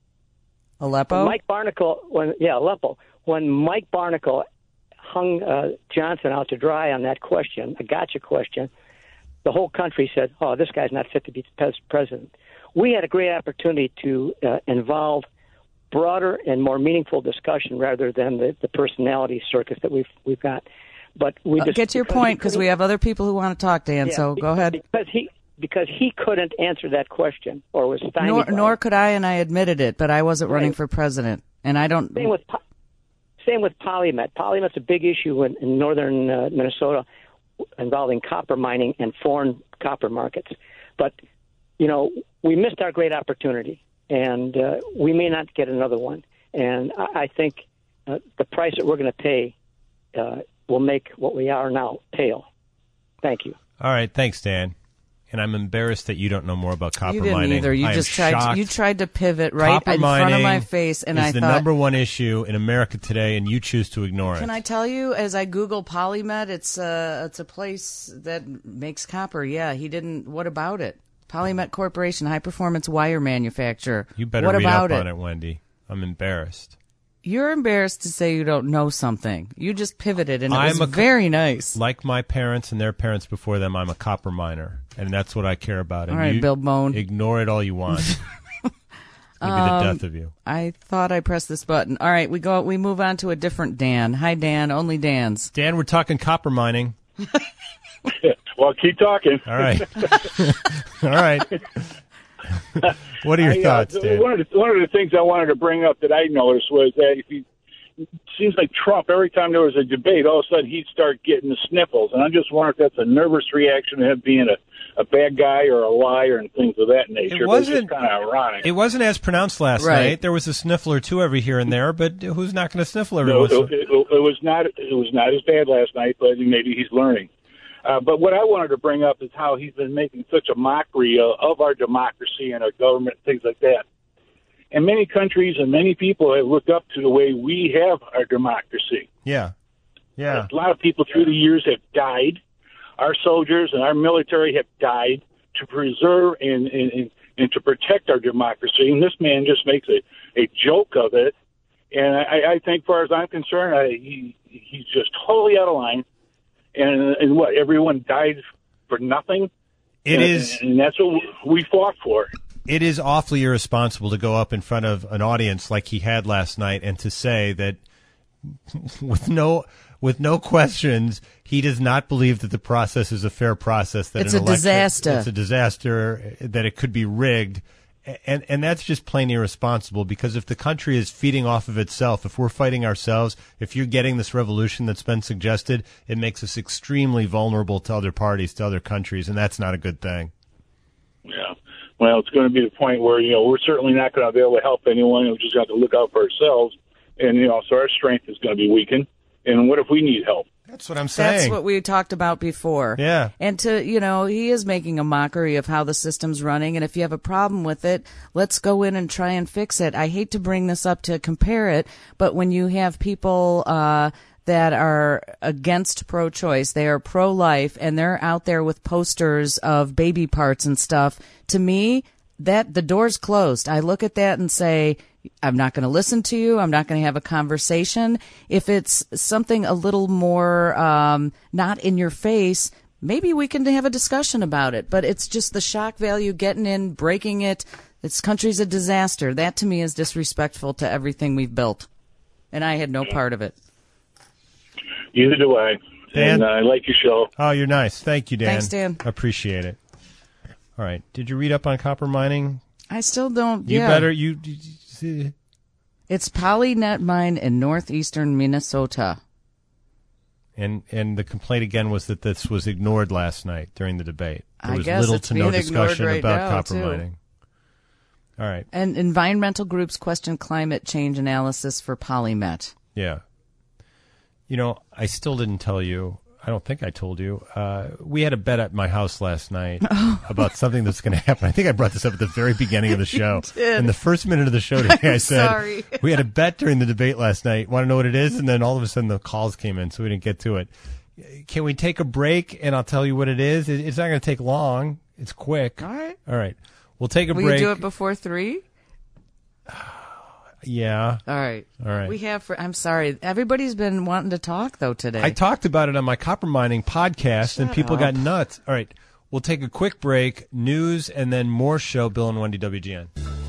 Mike Barnicle. Aleppo. When Mike Barnicle hung Johnson out to dry on that question, a gotcha question, the whole country said, "Oh, this guy's not fit to be president." We had a great opportunity to involve broader and more meaningful discussion rather than the personality circus that we've got. But we just get to your point because we have other people who want to talk, Dan. So go ahead. Because he couldn't answer that question or was stymied. Nor could I, and I admitted it. But I wasn't running for president, and I don't. Same with Polymet. Polymet's a big issue in northern Minnesota involving copper mining and foreign copper markets. But we missed our great opportunity. And we may not get another one. And I think the price that we're going to pay will make what we are now pale. Thank you. All right. Thanks, Dan. And I'm embarrassed that you don't know more about copper mining. You didn't either. You just tried to pivot right in front of my face. And I thought, the number one issue in America today, and you choose to ignore it. Can I tell you, as I Google Polymet, it's a place that makes copper. Yeah, he didn't. What about it? Polymet Corporation, high-performance wire manufacturer. You better read up on it, Wendy. I'm embarrassed. You're embarrassed to say you don't know something. You just pivoted, and it was very nice. Like my parents and their parents before them, I'm a copper miner, and that's what I care about. All right, Bill Bone. Ignore it all you want. It'll be the death of you. I thought I pressed this button. All right, we move on to a different Dan. Hi, Dan. Only Dan's. Dan, we're talking copper mining. Well, keep talking. All right. All right. What are your thoughts, Dan? One of the things I wanted to bring up that I noticed was that it seems like Trump, every time there was a debate, all of a sudden he'd start getting the sniffles. And I'm just wondering if that's a nervous reaction to him being a bad guy or a liar and things of that nature. It wasn't kind of ironic. It wasn't as pronounced last night. There was a sniffle or two every here and there, but who's not going to sniffle every once in a while? It was not as bad last night, but maybe he's learning. But what I wanted to bring up is how he's been making such a mockery of our democracy and our government, things like that. And many countries and many people have looked up to the way we have our democracy. Yeah. A lot of people through the years have died. Our soldiers and our military have died to preserve and to protect our democracy. And this man just makes a joke of it. And I think, as far as I'm concerned, he's just totally out of line. And what, everyone died for nothing? And that's what we fought for. It is awfully irresponsible to go up in front of an audience like he had last night and to say that with no questions, he does not believe that the process is a fair process. That it's a disaster. It's a disaster, that it could be rigged. And that's just plain irresponsible, because if the country is feeding off of itself, if we're fighting ourselves, if you're getting this revolution that's been suggested, it makes us extremely vulnerable to other parties, to other countries, and that's not a good thing. Yeah. Well, it's going to be the point where, we're certainly not going to be able to help anyone. We just got to look out for ourselves. And, so our strength is going to be weakened. And what if we need help? That's what I'm saying. That's what we talked about before. Yeah. And he is making a mockery of how the system's running. And if you have a problem with it, let's go in and try and fix it. I hate to bring this up to compare it, but when you have people that are against pro-choice, they are pro-life, and they're out there with posters of baby parts and stuff, to me, that the door's closed. I look at that and say, I'm not going to listen to you. I'm not going to have a conversation. If it's something a little more not in your face, maybe we can have a discussion about it. But it's just the shock value, getting in, breaking it. This country's a disaster. That, to me, is disrespectful to everything we've built. And I had no part of it. Neither do I. Dan? And I like your show. Oh, you're nice. Thank you, Dan. Thanks, Dan. Appreciate it. All right. Did you read up on copper mining? I still don't. You better. It's PolyNet mine in northeastern Minnesota. And the complaint again was that this was ignored last night during the debate. There was little to no discussion about copper mining. All right. And environmental groups question climate change analysis for PolyMet. Yeah. I still didn't tell you. I don't think I told you. We had a bet at my house last night about something that's going to happen. I think I brought this up at the very beginning of the show. In the first minute of the show today, I said, we had a bet during the debate last night. Want to know what it is? And then all of a sudden the calls came in, so we didn't get to it. Can we take a break and I'll tell you what it is? It's not going to take long. It's quick. All right. We'll take a break. Will you do it before 3? Yeah. All right. We have. I'm sorry. Everybody's been wanting to talk though today. I talked about it on my copper mining podcast, and people got nuts. All right. We'll take a quick break, news, and then more show. Bill and Wendy, WGN.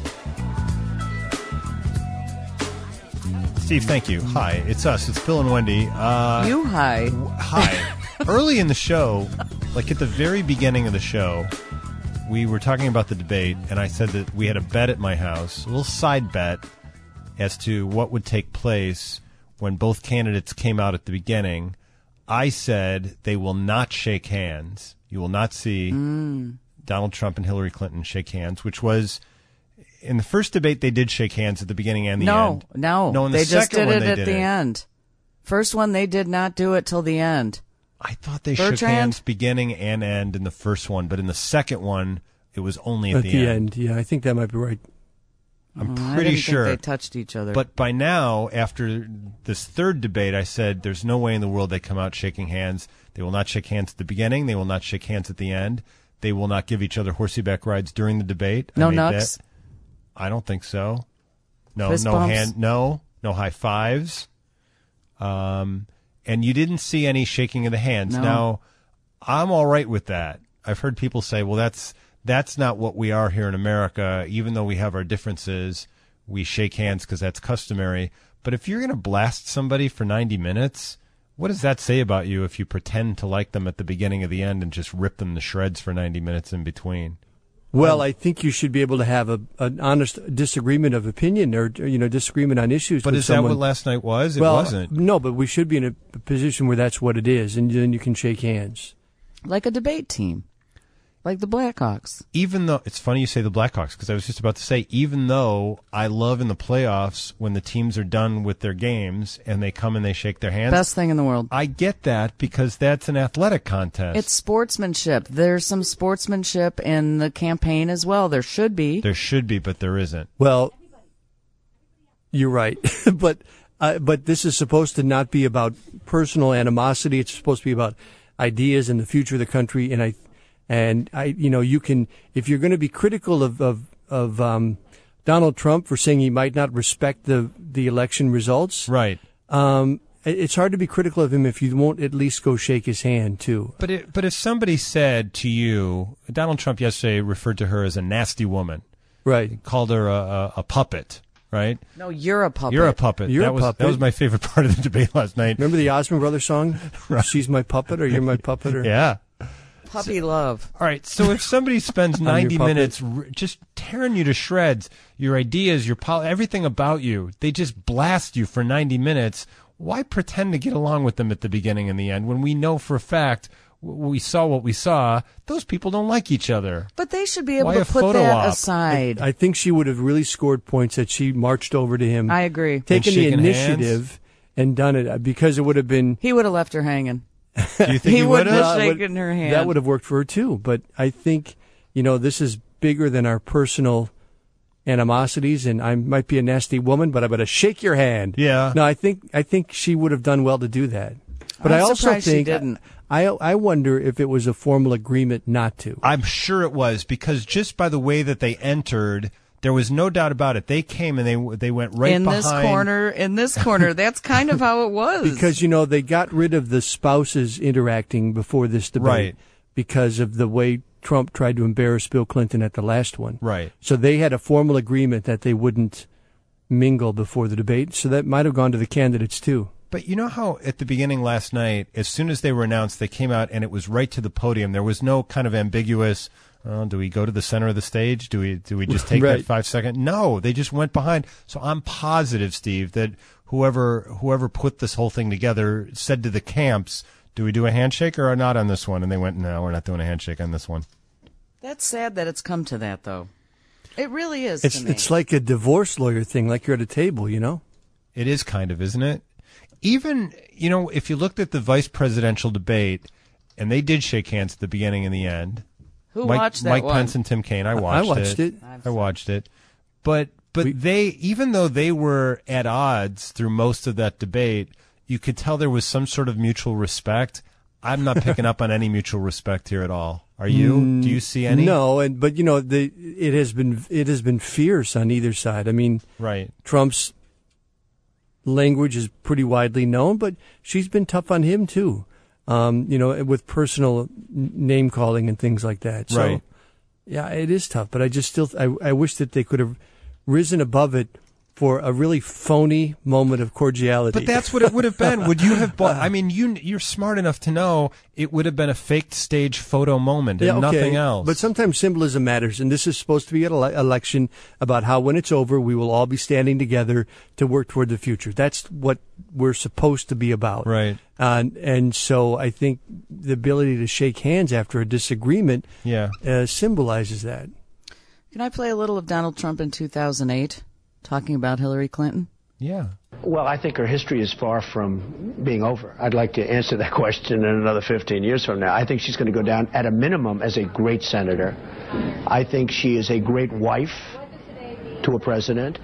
Steve, thank you. Hi, it's us. It's Bill and Wendy. Hi. Early in the show, like at the very beginning of the show, we were talking about the debate, and I said that we had a bet at my house, a little side bet, as to what would take place when both candidates came out at the beginning. I said they will not shake hands. You will not see Donald Trump and Hillary Clinton shake hands, which was, in the first debate, they did shake hands at the beginning and the end. No, in they the just second did one, it at the end. First one, they did not do it till the end. I thought they shook hands beginning and end in the first one, but in the second one, it was only at the end. Yeah, I think that might be right. I'm pretty sure think they touched each other. But by now, after this third debate, I said there's no way in the world they come out shaking hands. They will not shake hands at the beginning. They will not shake hands at the end. They will not give each other horseyback rides during the debate. No knucks? I don't think so. No, Fist no bumps? no high fives. And you didn't see any shaking of the hands. No. Now, I'm all right with that. I've heard people say, well, that's not what we are here in America. Even though we have our differences, we shake hands because that's customary. But if you're going to blast somebody for 90 minutes, what does that say about you if you pretend to like them at the beginning of the end and just rip them to shreds for 90 minutes in between? Well, I think you should be able to have an honest disagreement of opinion or disagreement on issues. But is that what last night was? It wasn't. No, but we should be in a position where that's what it is, and then you can shake hands. Like a debate team. Like the Blackhawks. Even though, it's funny you say the Blackhawks, because I was just about to say, even though I love in the playoffs when the teams are done with their games and they come and they shake their hands. Best thing in the world. I get that because that's an athletic contest. It's sportsmanship. There's some sportsmanship in the campaign as well. There should be. There should be, but there isn't. Well, you're right. But this is supposed to not be about personal animosity. It's supposed to be about ideas and the future of the country. And you can, if you're going to be critical of Donald Trump for saying he might not respect the election results, right? It's hard to be critical of him if you won't at least go shake his hand too. But if somebody said to you, Donald Trump yesterday referred to her as a nasty woman, right? He called her a puppet. Right? No, you're a puppet. You're a puppet. That was my favorite part of the debate last night. Remember the Osmond Brothers song? Right. She's my puppet, or you're my puppet, or yeah. Puppy love. All right, so if somebody spends 90 minutes just tearing you to shreds, your ideas, everything about you, they just blast you for 90 minutes, why pretend to get along with them at the beginning and the end when we know for a fact we saw what we saw, those people don't like each other. But they should be able to put that aside. I think she would have really scored points that she marched over to him. I agree. Taken the initiative and done it, because it would have been... He would have left her hanging. Do you think he would have shaken her hand? That would have worked for her too. But I think, this is bigger than our personal animosities, and I might be a nasty woman, but I'm going to shake your hand. Yeah. No, I think she would have done well to do that. But I also think she didn't. I wonder if it was a formal agreement not to. I'm sure it was, because just by the way that they entered, there was no doubt about it. They came and they went right in behind. In this corner. That's kind of how it was. Because, they got rid of the spouses interacting before this debate. Right. Because of the way Trump tried to embarrass Bill Clinton at the last one. Right. So they had a formal agreement that they wouldn't mingle before the debate. So that might have gone to the candidates too. But you know how at the beginning last night, as soon as they were announced, they came out and it was right to the podium. There was no kind of ambiguous, do we go to the center of the stage? Do we just take right. that 5 second? No, they just went behind. So I'm positive, Steve, that whoever put this whole thing together said to the camps, do we do a handshake or not on this one? And they went, no, we're not doing a handshake on this one. That's sad that it's come to that, though. It really is. It's like a divorce lawyer thing, like you're at a table, It is kind of, isn't it? Even, if you looked at the vice presidential debate, and they did shake hands at the beginning and the end. Who watched that Mike one? Pence and Tim Kaine. I watched it. I watched it. But they, even though they were at odds through most of that debate, you could tell there was some sort of mutual respect. I'm not picking up on any mutual respect here at all. Are you? Do you see any? No, but it has been fierce on either side. I mean, right. Trump's language is pretty widely known, but she's been tough on him too. With personal name calling and things like that. So, right. Yeah, it is tough, but I wish that they could have risen above it for a really phony moment of cordiality. But that's what it would have been. Would you have bought? I mean, you're smart enough to know it would have been a faked stage photo moment and nothing else. But sometimes symbolism matters, and this is supposed to be an election about how when it's over, we will all be standing together to work toward the future. That's what we're supposed to be about. Right. And so I think the ability to shake hands after a disagreement symbolizes that. Can I play a little of Donald Trump in 2008? Talking about Hillary Clinton? Yeah. Well, I think her history is far from being over. I'd like to answer that question in another 15 years from now. I think she's going to go down at a minimum as a great senator. I think she is a great wife to a president.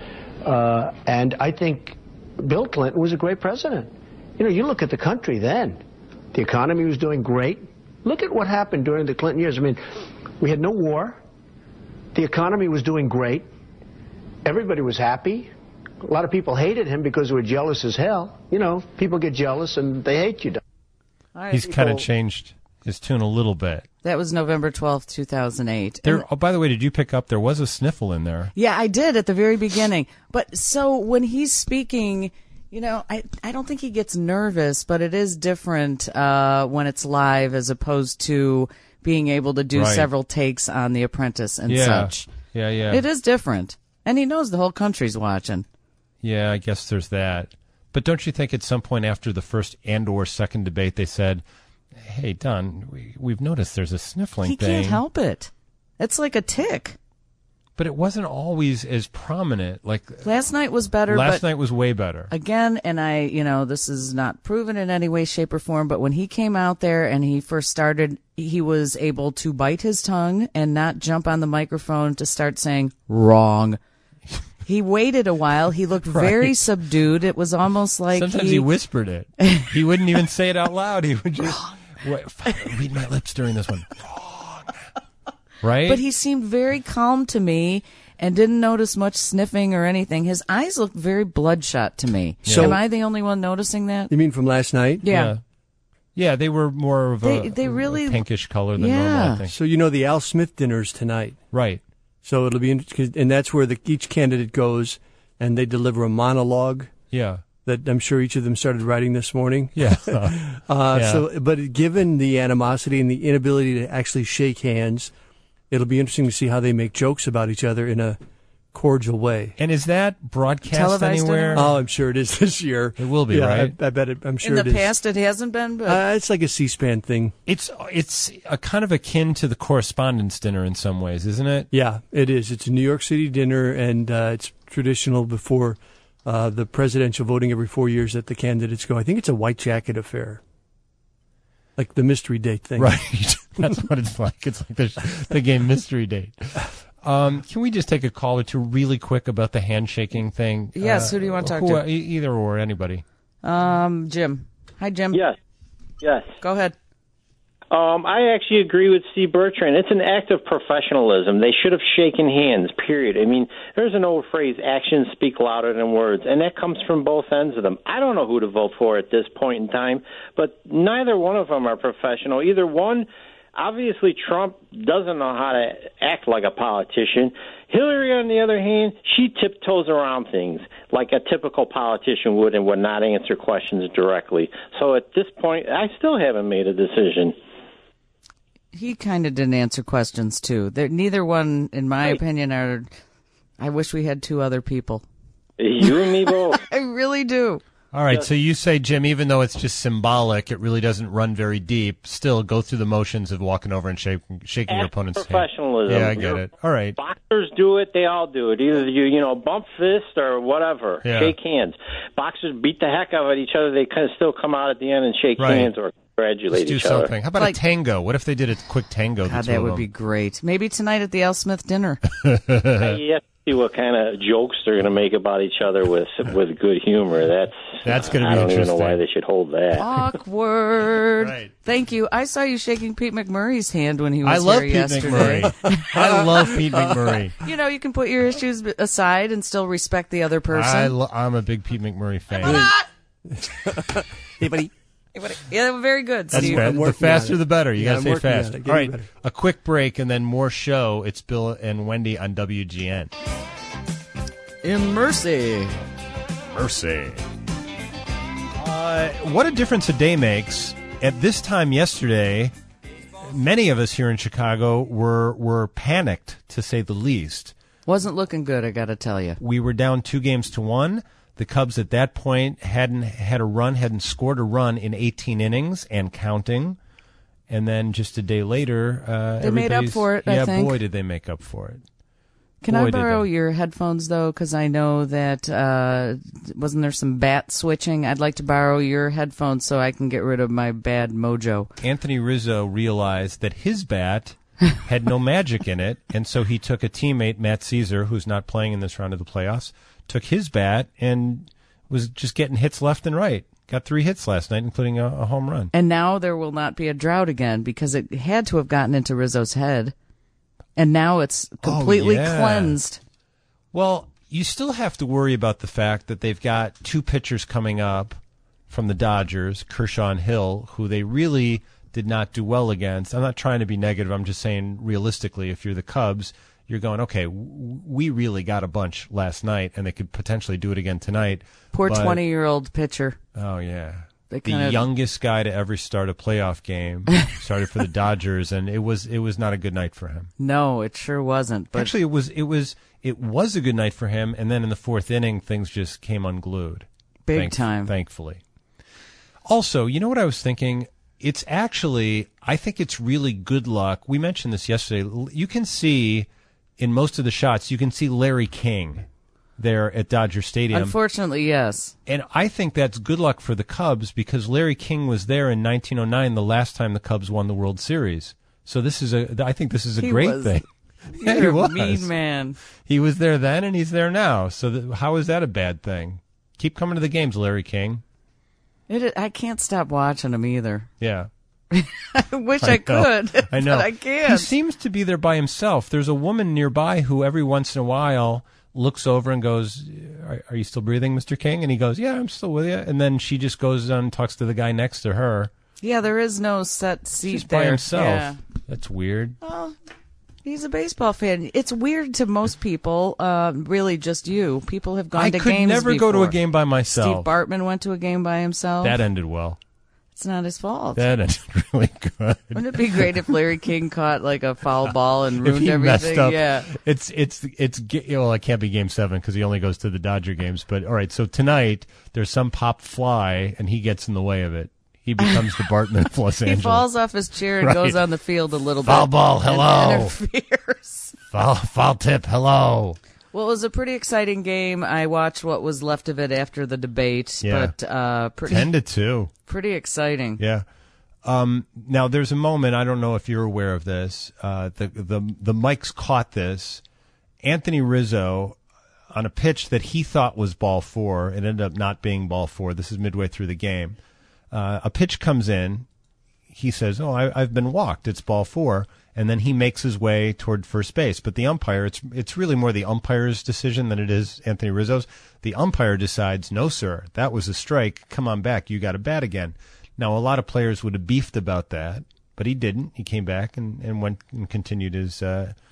And I think Bill Clinton was a great president. You look at the country then. The economy was doing great. Look at what happened during the Clinton years. I mean, we had no war. The economy was doing great. Everybody was happy. A lot of people hated him because they were jealous as hell. People get jealous and they hate you. He's kind of changed his tune a little bit. That was November 12th, 2008. By the way, did you pick up there was a sniffle in there? Yeah, I did at the very beginning. But so when he's speaking, I don't think he gets nervous, but it is different when it's live as opposed to being able to do several takes on The Apprentice and such. Yeah. It is different. And he knows the whole country's watching. Yeah, I guess there's that. But don't you think at some point after the first and/or second debate they said, hey, Don, we've noticed there's a sniffling thing. He can't help it. It's like a tick. But it wasn't always as prominent. Like last night was better. Last night was way better. Again, and this is not proven in any way, shape, or form, but when he came out there and he first started, he was able to bite his tongue and not jump on the microphone to start saying wrong. He waited a while. He looked very subdued. It was almost like sometimes he whispered it. He wouldn't even say it out loud. He would just read my lips during this one. Wrong. Right? But he seemed very calm to me and didn't notice much sniffing or anything. His eyes looked very bloodshot to me. So, am I the only one noticing that? You mean from last night? Yeah. Yeah, they were more of a pinkish color than normal, I think. So the Al Smith dinner's tonight. Right. So it'll be interesting, and that's where each candidate goes, and they deliver a monologue. Yeah. that I'm sure each of them started writing this morning. Yeah. But given the animosity and the inability to actually shake hands, it'll be interesting to see how they make jokes about each other in a cordial way. And is that broadcast televised anywhere? Oh, I'm sure it is this year. It will be, right? I bet it. I'm sure it is. In the past, it hasn't been, but it's like a C-SPAN thing. It's a kind of akin to the Correspondents' Dinner in some ways, isn't it? Yeah, it is. It's a New York City dinner, and it's traditional before the presidential voting every 4 years that the candidates go. I think it's a white jacket affair, like the mystery date thing. Right. That's what it's like. It's like the game Mystery Date. Can we just take a call or two really quick about the handshaking thing? Yes, who do you want to talk to? Either or, anybody. Jim. Hi, Jim. Yes. Go ahead. I actually agree with Steve Bertrand. It's an act of professionalism. They should have shaken hands, period. I mean, there's an old phrase, actions speak louder than words, and that comes from both ends of them. I don't know who to vote for at this point in time, but neither one of them are professional. Either one, obviously Trump doesn't know how to act like a politician. Hillary, on the other hand, she tiptoes around things like a typical politician would and would not answer questions directly. So at this point, I still haven't made a decision. He kind of didn't answer questions, too. Neither one, in my opinion, are... I wish we had two other people. You and me both. I really do. All right, so you say, Jim, even though it's just symbolic, it really doesn't run very deep, still go through the motions of walking over and shaking your opponent's hand. Professionalism. Yeah, I get it. All right. Boxers do it, they all do it. Either you bump fist or whatever. Yeah. Shake hands. Boxers beat the heck out of each other. They kind of still come out at the end and shake hands or congratulate each other. Something. How about a tango? What if they did a quick tango? God, that would be great. Maybe tonight at the Al Smith dinner. You have to see what kind of jokes they're going to make about each other with good humor. That's going to be interesting. I don't even know why they should hold that. Awkward. Right. Thank you. I saw you shaking Pete McMurray's hand when he was I love here Pete yesterday. McMurray. I love Pete McMurray. You can put your issues aside and still respect the other person. I'm a big Pete McMurray fan. Hey, buddy. Yeah, very good, Steve. The faster the better. You got to say fast. All right, a quick break and then more show. It's Bill and Wendy on WGN. In Mercy. What a difference a day makes. At this time yesterday, many of us here in Chicago were panicked, to say the least. Wasn't looking good, I got to tell you. We were down 2-1. The Cubs at that point hadn't scored a run in 18 innings and counting. And then just a day later, they made up for it, I think. Yeah, boy, did they make up for it. Can I borrow your headphones, though? Because I know that, wasn't there some bat switching? I'd like to borrow your headphones so I can get rid of my bad mojo. Anthony Rizzo realized that his bat had no magic in it, and so he took a teammate, Matt Caesar, who's not playing in this round of the playoffs, took his bat and was just getting hits left and right. Got 3 hits last night, including a home run. And now there will not be a drought again because it had to have gotten into Rizzo's head. And now it's completely cleansed. Well, you still have to worry about the fact that they've got 2 pitchers coming up from the Dodgers, Kershaw and Hill, who they really did not do well against. I'm not trying to be negative. I'm just saying realistically, if you're the Cubs, you're going, okay, we really got a bunch last night, and they could potentially do it again tonight. Poor 20-year-old pitcher. Oh, yeah. The youngest guy to ever start a playoff game started for the Dodgers, and it was not a good night for him. No, it sure wasn't. But actually, it was a good night for him, and then in the 4th inning, things just came unglued. Big time. Thankfully. Also, you know what I was thinking? It's actually, I think it's really good luck. We mentioned this yesterday. You can see in most of the shots, you can see Larry King there at Dodger Stadium. Unfortunately, yes. And I think that's good luck for the Cubs because Larry King was there in 1909, the last time the Cubs won the World Series. So I think this is a great thing. Yeah, he was. Mean man. He was there then, and he's there now. So how is that a bad thing? Keep coming to the games, Larry King. I can't stop watching him either. Yeah. I wish I could. I know. But I can't. He seems to be there by himself. There's a woman nearby who every once in a while looks over and goes, are you still breathing, Mr. King? And he goes, yeah, I'm still with you. And then she just goes on and talks to the guy next to her. Yeah, there is no set seat He's there. By himself. Yeah. That's weird. Oh, He's a baseball fan. It's weird to most people, really just you. People have gone to games before. I could never go to a game by myself. Steve Bartman went to a game by himself. That ended well. It's not his fault. That ended really good. Wouldn't it be great if Larry King caught like a foul ball and ruined everything? Messed up. Yeah. Well, it can't be Game 7 because he only goes to the Dodger games. But all right, so tonight there's some popped fly and he gets in the way of it. He becomes the Bartman of Los Angeles. He falls off his chair and goes on the field a little foul bit. Foul ball, hello. And interferes. Foul tip, hello. Well, it was a pretty exciting game. I watched what was left of it after the debate. Yeah. But 10-2. Pretty exciting. Yeah. Now there's a moment. I don't know if you're aware of this. The mics caught this. Anthony Rizzo on a pitch that he thought was ball 4. It ended up not being ball 4. This is midway through the game. A pitch comes in. He says, I've been walked. It's ball 4. And then he makes his way toward first base. But the umpire, it's really more the umpire's decision than it is Anthony Rizzo's. The umpire decides, no, sir, that was a strike. Come on back. You got to bat again. Now, a lot of players would have beefed about that, but he didn't. He came back and went and continued his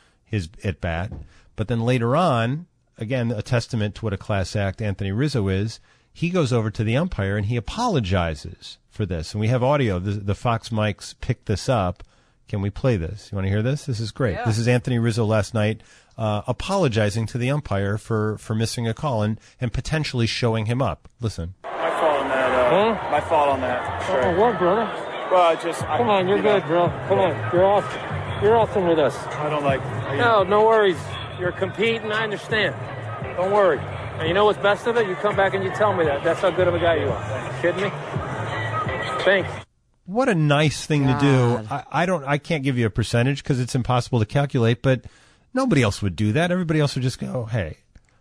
at-bat. But then later on, again, a testament to what a class act Anthony Rizzo is, he goes over to the umpire and he apologizes for this. And we have audio. The Fox mics picked this up. Can we play this? You want to hear this? This is great. Yeah. This is Anthony Rizzo last night apologizing to the umpire for missing a call and potentially showing him up. Listen. My fault on that. My fault on that. Sure. What, brother? Well, come on, you're good, bro. Come on, you're off. You're awesome with us. I don't like. No worries. You're competing. I understand. Don't worry. And you know what's best of it? You come back and you tell me that. That's how good of a guy you are. You kidding me? Thanks. What a nice thing to do. I can't give you a percentage because it's impossible to calculate, but nobody else would do that. Everybody else would just go, hey,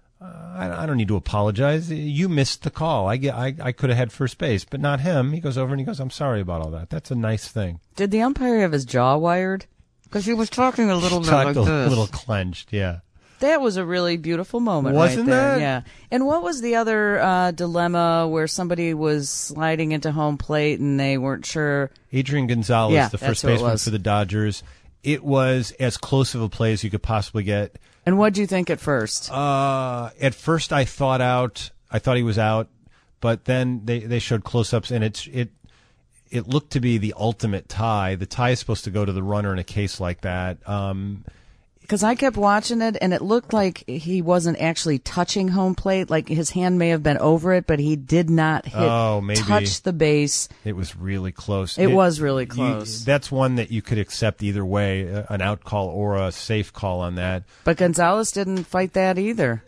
I don't need to apologize. You missed the call. I could have had first base, but not him. He goes over and he goes, I'm sorry about all that. That's a nice thing. Did the umpire have his jaw wired? Because he was talking a little bit like this. A little clenched, yeah. That was a really beautiful moment. Wasn't right there. that? Yeah. And what was the other dilemma where somebody was sliding into home plate and they weren't sure? Adrian Gonzalez, the first baseman for the Dodgers. It was as close of a play as you could possibly get. And what did you think at first? At first I thought he was out, but then they showed close-ups and it looked to be the ultimate tie. The tie is supposed to go to the runner in a case like that. Because I kept watching it, and it looked like he wasn't actually touching home plate. Like his hand may have been over it, but he did not touch the base. It was really close. It was really close. That's one that you could accept either way, an out call or a safe call on that. But Gonzalez didn't fight that either.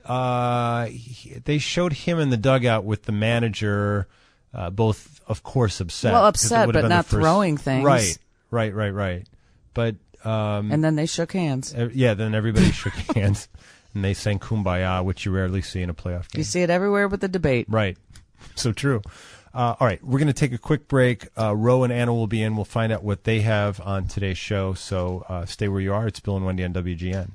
They showed him in the dugout with the manager, both, of course, upset. Well, upset, but not throwing things. Right. But... and then they shook hands. Then everybody shook hands, and they sang Kumbaya, which you rarely see in a playoff game. You see it everywhere with the debate. Right. So true. All right, we're going to take a quick break. Ro and Anna will be in. We'll find out what they have on today's show, so stay where you are. It's Bill and Wendy on WGN.